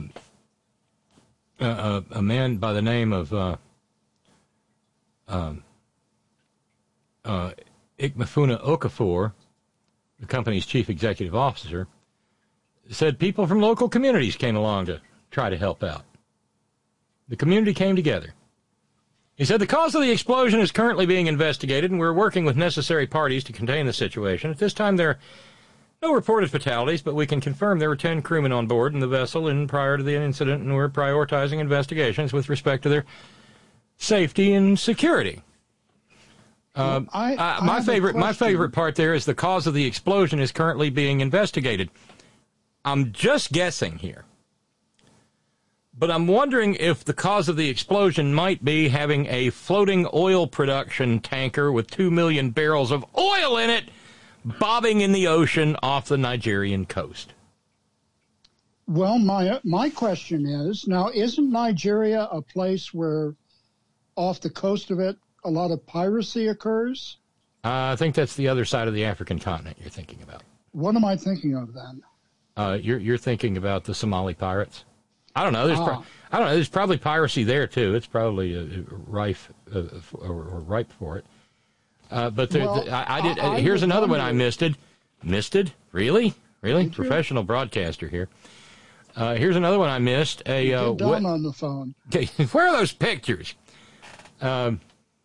a, a man by the name of uh, um, uh, Ikmefuna Okafor, the company's chief executive officer, said people from local communities came along to try to help out. The community came together. He said the cause of the explosion is currently being investigated, and we're working with necessary parties to contain the situation. At this time, there are no reported fatalities, but we can confirm there were ten crewmen on board in the vessel and prior to the incident, and we're prioritizing investigations with respect to their safety and security. Uh, well, I, uh, I my favorite, my favorite part there is the cause of the explosion is currently being investigated. I'm just guessing here, but I'm wondering if the cause of the explosion might be having a floating oil production tanker with two million barrels of oil in it bobbing in the ocean off the Nigerian coast. Well, my my question is, now, isn't Nigeria a place where off the coast of it a lot of piracy occurs? Uh, I think that's the other side of the African continent you're thinking about. What am I thinking of then? Uh, you're you're thinking about the Somali pirates. I don't know. There's Ah. pro- I don't know. There's probably piracy there too. It's probably uh, rife uh, or, or ripe for it. Uh, but there, Well, the, I, I did. I- I here's would another one I wonder- missed it. Missed it? Really? Really? Did you? Professional broadcaster here. Uh, here's another one I missed. A uh, Get down what- on the phone. Okay, where are those pictures? Um,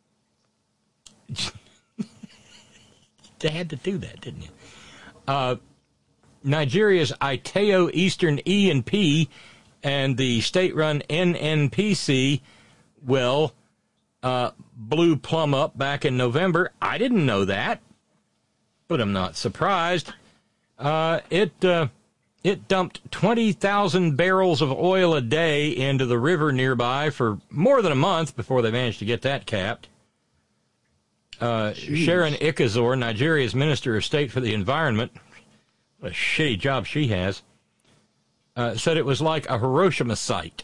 they had to do that, didn't you? Uh, Nigeria's Iteo Eastern E and P and the state-run N N P C, well, uh, blew plumb up back in November. I didn't know that, but I'm not surprised. Uh, it uh, it dumped twenty thousand barrels of oil a day into the river nearby for more than a month before they managed to get that capped. Uh, Sharon Ikazor, Nigeria's Minister of State for the Environment, what a shitty job she has, uh, said it was like a Hiroshima site.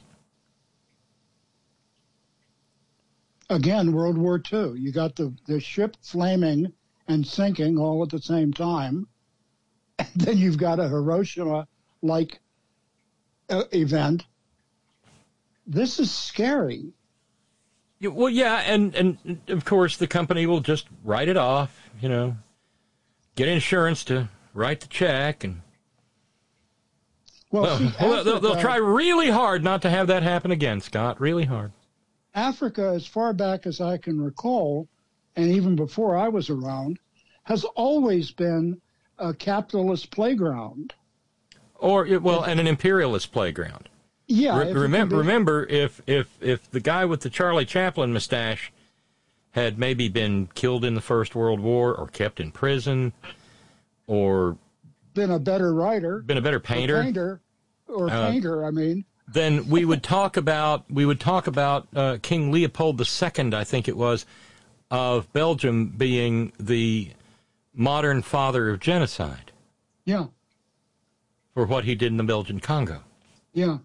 Again, World War Two. You got the, the ship flaming and sinking all at the same time. And then you've got a Hiroshima-like uh, event. This is scary. Yeah, well, yeah, and, and of course the company will just write it off, you know, get insurance to write the check, and Well, well, see, well, they'll, they'll Africa- try really hard not to have that happen again, Scott, really hard. Africa, as far back as I can recall, and even before I was around, has always been a capitalist playground. Or, well, and an imperialist playground. Yeah. Re- if it remember, can be- remember, if, if, if the guy with the Charlie Chaplin mustache had maybe been killed in the First World War or kept in prison or been a better writer, been a better painter, or painter, or Uh, painter, I mean. then we would talk about we would talk about uh, King Leopold the Second, I think it was, of Belgium being the modern father of genocide. Yeah. For what he did in the Belgian Congo. Yeah.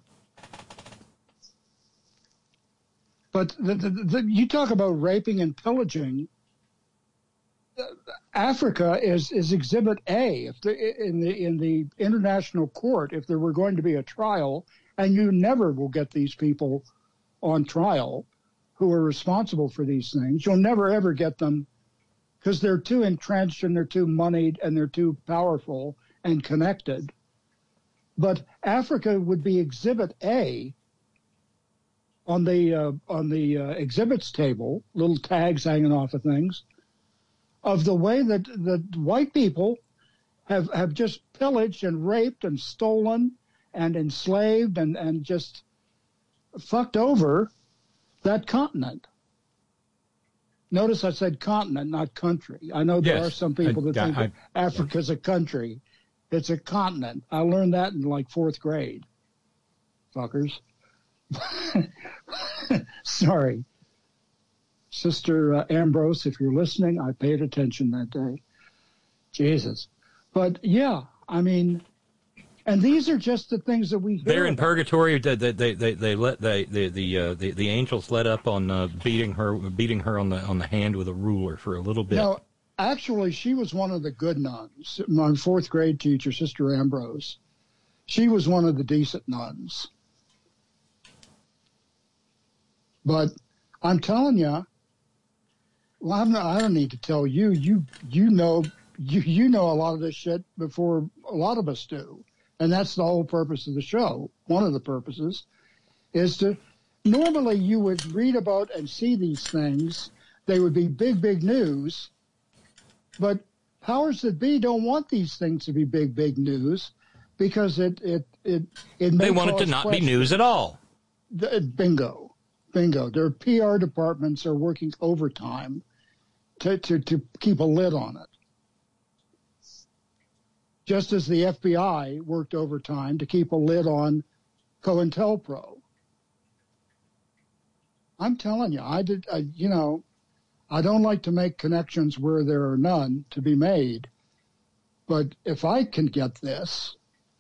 But the, the, the, you talk about raping and pillaging. Africa is, is Exhibit A. If the, in the in the international court, if there were going to be a trial, and you never will get these people on trial who are responsible for these things, you'll never ever get them because they're too entrenched and they're too moneyed and they're too powerful and connected. But Africa would be Exhibit A on the uh, on the uh, exhibits table, little tags hanging off of things, of the way that the white people have have just pillaged and raped and stolen and enslaved and, and just fucked over that continent. Notice I said continent, not country. I know there yes, are some people that I, think I, that Africa's a country. It's a continent. I learned that in like fourth grade. Fuckers. Sorry. Sister uh, Ambrose, if you're listening, I paid attention that day. Jesus. But yeah, I mean, and these are just the things that we hear They're in about. purgatory. They they they they, they let they, the the, uh, the the angels let up on uh, beating her beating her on the on the hand with a ruler for a little bit. No, actually, she was one of the good nuns. My fourth grade teacher, Sister Ambrose, she was one of the decent nuns. But I'm telling you, well, I'm not, I don't need to tell you. You you know you you know a lot of this shit before a lot of us do, and that's the whole purpose of the show. One of the purposes is to normally you would read about and see these things. They would be big big news, but powers that be don't want these things to be big big news because it it it it may they want it to cause not questions. be news at all. The- Bingo. Bingo. Their P R departments are working overtime to, to, to keep a lid on it. Just as the F B I worked overtime to keep a lid on COINTELPRO. I'm telling you, I did, I, you know, I don't like to make connections where there are none to be made. But if I can get this,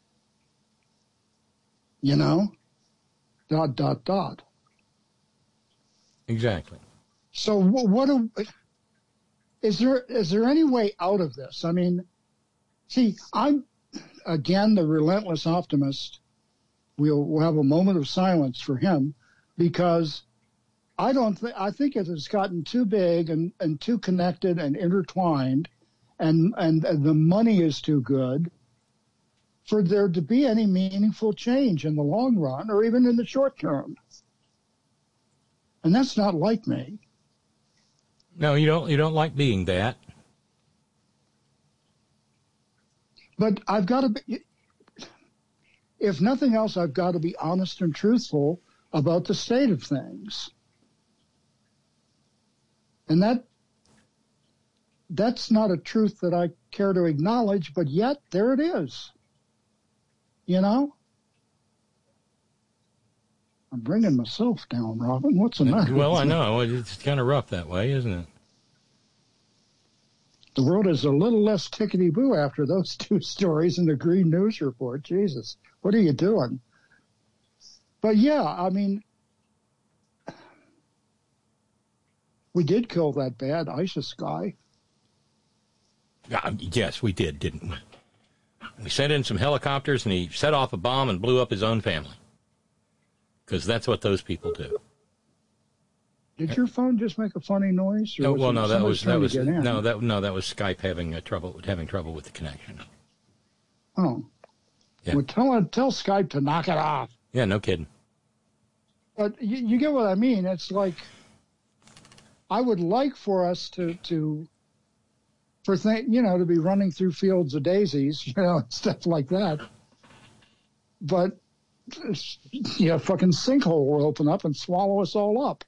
you know, dot, dot, dot. Exactly. So what, what do, is there is there any way out of this? I mean, see, I'm again the relentless optimist. We'll, we'll have a moment of silence for him because I don't think I think it has gotten too big and, and too connected and intertwined, and, and and the money is too good for there to be any meaningful change in the long run or even in the short term. And that's not like me. No, you don't. You don't like being that. But I've got to be, if nothing else, I've got to be honest and truthful about the state of things. And that that's not a truth that I care to acknowledge, but yet there it is. You know? I'm bringing myself down, Robin. What's the matter? Well, I know. It's kind of rough that way, isn't it? The world is a little less tickety-boo after those two stories in the Green News Report. Jesus, what are you doing? But yeah, I mean, we did kill that bad ISIS guy. Uh, yes, we did, didn't we? We sent in some helicopters, and he set off a bomb and blew up his own family. Because that's what those people do. Did your phone just make a funny noise? No, well, no, that was that was no, no, that no, that was Skype having uh, trouble having trouble with the connection. Oh, yeah. Well, tell tell Skype to knock it off. Yeah, no kidding. But you, you get what I mean. It's like I would like for us to to for th- you know to be running through fields of daisies, you know, stuff like that. But yeah, fucking sinkhole will open up and swallow us all up.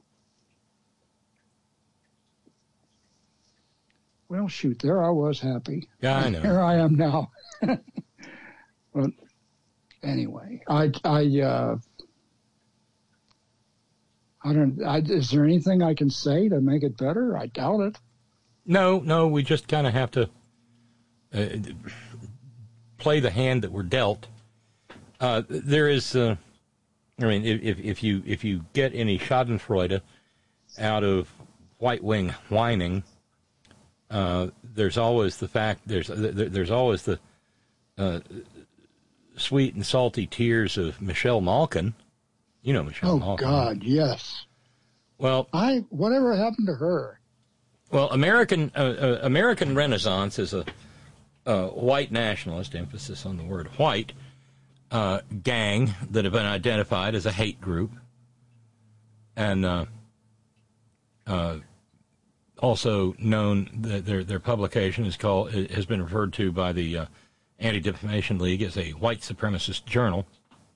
Well, shoot, there I was happy. Yeah, I know. Here I am now. But anyway, I I uh, I don't. I, is there anything I can say to make it better? I doubt it. No, no. We just kind of have to uh, play the hand that we're dealt. Uh, there is. Uh, I mean, if if you if you get any Schadenfreude out of white wing whining, uh, there's always the fact there's there's always the uh, sweet and salty tears of Michelle Malkin. You know Michelle Oh Malkin. God, yes. Well, I whatever happened to her? Well, American uh, uh, American Renaissance is a uh, white nationalist, emphasis on the word white, uh, gang that have been identified as a hate group, and uh, uh, also known that their their publication is called has been referred to by the uh, Anti-Defamation League as a white supremacist journal.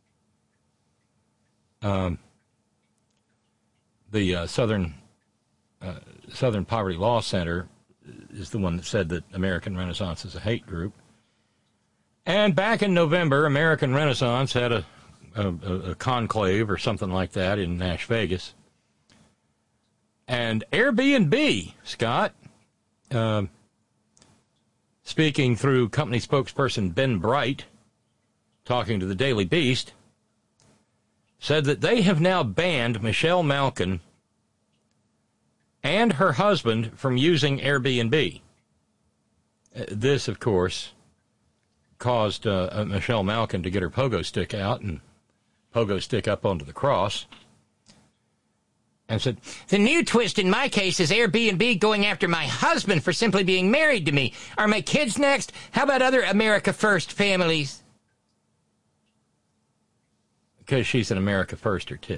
Um, the uh, Southern uh, Southern Poverty Law Center is the one that said that American Renaissance is a hate group. And back in November, American Renaissance had a, a, a conclave or something like that in Nash Vegas. And Airbnb, Scott, uh, speaking through company spokesperson Ben Bright, talking to the Daily Beast, said that they have now banned Michelle Malkin and her husband from using Airbnb. Uh, this, of course, caused uh, Michelle Malkin to get her pogo stick out and pogo stick up onto the cross. And said, the new twist in my case is Airbnb going after my husband for simply being married to me. Are my kids next? How about other America First families? Because she's an America Firster, too.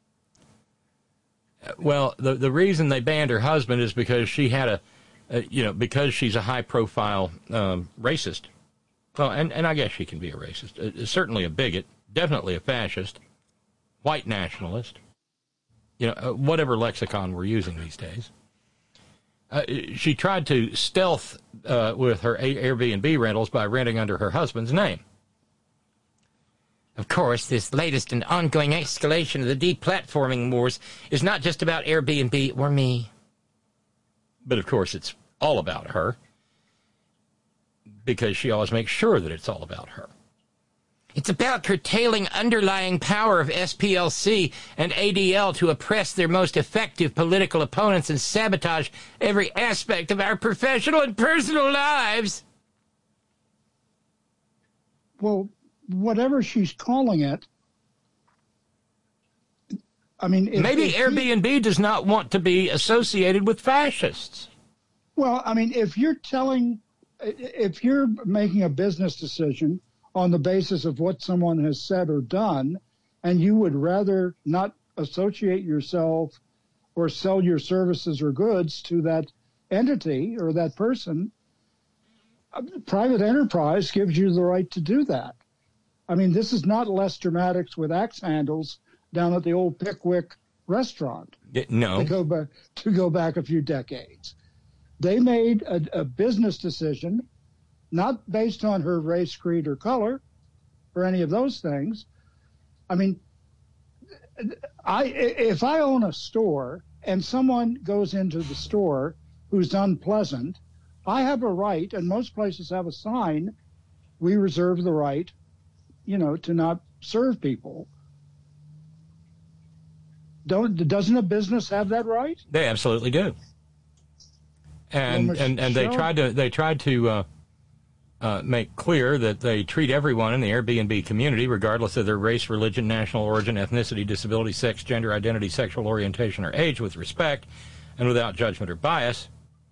Well, the the reason they banned her husband is because she had a, a you know, because she's a high-profile um, racist. Well, and, and I guess she can be a racist. Uh, certainly a bigot, definitely a fascist, white nationalist, you know, uh, whatever lexicon we're using these days. Uh, she tried to stealth uh, with her Airbnb rentals by renting under her husband's name. Of course, this latest and ongoing escalation of the deplatforming wars is not just about Airbnb or me. But, of course, it's all about her, because she always makes sure that it's all about her. It's about curtailing underlying power of S P L C and A D L to oppress their most effective political opponents and sabotage every aspect of our professional and personal lives. Well, whatever she's calling it, I mean... If, Maybe if Airbnb you, does not want to be associated with fascists. Well, I mean, if you're telling, if you're making a business decision on the basis of what someone has said or done, and you would rather not associate yourself or sell your services or goods to that entity or that person, private enterprise gives you the right to do that. I mean, this is not Lester Maddox with axe handles down at the old Pickwick restaurant. No. To go back, to go back a few decades. They made a, a business decision, not based on her race, creed, or color, or any of those things. I mean, I if I own a store and someone goes into the store who's unpleasant, I have a right, and most places have a sign, we reserve the right, you know, to not serve people. Don't doesn't a business have that right? They absolutely do. And Well, and, and they Michelle- tried to they tried to uh, uh, make clear that they treat everyone in the Airbnb community, regardless of their race, religion, national origin, ethnicity, disability, sex, gender identity, sexual orientation, or age, with respect and without judgment or bias.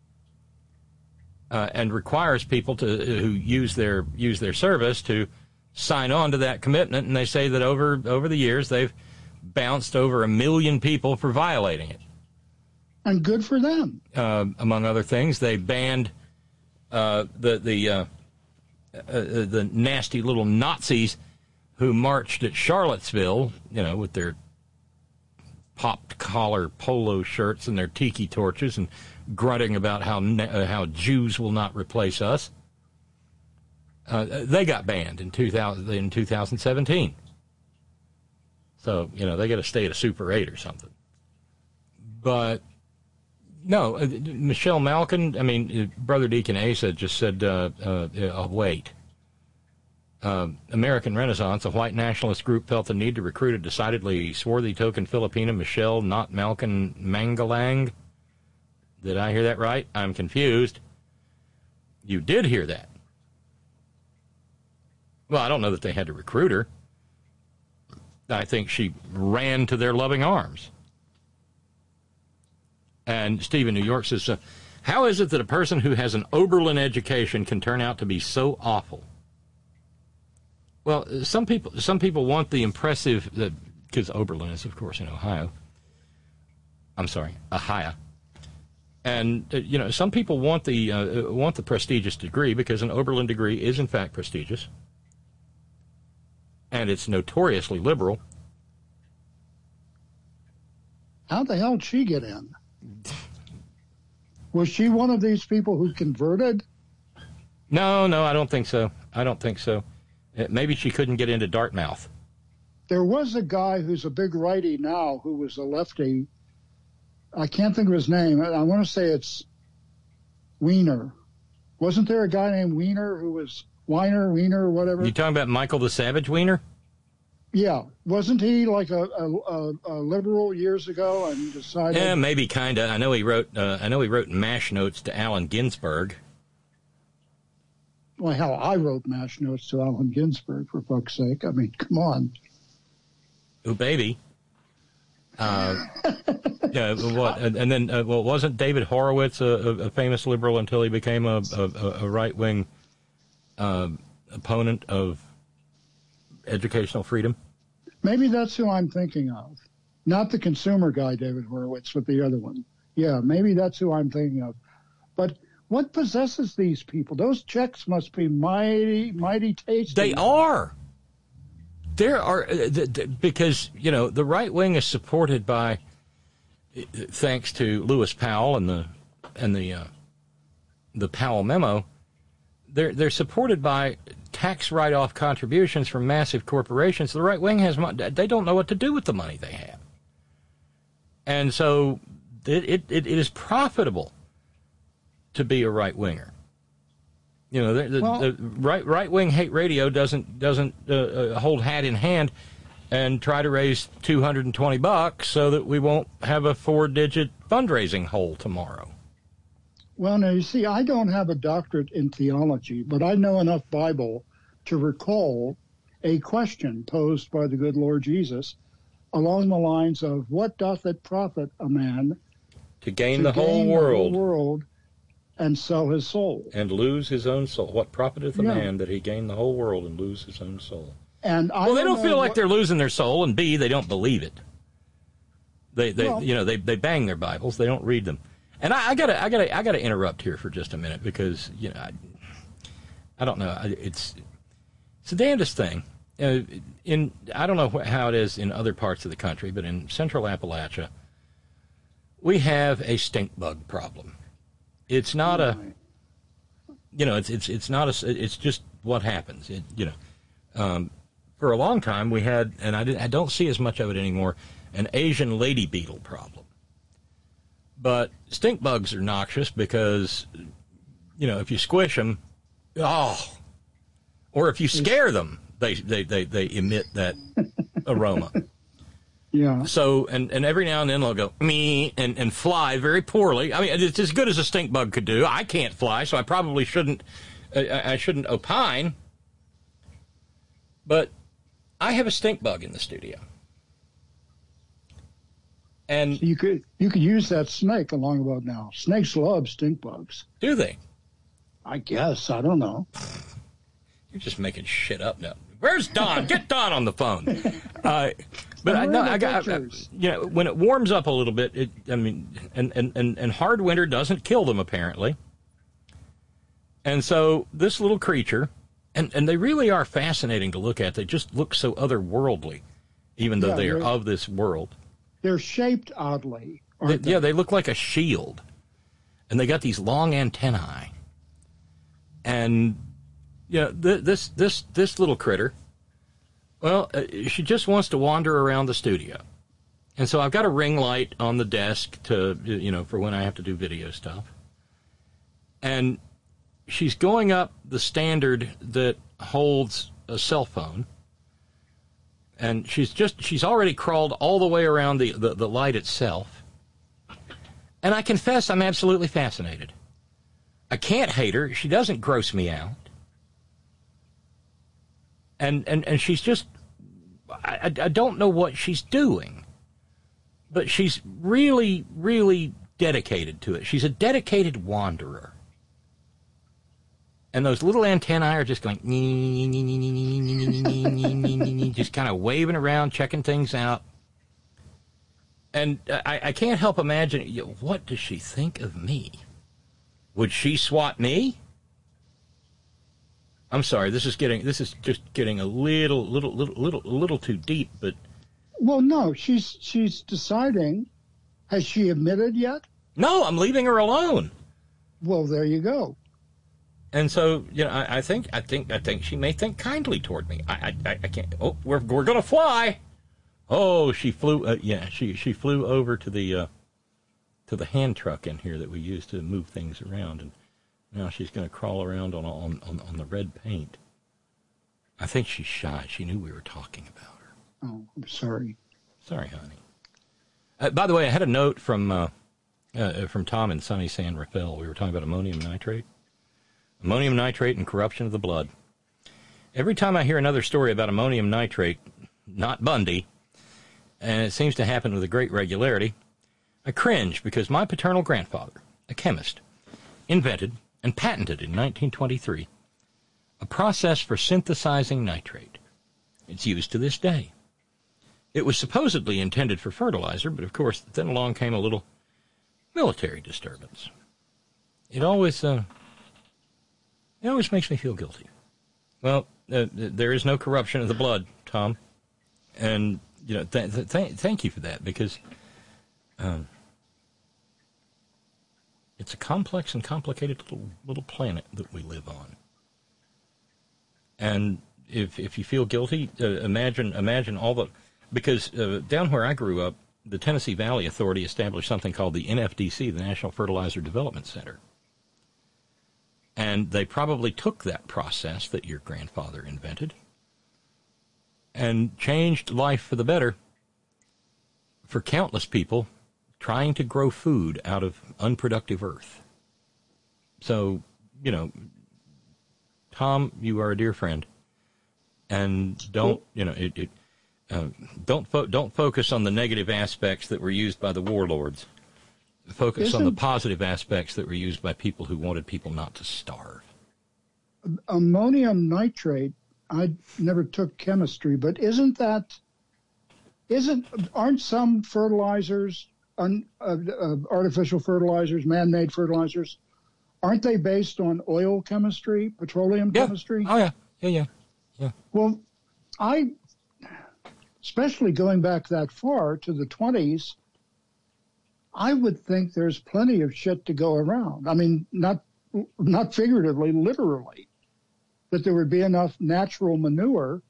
Uh, and requires people to who use their use their service to sign on to that commitment. And they say that over over the years they've bounced over a million people for violating it. And good for them. Uh, among other things, they banned uh, the the uh, uh, the nasty little Nazis who marched at Charlottesville, you know, with their popped collar polo shirts and their tiki torches and grunting about how uh, how Jews will not replace us. Uh, they got banned in two thousand in two thousand seventeen. So, you know, they got to stay at a Super eight or something. But no, uh, Michelle Malkin. I mean, uh, Brother Deacon Asa just said, uh, uh, uh, "Wait." Uh, American Renaissance, a white nationalist group, felt the need to recruit a decidedly swarthy token Filipina, Michelle, not Malkin Mangalang. Did I hear that right? I'm confused. You did hear that. Well, I don't know that they had to recruit her. I think she ran to their loving arms. And Stephen New York says, uh, how is it that a person who has an Oberlin education can turn out to be so awful? Well, some people some people want the impressive, because uh, Oberlin is, of course, in Ohio. I'm sorry, Ohio. And, uh, you know, some people want the, uh, want the prestigious degree because an Oberlin degree is, in fact, prestigious. And it's notoriously liberal. How the hell did she get in? Was she one of these people who converted? No, no, I don't think so. I don't think so. Maybe she couldn't get into Dartmouth. There was a guy who's a big righty now who was a lefty. I can't think of his name. I want to say it's Wiener. Wasn't there a guy named Wiener who was Weiner, Wiener, or whatever? You talking about Michael the Savage Wiener? Yeah. Wasn't he like a, a, a liberal years ago and decided? Yeah, maybe kind of. I know he wrote. Uh, I know he wrote MASH notes to Allen Ginsberg. Well, hell, I wrote MASH notes to Allen Ginsberg, for fuck's sake. I mean, come on. Ooh, baby. Uh, yeah, what? And, and then, uh, well, wasn't David Horowitz a, a famous liberal until he became a, a, a right-wing uh, opponent of educational freedom? Maybe that's who I'm thinking of. Not the consumer guy, David Horowitz, but the other one. Yeah, maybe that's who I'm thinking of. But what possesses these people? Those checks must be mighty, mighty tasty. They are. There are, uh, th- th- because, you know, the right wing is supported by, uh, thanks to Lewis Powell and the and the uh, the Powell memo, they're they're supported by tax write-off contributions from massive corporations. The right wing has money. They don't know what to do with the money they have, and so it it, it is profitable to be a right winger. You know, the, the, well, the right right wing hate radio doesn't doesn't uh, uh, hold hat in hand and try to raise two hundred and twenty bucks so that we won't have a four digit fundraising hole tomorrow. Well, now you see, I don't have a doctorate in theology, but I know enough Bible to recall a question posed by the good Lord Jesus along the lines of, "What doth it profit a man to gain, to the, gain whole the world, whole world and sell his soul, and lose his own soul? What profiteth a yeah. man that he gain the whole world and lose his own soul?" And I well, they don't, don't feel like what... they're losing their soul, and B, they don't believe it. They, they, well, you know, they they bang their Bibles, they don't read them. And I, I gotta, I gotta, I gotta interrupt here for just a minute because you know, I, I don't know, it's it's the damnedest thing. Uh, in I don't know how it is in other parts of the country, but in Central Appalachia, we have a stink bug problem. It's not a, you know, it's it's it's not a, it's just what happens. It, you know, um, for a long time we had, and I didn't, I don't see as much of it anymore, an Asian lady beetle problem. But stink bugs are noxious because, you know, if you squish them, oh, or if you scare them, they they they, they emit that aroma. Yeah. So, and, and every now and then they'll go, me, and, and fly very poorly. I mean, it's as good as a stink bug could do. I can't fly, so I probably shouldn't, I, I shouldn't opine. But I have a stink bug in the studio. And so you could you could use that snake along about now. Snakes love stink bugs. Do they? I guess. I don't know. You're just making shit up now. Where's Don? Get Don on the phone. Uh, but I know I got I, you know when it warms up a little bit. It, I mean, and, and, and, and hard winter doesn't kill them apparently. And so this little creature, and, and they really are fascinating to look at. They just look so otherworldly, even though yeah, they are of this world. They're shaped oddly. They, they? Yeah, they look like a shield, and they got these long antennae. And yeah, th- this this this little critter, well, uh, she just wants to wander around the studio, And so I've got a ring light on the desk to, you know, for when I have to do video stuff. And she's going up the standard that holds a cell phone. And she's just, she's already crawled all the way around the, the, the light itself. And I confess I'm absolutely fascinated. I can't hate her. She doesn't gross me out. And, and, and she's just, I, I don't know what she's doing. But she's really, really dedicated to it. She's a dedicated wanderer. And those little antennae are just going, just kind of waving around, checking things out. And I, I can't help imagine, you know, what does she think of me? Would she swat me? I'm sorry, this is getting, this is just getting a little, little, little, little, little too deep, but. Well, no, she's she's deciding. Has she admitted yet? No, I'm leaving her alone. Well, there you go. And so, you know, I, I think, I think, I think she may think kindly toward me. I, I, I can't. Oh, we're we're gonna fly. Oh, she flew. Uh, yeah, she she flew over to the uh, to the hand truck in here that we use to move things around, and now she's gonna crawl around on on on, on the red paint. I think she's shy. She knew we were talking about. Oh, I'm sorry. Sorry, honey. Uh, by the way, I had a note from uh, uh, from Tom in sunny San Rafael. We were talking about ammonium nitrate. Ammonium nitrate and corruption of the blood. Every time I hear another story about ammonium nitrate, not Bundy, and it seems to happen with a great regularity, I cringe because my paternal grandfather, a chemist, invented and patented in nineteen twenty-three a process for synthesizing nitrate. It's used to this day. It was supposedly intended for fertilizer, but of course, then along came a little military disturbance. It always, uh, it always makes me feel guilty. Well, uh, there is no corruption of the blood, Tom, and you know, th- th- th- thank you for that, because um, it's a complex and complicated little little planet that we live on, and if if you feel guilty, uh, imagine imagine all the. Because uh, down where I grew up, the Tennessee Valley Authority established something called the N F D C, the National Fertilizer Development Center. And they probably took that process that your grandfather invented and changed life for the better for countless people trying to grow food out of unproductive earth. So, you know, Tom, you are a dear friend. And don't, you know, it... it Uh, don't fo- don't focus on the negative aspects that were used by the warlords. Focus Isn't, on the positive aspects that were used by people who wanted people not to starve. Ammonium nitrate, I never took chemistry, but isn't that, isn't, aren't some fertilizers, un, uh, uh, artificial fertilizers, man-made fertilizers, aren't they based on oil chemistry, petroleum yeah. chemistry? Oh, yeah. Yeah, yeah. Yeah. Well, I... especially going back that far to the twenties, I would think there's plenty of shit to go around. I mean, not not figuratively, literally, that there would be enough natural manure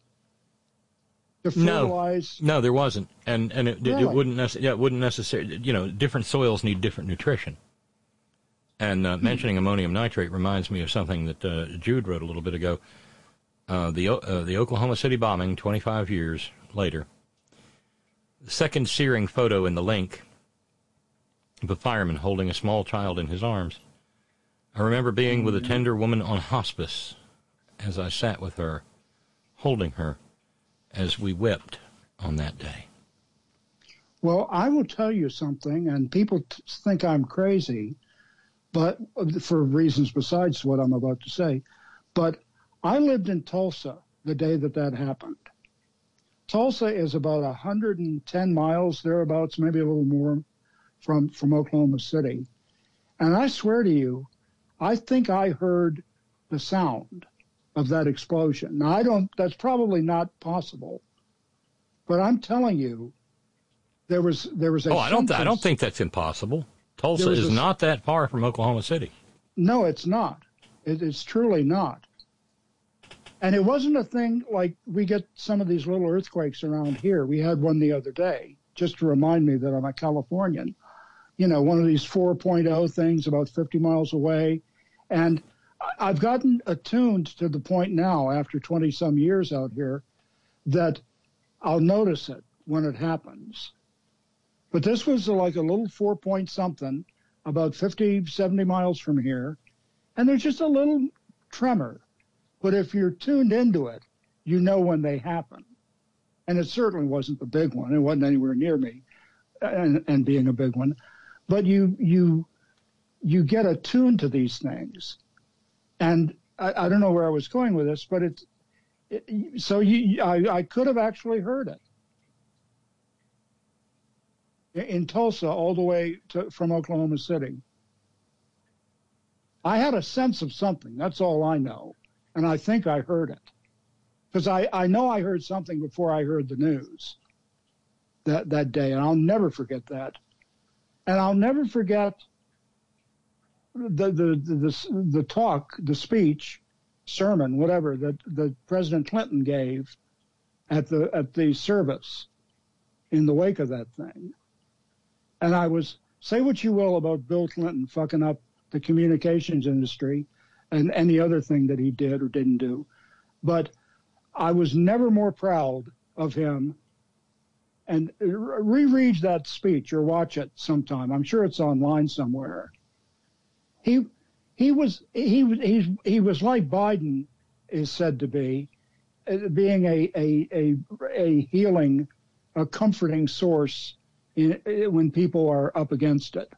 to fertilize. No, no there wasn't, and and it, really? it wouldn't necessarily. Yeah, it wouldn't necessarily. You know, different soils need different nutrition. And uh, hmm. mentioning ammonium nitrate reminds me of something that uh, Jude wrote a little bit ago. Uh, the uh, the Oklahoma City bombing, twenty-five years later. The second searing photo in the link of a fireman holding a small child in his arms. I remember being with a tender woman on hospice as I sat with her, holding her, as we wept on that day. Well, I will tell you something, and people t- think I'm crazy, but for reasons besides what I'm about to say, but I lived in Tulsa the day that that happened. Tulsa is about one hundred ten miles, thereabouts, maybe a little more, from, from Oklahoma City. And I swear to you, I think I heard the sound of that explosion. Now, I don't, that's probably not possible, but I'm telling you, there was, there was a Oh, I don't, sentence, I don't think that's impossible. Tulsa is a, not that far from Oklahoma City. No, it's not. It, it's truly not. And it wasn't a thing like we get some of these little earthquakes around here. We had one the other day. just to remind me that I'm a Californian. You know, one of these four point oh things about fifty miles away. And I've gotten attuned to the point now, after twenty some years out here, that I'll notice it when it happens. But this was like a little four point something about fifty, seventy miles from here. And there's just a little tremor. But if you're tuned into it, you know when they happen. And it certainly wasn't the big one. It wasn't anywhere near me and, and being a big one. But you you you get attuned to these things. And I, I don't know where I was going with this, but it's it, so you, I, I could have actually heard it. In Tulsa, all the way to, from Oklahoma City. I had a sense of something. That's all I know. And I think I heard it. Because I, I know I heard something before I heard the news that, that day. And I'll never forget that. And I'll never forget the, the, the, the, the talk, the speech, sermon, whatever, that, that President Clinton gave at the, at the service in the wake of that thing. And I was, say what you will about Bill Clinton fucking up the communications industry and any other thing that he did or didn't do. But I was never more proud of him. And reread that speech or watch it sometime. I'm sure it's online somewhere. He he was he he he was like Biden is said to be, being a a a, a healing, a comforting source in, when people are up against it.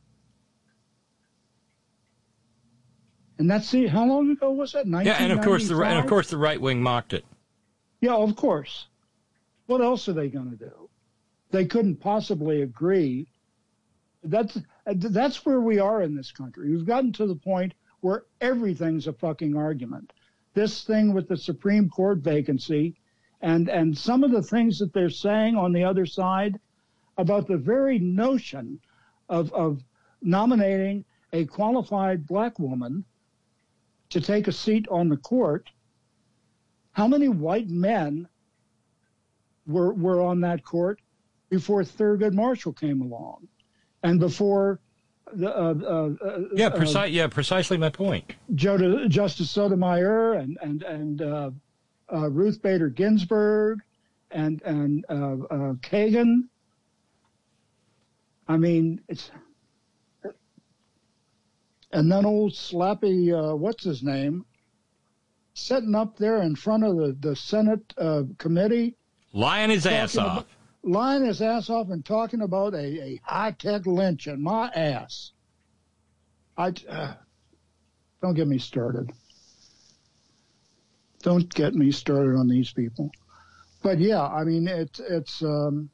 And that's the, how long ago was that? Yeah, and of course the and of course the right wing mocked it. Yeah, of course. What else are they going to do? They couldn't possibly agree. That's that's where we are in this country. We've gotten to the point where everything's a fucking argument. This thing with the Supreme Court vacancy, and and some of the things that they're saying on the other side about the very notion of of nominating a qualified black woman to take a seat on the court. How many white men were were on that court before Thurgood Marshall came along, and before the uh, uh, yeah, uh, precise, yeah, precisely my point. Joe, Justice Sotomayor and and and uh, uh, Ruth Bader Ginsburg and and uh, uh, Kagan. I mean, it's and then old slappy, uh, what's his name, sitting up there in front of the the Senate uh, committee, lying his ass about, off. lying his ass off and talking about a, a high-tech lynch in my ass. I, uh, don't get me started. Don't get me started on these people. But yeah, I mean, it's, it's, um,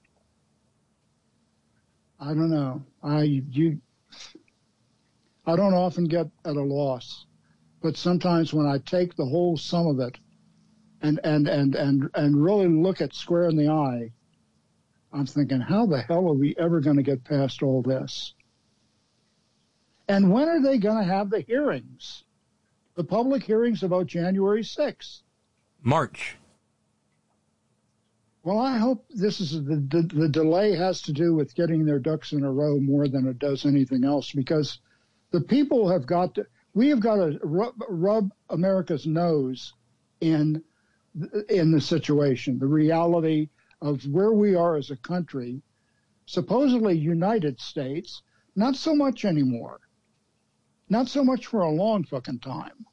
I don't know. I, you, I don't often get at a loss, but sometimes when I take the whole sum of it and, and, and, and, and really look it square in the eye, I'm thinking, how the hell are we ever going to get past all this? And when are they going to have the hearings? The public hearings about January sixth? March. Well, I hope this is the, the, the delay has to do with getting their ducks in a row more than it does anything else, because the people have got to, we have got to rub, rub America's nose in, in the situation, the reality of where we are as a country, supposedly United States, not so much anymore. Not so much for a long fucking time.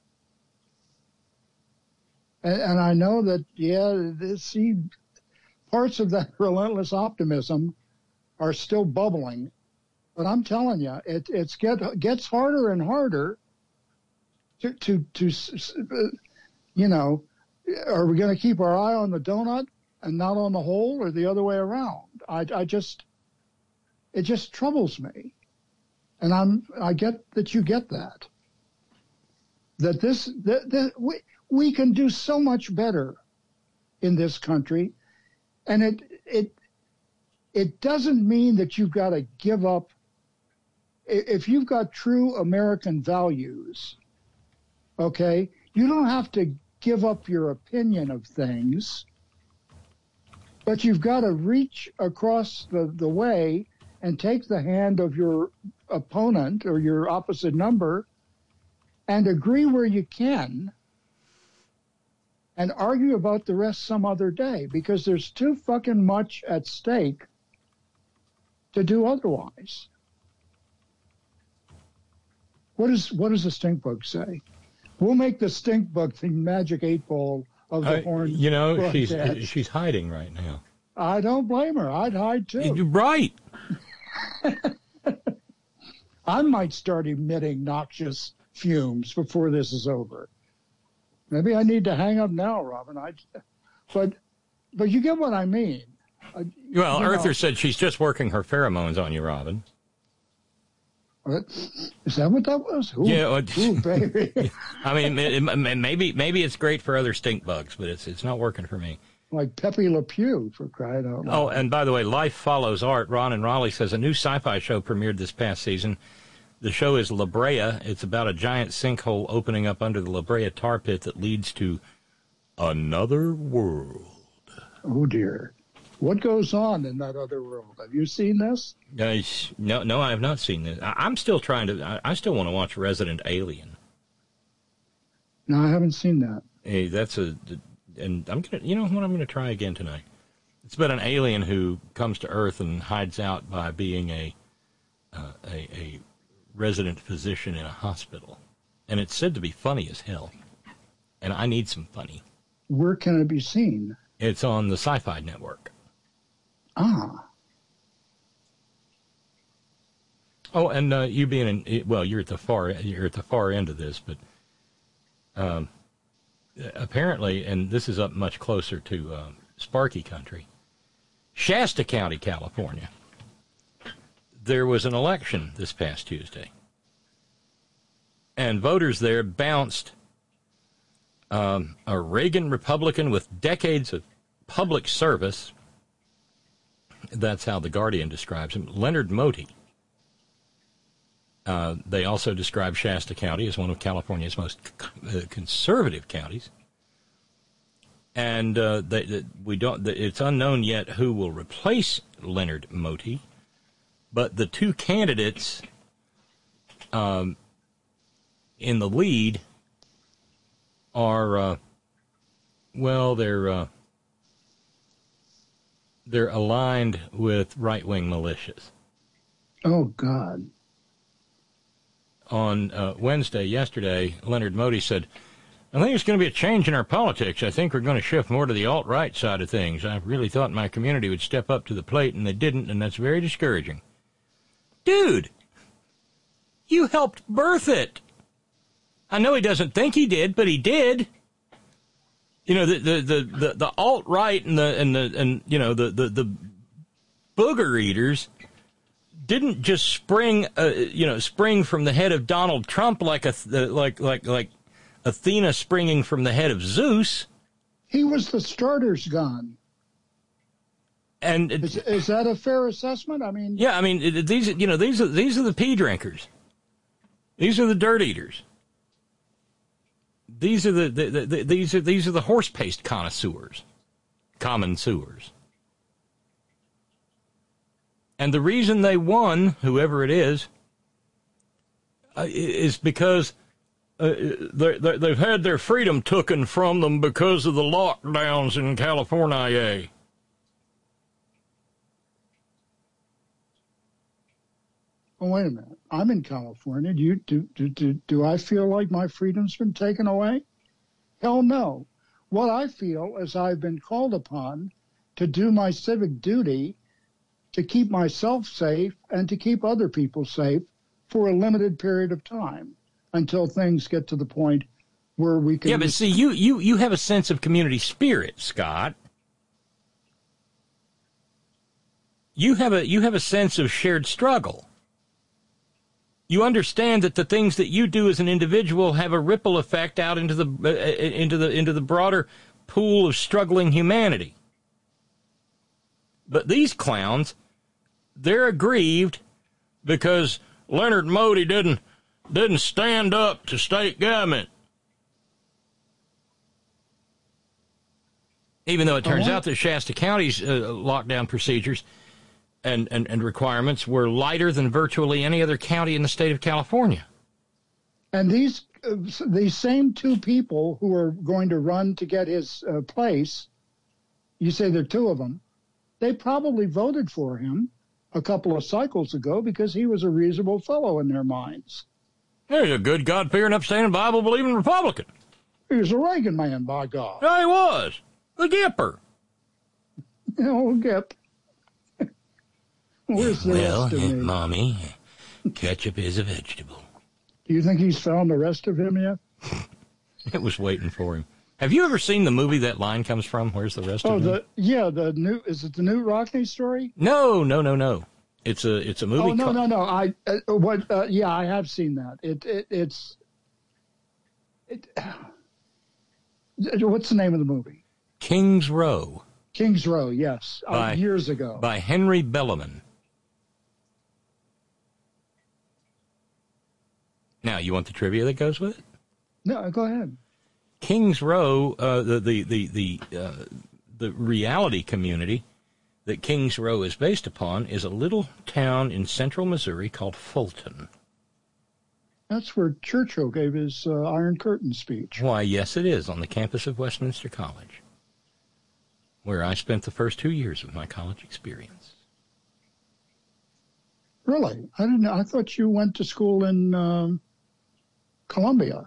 And, and I know that, yeah, see, parts of that relentless optimism are still bubbling. But I'm telling you, it it's get, gets harder and harder to, to, to, you know, are we going to keep our eye on the donut and not on the hole, or the other way around? I, I just, it just troubles me. And I'm, I get that you get that. That this, that, that we, we can do so much better in this country. And it, it, it doesn't mean that you've got to give up. If you've got true American values, okay, you don't have to give up your opinion of things. But But you've got to reach across the, the way and take the hand of your opponent or your opposite number and agree where you can and argue about the rest some other day, because there's too fucking much at stake to do otherwise. What is what does the stink bug say? We'll make the stink bug the magic eight ball of the I, horn. You know, she's broadcast. she's hiding right now. I don't blame her. I'd hide too. You're right. I might start emitting noxious fumes before this is over. Maybe I need to hang up now, Robin. I, but, but you get what I mean. Uh, Well, you Arthur know, said she's just working her pheromones on you, Robin. what? Is that what that was? Ooh, Yeah, well, ooh, baby. I mean, it, it, maybe maybe it's great for other stink bugs, but it's it's not working for me. Like Pepe Le Pew, for crying out loud. Oh, and by the way, Life Follows Art. Ron and Raleigh says a new sci-fi show premiered this past season. The show is La Brea. It's about a giant sinkhole opening up under the La Brea tar pit that leads to another world. Oh, dear. What goes on in that other world? Have you seen this? Uh, no, no, I have not seen this. I, I'm still trying to. I, I still want to watch Resident Alien. No, I haven't seen that. Hey, that's a. And I'm gonna. You know what? I'm gonna try again tonight. It's about an alien who comes to Earth and hides out by being a uh, a, a resident physician in a hospital, and it's said to be funny as hell. And I need some funny. Where can it be seen? It's on the Sci-Fi Network. Ah. Oh, and uh, you being in, well, you're at the far you're at the far end of this, but um, apparently, and this is up much closer to uh, Sparky country, Shasta County, California. There was an election this past Tuesday, and voters there bounced um, a Reagan Republican with decades of public service. That's how The Guardian describes him, Leonard Moty. Uh, they also describe Shasta County as one of California's most c- conservative counties. And uh, they, they, we don't. It's unknown yet who will replace Leonard Moty. But the two candidates um, in the lead are, uh, well, they're uh, they're aligned with right-wing militias. Oh, God. On uh, Wednesday, yesterday, Leonard Moty said, I think there's going to be a change in our politics. I think we're going to shift more to the alt-right side of things. I really thought my community would step up to the plate, and they didn't, and that's very discouraging. Dude, you helped birth it. I know he doesn't think he did, but he did. You know, the the the, the, the alt-right and the and the and you know the, the, the booger eaters didn't just spring uh, you know spring from the head of Donald Trump like a like like like Athena springing from the head of Zeus. He was the starter's gun. And is, is that a fair assessment? I mean, yeah, I mean it, these you know these are these are the pee drinkers. These are the dirt eaters. These are the, the, the, the these are these are the horse paste connoisseurs, common sewers. And the reason they won, whoever it is, uh, is because uh, they, they, they've had their freedom taken from them because of the lockdowns in California. Oh, wait a minute. I'm in California. Do you do, do do do I feel like my freedom's been taken away? Hell no. What I feel is I've been called upon to do my civic duty to keep myself safe and to keep other people safe for a limited period of time until things get to the point where we can... Yeah, but see, you, you, you have a sense of community spirit, Scott. You have a you have a sense of shared struggle. You understand that the things that you do as an individual have a ripple effect out into the uh, into the into the broader pool of struggling humanity. But these clowns, they're aggrieved because Leonard Moty didn't didn't stand up to state government. Even though it turns Uh-huh. out that Shasta County's uh, lockdown procedures and, and, and requirements were lighter than virtually any other county in the state of California. And these uh, these same two people who are going to run to get his uh, place, you say there are two of them, they probably voted for him a couple of cycles ago because he was a reasonable fellow in their minds. He's a good, God-fearing, upstanding, Bible-believing Republican. He was a Reagan man, by God. Yeah, he was. The Gipper. Oh, Gip. Where's the well, rest of me? Mommy, ketchup is a vegetable. Do you think he's found the rest of him yet? It was waiting for him. Have you ever seen the movie that line comes from? Where's the rest Oh, of him? the yeah, the new is it the new Rockney story? No, no, no, no. It's a it's a movie. Oh no, called, no, no. I uh, what? Uh, yeah, I have seen that. It it it's. It, what's the name of the movie? King's Row. King's Row. Yes, uh, By- years ago. By Henry Belleman. Now, you want the trivia that goes with it? No, go ahead. Kings Row, uh, the the the the, uh, the reality community that Kings Row is based upon is a little town in central Missouri called Fulton. That's where Churchill gave his uh, Iron Curtain speech. Why, yes, it is, on the campus of Westminster College, where I spent the first two years of my college experience. Really? I didn't. I thought you went to school in um, Columbia.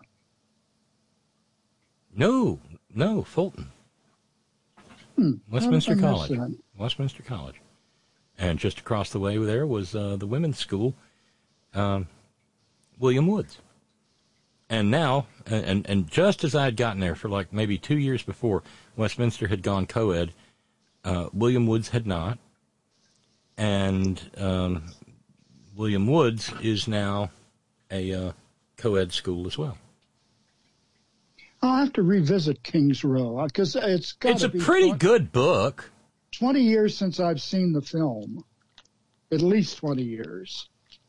No, no, Fulton. Hmm. Westminster How did I miss College. that? Westminster College. And just across the way there was uh, the women's school, um, William Woods. And now, and, and just as I had gotten there for like maybe two years before, Westminster had gone co-ed. Uh, William Woods had not. And um, William Woods is now a uh, co-ed school as well. I'll have to revisit King's Row because it's got It's a pretty good book. Twenty years since I've seen the film, at least twenty years.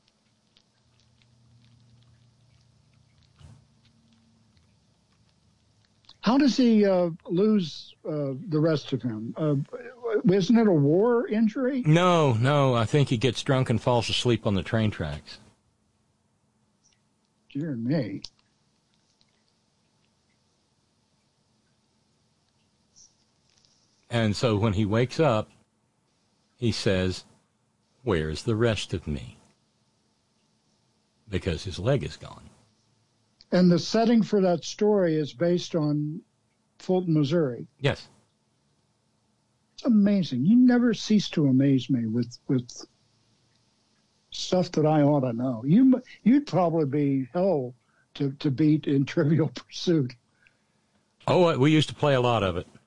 How does he uh, lose uh, the rest of him? Uh, isn't it a war injury? No, no, I think he gets drunk and falls asleep on the train tracks. Dear me. And so when he wakes up, he says, "Where's the rest of me?" Because his leg is gone. And the setting for that story is based on Fulton, Missouri. Yes. It's amazing. You never cease to amaze me with, with stuff that I ought to know. You, you'd probably be hell to, to beat in Trivial Pursuit. Oh, we used to play a lot of it.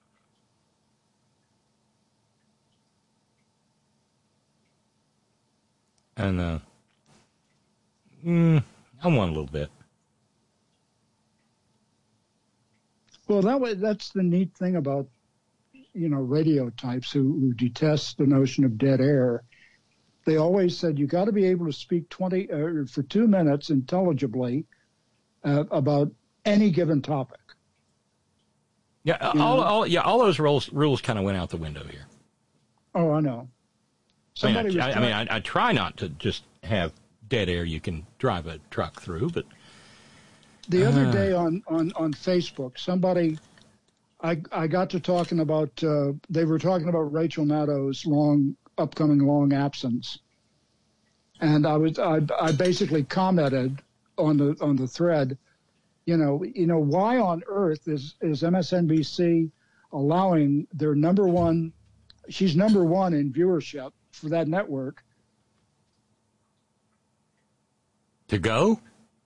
And uh, mm, I won a little bit. Well, that way, that's the neat thing about, you know, radio types who, who detest the notion of dead air. They always said you got to be able to speak twenty uh, for two minutes intelligibly uh, about any given topic. Yeah, You all, know? all yeah, all those rules rules kind of went out the window here. Oh, I know. I mean, Somebody I, was I, I mean, trying- I, I try not to just have dead air you can drive a truck through, but The other Ah. day on, on, on Facebook, somebody, I I got to talking about, uh, they were talking about Rachel Maddow's long, upcoming long absence. And I was, I, I basically commented on the, on the thread, you know, you know, why on earth is, is M S N B C allowing their number one, she's number one in viewership for that network. to go?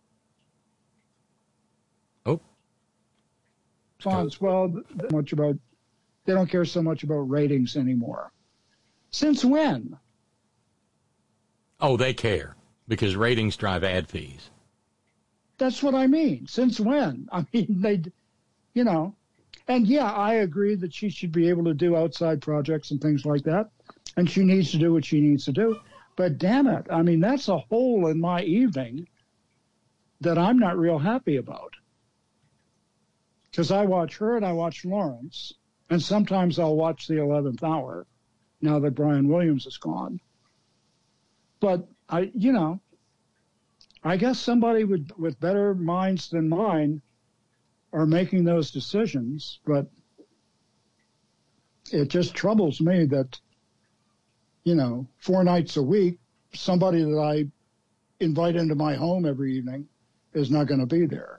Oh. Fonts, well, th- much about, they don't care so much about ratings anymore. Since when? Oh, they care because ratings drive ad fees. That's what I mean. Since when? I mean, they, you know, and yeah, I agree that she should be able to do outside projects and things like that. And she needs to do what she needs to do. But damn it, I mean, that's a hole in my evening that I'm not real happy about. Because I watch her and I watch Lawrence. And sometimes I'll watch the eleventh hour now that Brian Williams is gone. But, I, you know, I guess somebody with, with better minds than mine are making those decisions. But it just troubles me that, you know, four nights a week, somebody that I invite into my home every evening is not going to be there.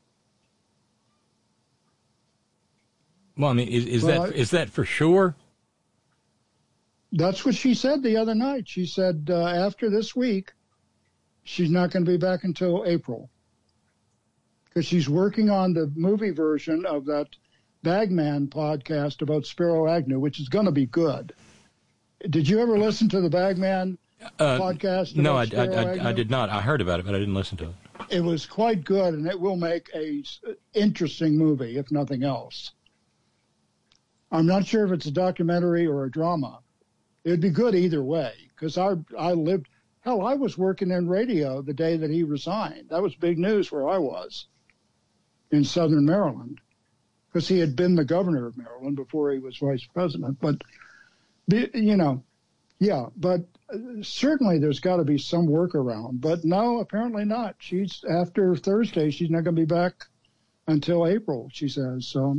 Well, I mean, is, is well, that is that for sure? That's what she said the other night. She said uh, after this week, she's not going to be back until April because she's working on the movie version of that Bagman podcast about Spiro Agnew, which is going to be good. Did you ever listen to the Bagman uh, podcast? No, I, I, I, I did not. I heard about it, but I didn't listen to it. It was quite good, and it will make a interesting movie, if nothing else. I'm not sure if it's a documentary or a drama. It'd be good either way, because I I lived, hell, I was working in radio the day that he resigned. That was big news where I was in Southern Maryland, because he had been the governor of Maryland before he was vice president. But, you know, yeah, but certainly there's got to be some workaround. But no, apparently not. She's, after Thursday, she's not going to be back until April, she says, so...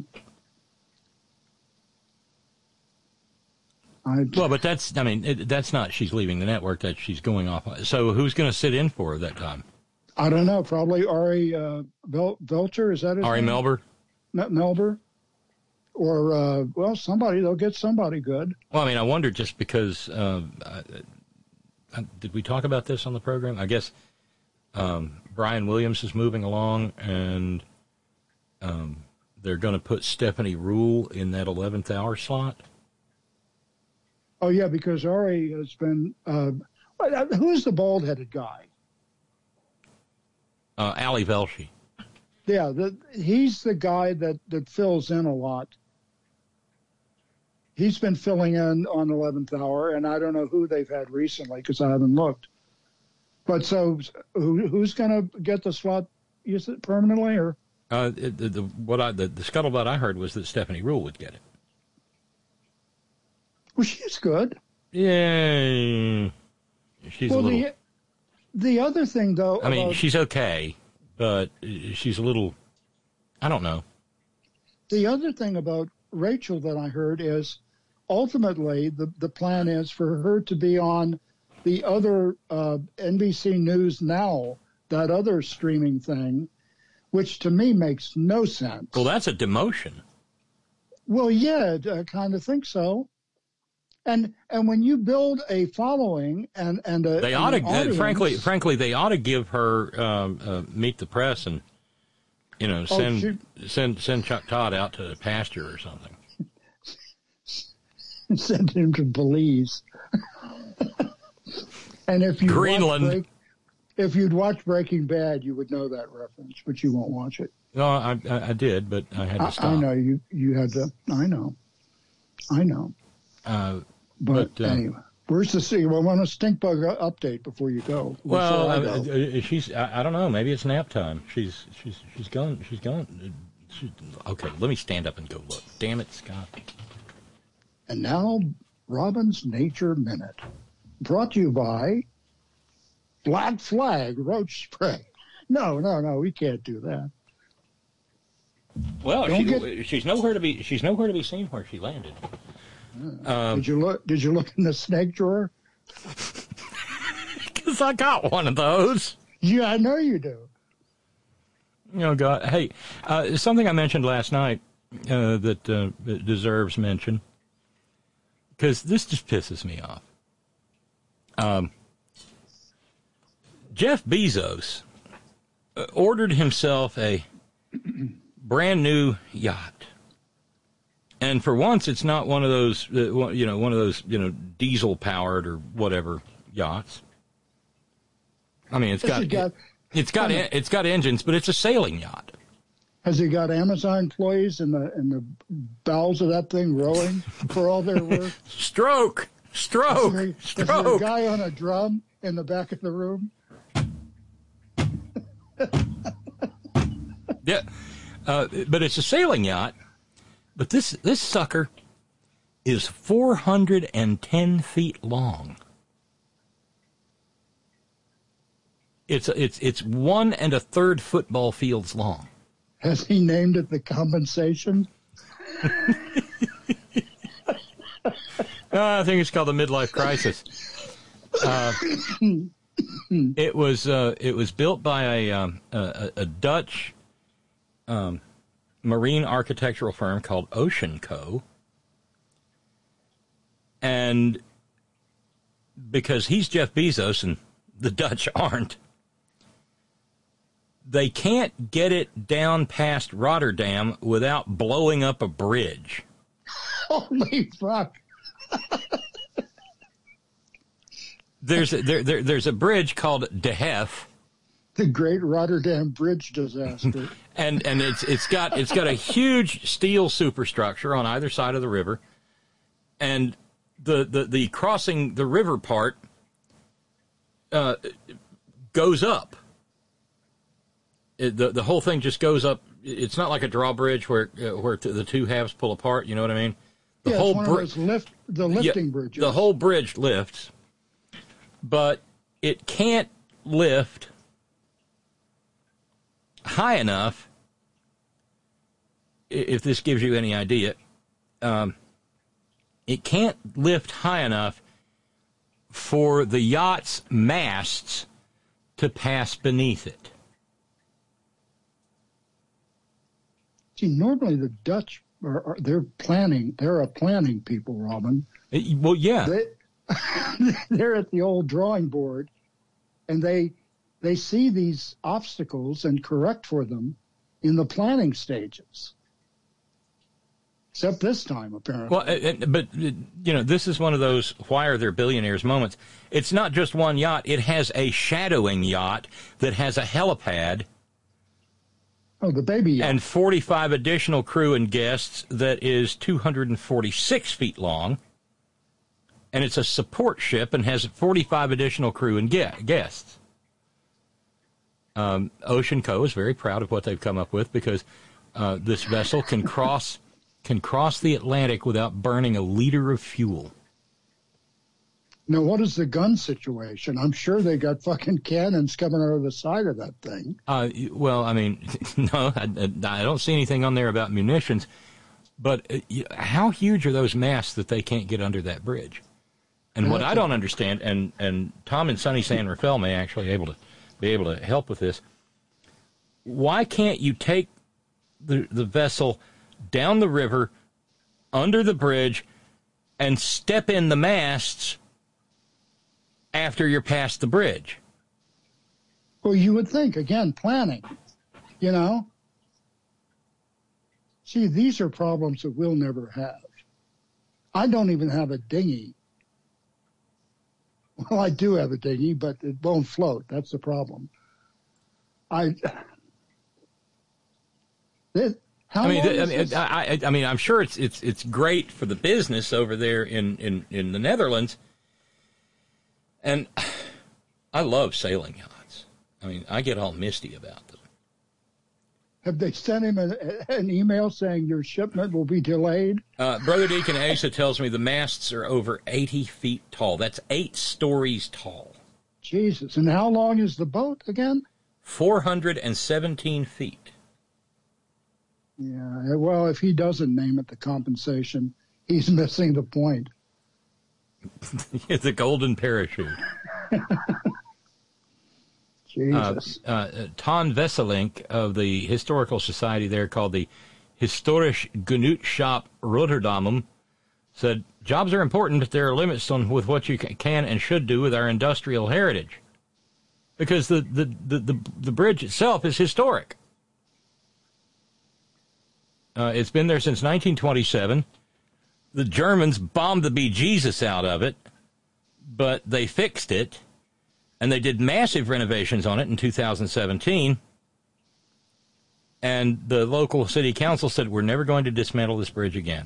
I, well, but that's, I mean, it, that's not she's leaving the network, that she's going off. So who's going to sit in for her that time? I don't know. Probably Ari uh, Vel- Velcher. Is that his Ari name? Melber? M- Melber? Or, uh, well, somebody. They'll get somebody good. Well, I mean, I wonder just because, uh, I, I, did we talk about this on the program? I guess um, Brian Williams is moving along, and um, they're going to put Stephanie Ruhle in that eleventh hour slot. Oh, yeah, because Ari has been, uh, who's the bald-headed guy? Uh, Ali Velshi. Yeah, the, he's the guy that, that fills in a lot. He's been filling in on eleventh hour, and I don't know who they've had recently because I haven't looked. But so who, who's going to get the slot, is it permanently? or? Uh, the, the, what I, the, the scuttlebutt I heard was that Stephanie Ruhle would get it. Well, she's good. Yeah, she's well, a little. The, the other thing, though. I mean, about, she's okay, but she's a little. I don't know. The other thing about Rachel that I heard is, ultimately, the the plan is for her to be on the other uh, N B C News Now, that other streaming thing, which to me makes no sense. Well, that's a demotion. Well, yeah, I kind of think so. And and when you build a following and and a, they ought to, audience, frankly, frankly, they ought to give her um, uh, Meet the Press and you know send oh, she, send send Chuck Todd out to the pasture or something. Send him to Belize. And if you Greenland, break, if you'd watch Breaking Bad, you would know that reference, but you won't watch it. No, I I, I did, but I had to I, stop. I know you you had to. I know, I know. Uh, But, but uh, anyway, where's the see? Well, I want a stink bug update before you go. Well, I uh, go. uh, she's. I, I don't know. Maybe it's nap time. She's. She's. She's gone. She's gone. She, okay, let me stand up and go look. Damn it, Scott. And now, Robin's Nature Minute, brought to you by Black Flag Roach Spray. No, no, no, we can't do that. Well, Don't she, get- she's nowhere to be. She's nowhere to be seen where she landed. Um, did you look? Did you look in the snake drawer? Because I got one of those. Yeah, I know you do. Oh God! Hey, uh, something I mentioned last night uh, that, uh, that deserves mention, because this just pisses me off. Um, Jeff Bezos uh, ordered himself a brand new yacht. And for once, it's not one of those, uh, you know, one of those, you know, diesel-powered or whatever yachts. I mean, it's Has got, he got- it's got, I mean- it's got engines, but it's a sailing yacht. Has he got Amazon employees in the in the bowels of that thing rowing for all their work? Stroke, stroke, is there, stroke. Is there a guy on a drum in the back of the room? Yeah, uh, but it's a sailing yacht. But this this sucker is four hundred ten feet long. It's it's it's one and a third football fields long. Has he named it the compensation? uh, I think it's called the midlife crisis. Uh, it was uh, it was built by a um, a, a Dutch um, marine architectural firm called Ocean Co. And because he's Jeff Bezos and the Dutch aren't, they can't get it down past Rotterdam without blowing up a bridge. Holy fuck. There's a, there, there there's a bridge called De Hef. The Great Rotterdam Bridge disaster. and and it's it's got it's got a huge steel superstructure on either side of the river. And the the, the crossing the river part uh, goes up. It, the the whole thing just goes up. It's not like a drawbridge where uh, where t- the two halves pull apart. You know what I mean? The yeah, whole it's one bri- of those lift, the lifting yeah, bridges. The whole bridge lifts, but it can't lift high enough. If this gives you any idea, um, it can't lift high enough for the yacht's masts to pass beneath it. See, normally the Dutch are, are they're planning. They're a planning people, Robin. It, well, yeah. They, they're at the old drawing board, and they they see these obstacles and correct for them in the planning stages. Except this time, apparently. Well, uh, but, uh, you know, this is one of those why are there billionaires moments. It's not just one yacht. It has a shadowing yacht that has a helipad. Oh, the baby yacht. And forty-five additional crew and guests that is two hundred forty-six feet long. And it's a support ship and has forty-five additional crew and guests. Um, Ocean Co. is very proud of what they've come up with because uh, this vessel can cross can cross the Atlantic without burning a liter of fuel. Now, what is the gun situation? I'm sure they got fucking cannons coming out of the side of that thing. Uh, well, I mean, no, I, I don't see anything on there about munitions. But uh, how huge are those masts that they can't get under that bridge? And what I don't understand, and, and Tom and Sunny San Rafael may actually able to be able to help with this, why can't you take the the vessel down the river, under the bridge, and step in the masts after you're past the bridge? Well, you would think, again, planning, you know? See, these are problems that we'll never have. I don't even have a dinghy. Well, I do have a dinghy, but it won't float. That's the problem. I... This, How I mean, long I is mean, this? I, I, I mean, I'm sure it's it's it's great for the business over there in, in, in the Netherlands, and I love sailing yachts. I mean, I get all misty about them. Have they sent him a, an email saying your shipment will be delayed? Uh, Brother Deacon Asa tells me the masts are over eighty feet tall. That's eight stories tall. Jesus! And how long is the boat again? Four hundred and seventeen feet. Yeah, well, if he doesn't name it the compensation, he's missing the point. The golden parachute. Jesus. Uh, uh, Ton Wesselink of the historical society there called the Historisch Genootschap Rotterdam said, jobs are important, but there are limits on with what you can and should do with our industrial heritage. Because the, the, the, the, the bridge itself is historic. Uh, it's been there since nineteen twenty-seven. The Germans bombed the bejesus out of it, but they fixed it, and they did massive renovations on it in two thousand seventeen. And the local city council said, we're never going to dismantle this bridge again.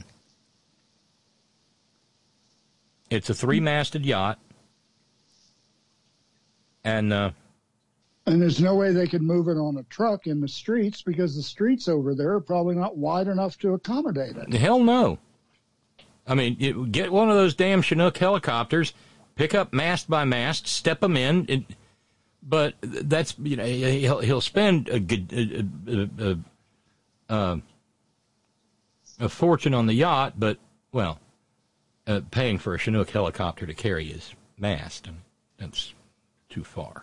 It's a three-masted yacht, and uh, And there's no way they could move it on a truck in the streets because the streets over there are probably not wide enough to accommodate it. Hell no. I mean, you get one of those damn Chinook helicopters, pick up mast by mast, step them in. It, but that's, you know, he'll, he'll spend a, a, a, a, a fortune on the yacht, but, well, uh, paying for a Chinook helicopter to carry his mast, and that's too far.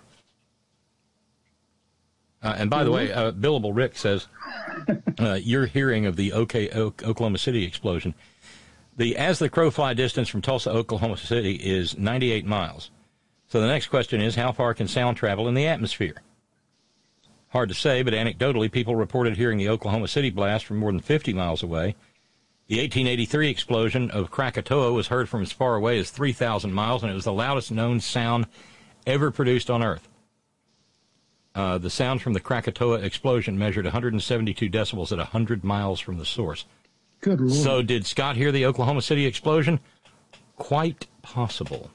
Uh, and by the way, uh, Billable Rick says, uh, you're hearing of the OK, o- Oklahoma City explosion. The as the crow fly distance from Tulsa, Oklahoma City is ninety-eight miles. So the next question is, how far can sound travel in the atmosphere? Hard to say, but anecdotally, people reported hearing the Oklahoma City blast from more than fifty miles away. The eighteen eighty-three explosion of Krakatoa was heard from as far away as three thousand miles, and it was the loudest known sound ever produced on Earth. Uh, the sound from the Krakatoa explosion measured one hundred seventy-two decibels at one hundred miles from the source. Good Lord. So did Scott hear the Oklahoma City explosion? Quite possible.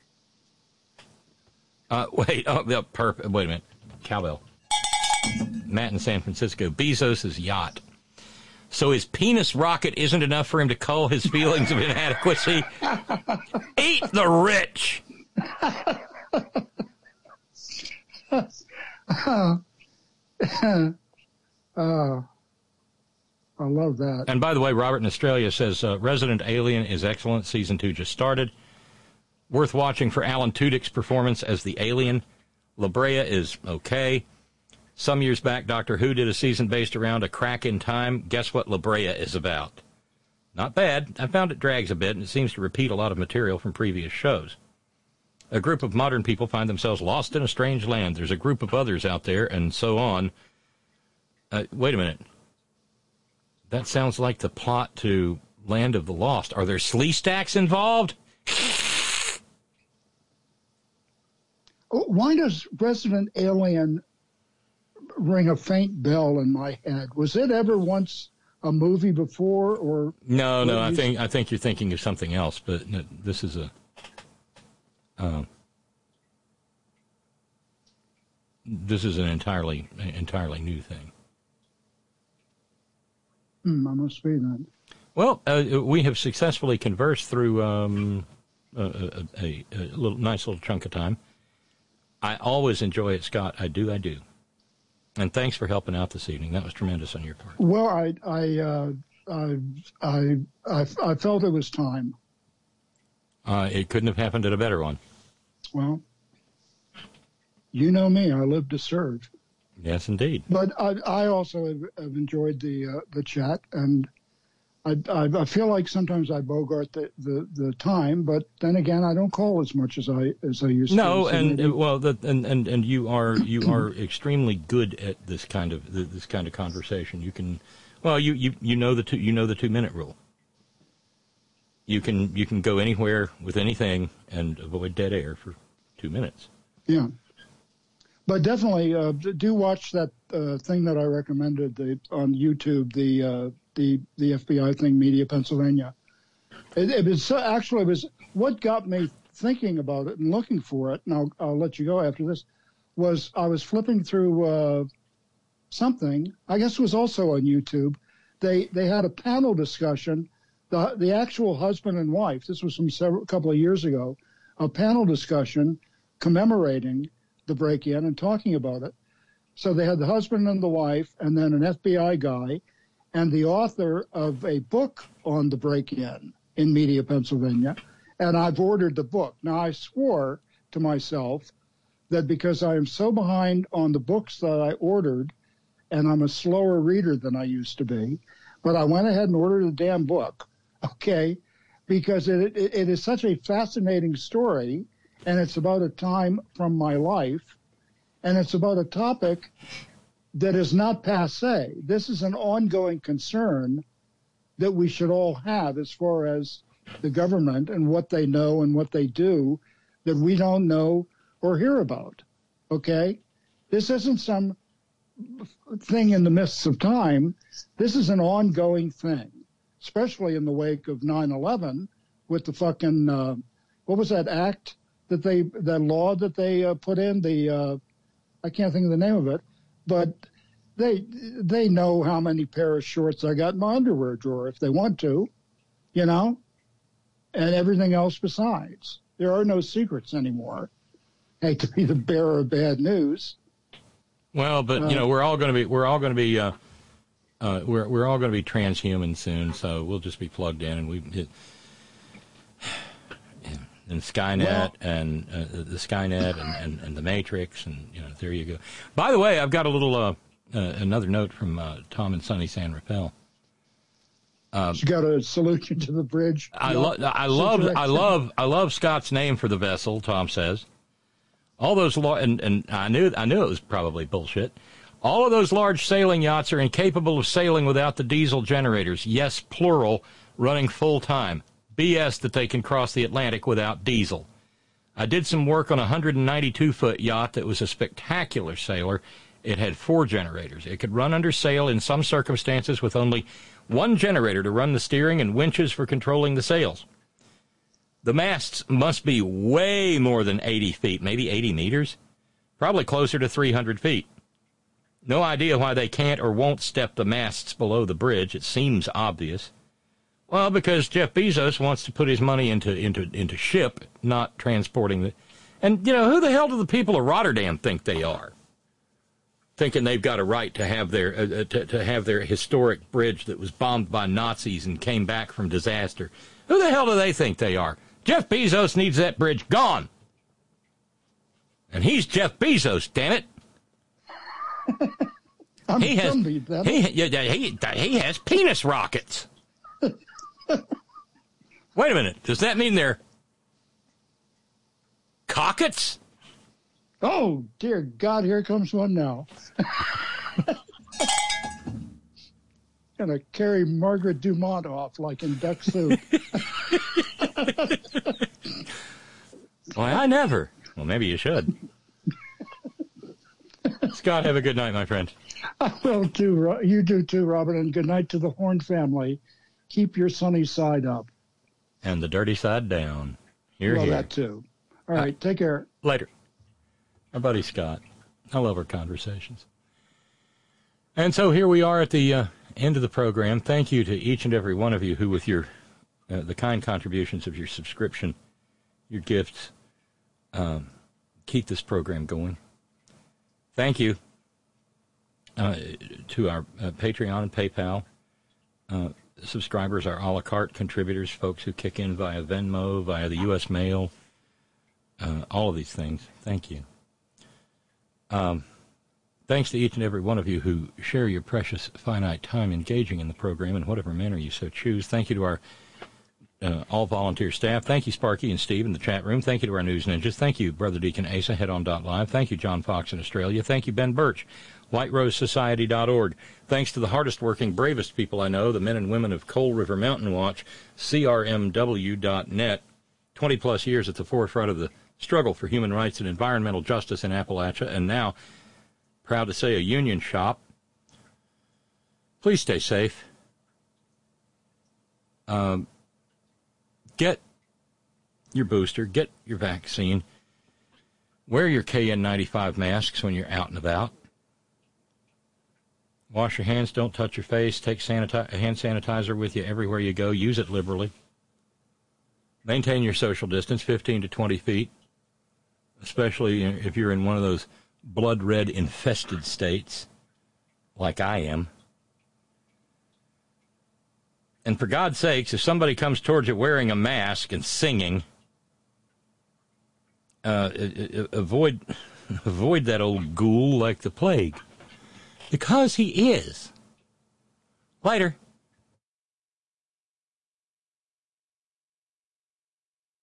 Uh, wait, oh, the perp, wait a minute. Cowbell. Matt in San Francisco. Bezos' yacht. So his penis rocket isn't enough for him to cull his feelings of inadequacy? Eat the rich! uh, I love that. And by the way, Robert in Australia says, uh, Resident Alien is excellent. Season two just started. Worth watching for Alan Tudyk's performance as the alien. La Brea is okay. Some years back, Doctor Who did a season based around a crack in time. Guess what La Brea is about? Not bad. I found it drags a bit, and it seems to repeat a lot of material from previous shows. A group of modern people find themselves lost in a strange land. There's a group of others out there, and so on. Uh, wait a minute. That sounds like the plot to Land of the Lost. Are there slee stacks involved? Why does Resident Alien ring a faint bell in my head? Was it ever once a movie before, or no? No, I think I think you're thinking of something else. But no, this is a uh, this is an entirely entirely new thing. Hmm, I must be then. Well, uh, we have successfully conversed through um, a, a, a, a little nice little chunk of time. I always enjoy it, Scott. I do, I do. And thanks for helping out this evening. That was tremendous on your part. Well, I I uh, I, I I I felt it was time. Uh, it couldn't have happened at a better one. Well, you know me. I live to serve. Yes, indeed. But I I also have, have enjoyed the uh, the chat, and I, I I feel like sometimes I bogart the, the, the time, but then again I don't call as much as I as I used no, to. No, and uh, well, the, and and and you are you are extremely good at this kind of this kind of conversation. You can, well, you, you, you know the two you know the two minute rule. You can you can go anywhere with anything and avoid dead air for two minutes. Yeah. But definitely uh, do watch that uh, thing that I recommended the, on YouTube, the uh, the the F B I thing, Media Pennsylvania. It, it was so, actually it was what got me thinking about it and looking for it. And I'll, I'll let you go after this. Was I was flipping through uh, something? I guess it was also on YouTube. They they had a panel discussion. The the actual husband and wife. This was from several couple of years ago. A panel discussion commemorating the break-in and talking about it. So they had the husband and the wife, and then an F B I guy, and the author of a book on the break-in in Media, Pennsylvania. And I've ordered the book. Now, I swore to myself that because I am so behind on the books that I ordered, and I'm a slower reader than I used to be, but I went ahead and ordered the damn book, okay, because it, it, it is such a fascinating story, and it's about a time from my life, and it's about a topic that is not passé. This is an ongoing concern that we should all have as far as the government and what they know and what they do that we don't know or hear about, okay? This isn't some thing in the midst of time. This is an ongoing thing, especially in the wake of nine eleven with the fucking, uh, what was that act? That they, that law that they uh, put in, the uh, I can't think of the name of it, but they they know how many pair of shorts I got in my underwear drawer if they want to, you know, and everything else besides. There are no secrets anymore. Hate to be the bearer of bad news. Well, but you know, we're all going to be we're all going to be uh, uh, we're we're all going to be transhuman soon, so we'll just be plugged in, and we it, and Skynet well, and uh, the Skynet and, and, and the Matrix, and you know, there you go. By the way, I've got a little uh, uh, another note from uh, Tom and Sunny San Rafael. Um, you got a solution to the bridge. I love I love I love I love Scott's name for the vessel. Tom says. All those, lar- and, and I knew I knew it was probably bullshit. All of those large sailing yachts are incapable of sailing without the diesel generators. Yes, plural, running full time. B S that they can cross the Atlantic without diesel. I did some work on a one hundred ninety-two foot yacht that was a spectacular sailor. It had four generators. It could run under sail in some circumstances with only one generator to run the steering and winches for controlling the sails. The masts must be way more than eighty feet, maybe eighty meters, probably closer to three hundred feet. No idea why they can't or won't step the masts below the bridge. It seems obvious. Well, because Jeff Bezos wants to put his money into into into ship, not transporting the... And, you know, who the hell do the people of Rotterdam think they are? Thinking they've got a right to have their uh, to, to have their historic bridge that was bombed by Nazis and came back from disaster. Who the hell do they think they are? Jeff Bezos needs that bridge gone. And he's Jeff Bezos, damn it. I'm he has Gumby, that he, he, he has penis rockets. Wait a minute. Does that mean they're cockets? Oh, dear God, here comes one now. Gonna carry Margaret Dumont off like in Duck Soup. Why, I never. Well, maybe you should. Scott, have a good night, my friend. I will too. You do too, Robin, and good night to the Horn family. Keep your sunny side up. And the dirty side down. Here, well, here. that too. All right, take care. Later. Our buddy Scott. I love our conversations. And so here we are at the uh, end of the program. Thank you to each and every one of you who, with your uh, the kind contributions of your subscription, your gifts, um, keep this program going. Thank you uh, to our uh, Patreon and PayPal uh, subscribers, our a la carte contributors, folks who kick in via Venmo, via the U S mail, uh, all of these things. Thank you. Um, thanks to each and every one of you who share your precious finite time engaging in the program in whatever manner you so choose. Thank you to our uh, all-volunteer staff. Thank you, Sparky and Steve in the chat room. Thank you to our news ninjas. Thank you, Brother Deacon Asa, head on dot live. Thank you, John Fox in Australia. Thank you, Ben Birch, white rose society dot org. Thanks to the hardest-working, bravest people I know, the men and women of Coal River Mountain Watch, C R M W dot net, twenty-plus years at the forefront of the struggle for human rights and environmental justice in Appalachia, and now, proud to say, a union shop. Please stay safe. Um, get your booster. Get your vaccine. Wear your K N ninety-five masks when you're out and about. Wash your hands. Don't touch your face. Take sanitize, hand sanitizer with you everywhere you go. Use it liberally. Maintain your social distance, fifteen to twenty feet, especially if you're in one of those blood red infested states like I am. And for God's sakes, if somebody comes towards you wearing a mask and singing, uh, avoid avoid that old ghoul like the plague, because he is. Later.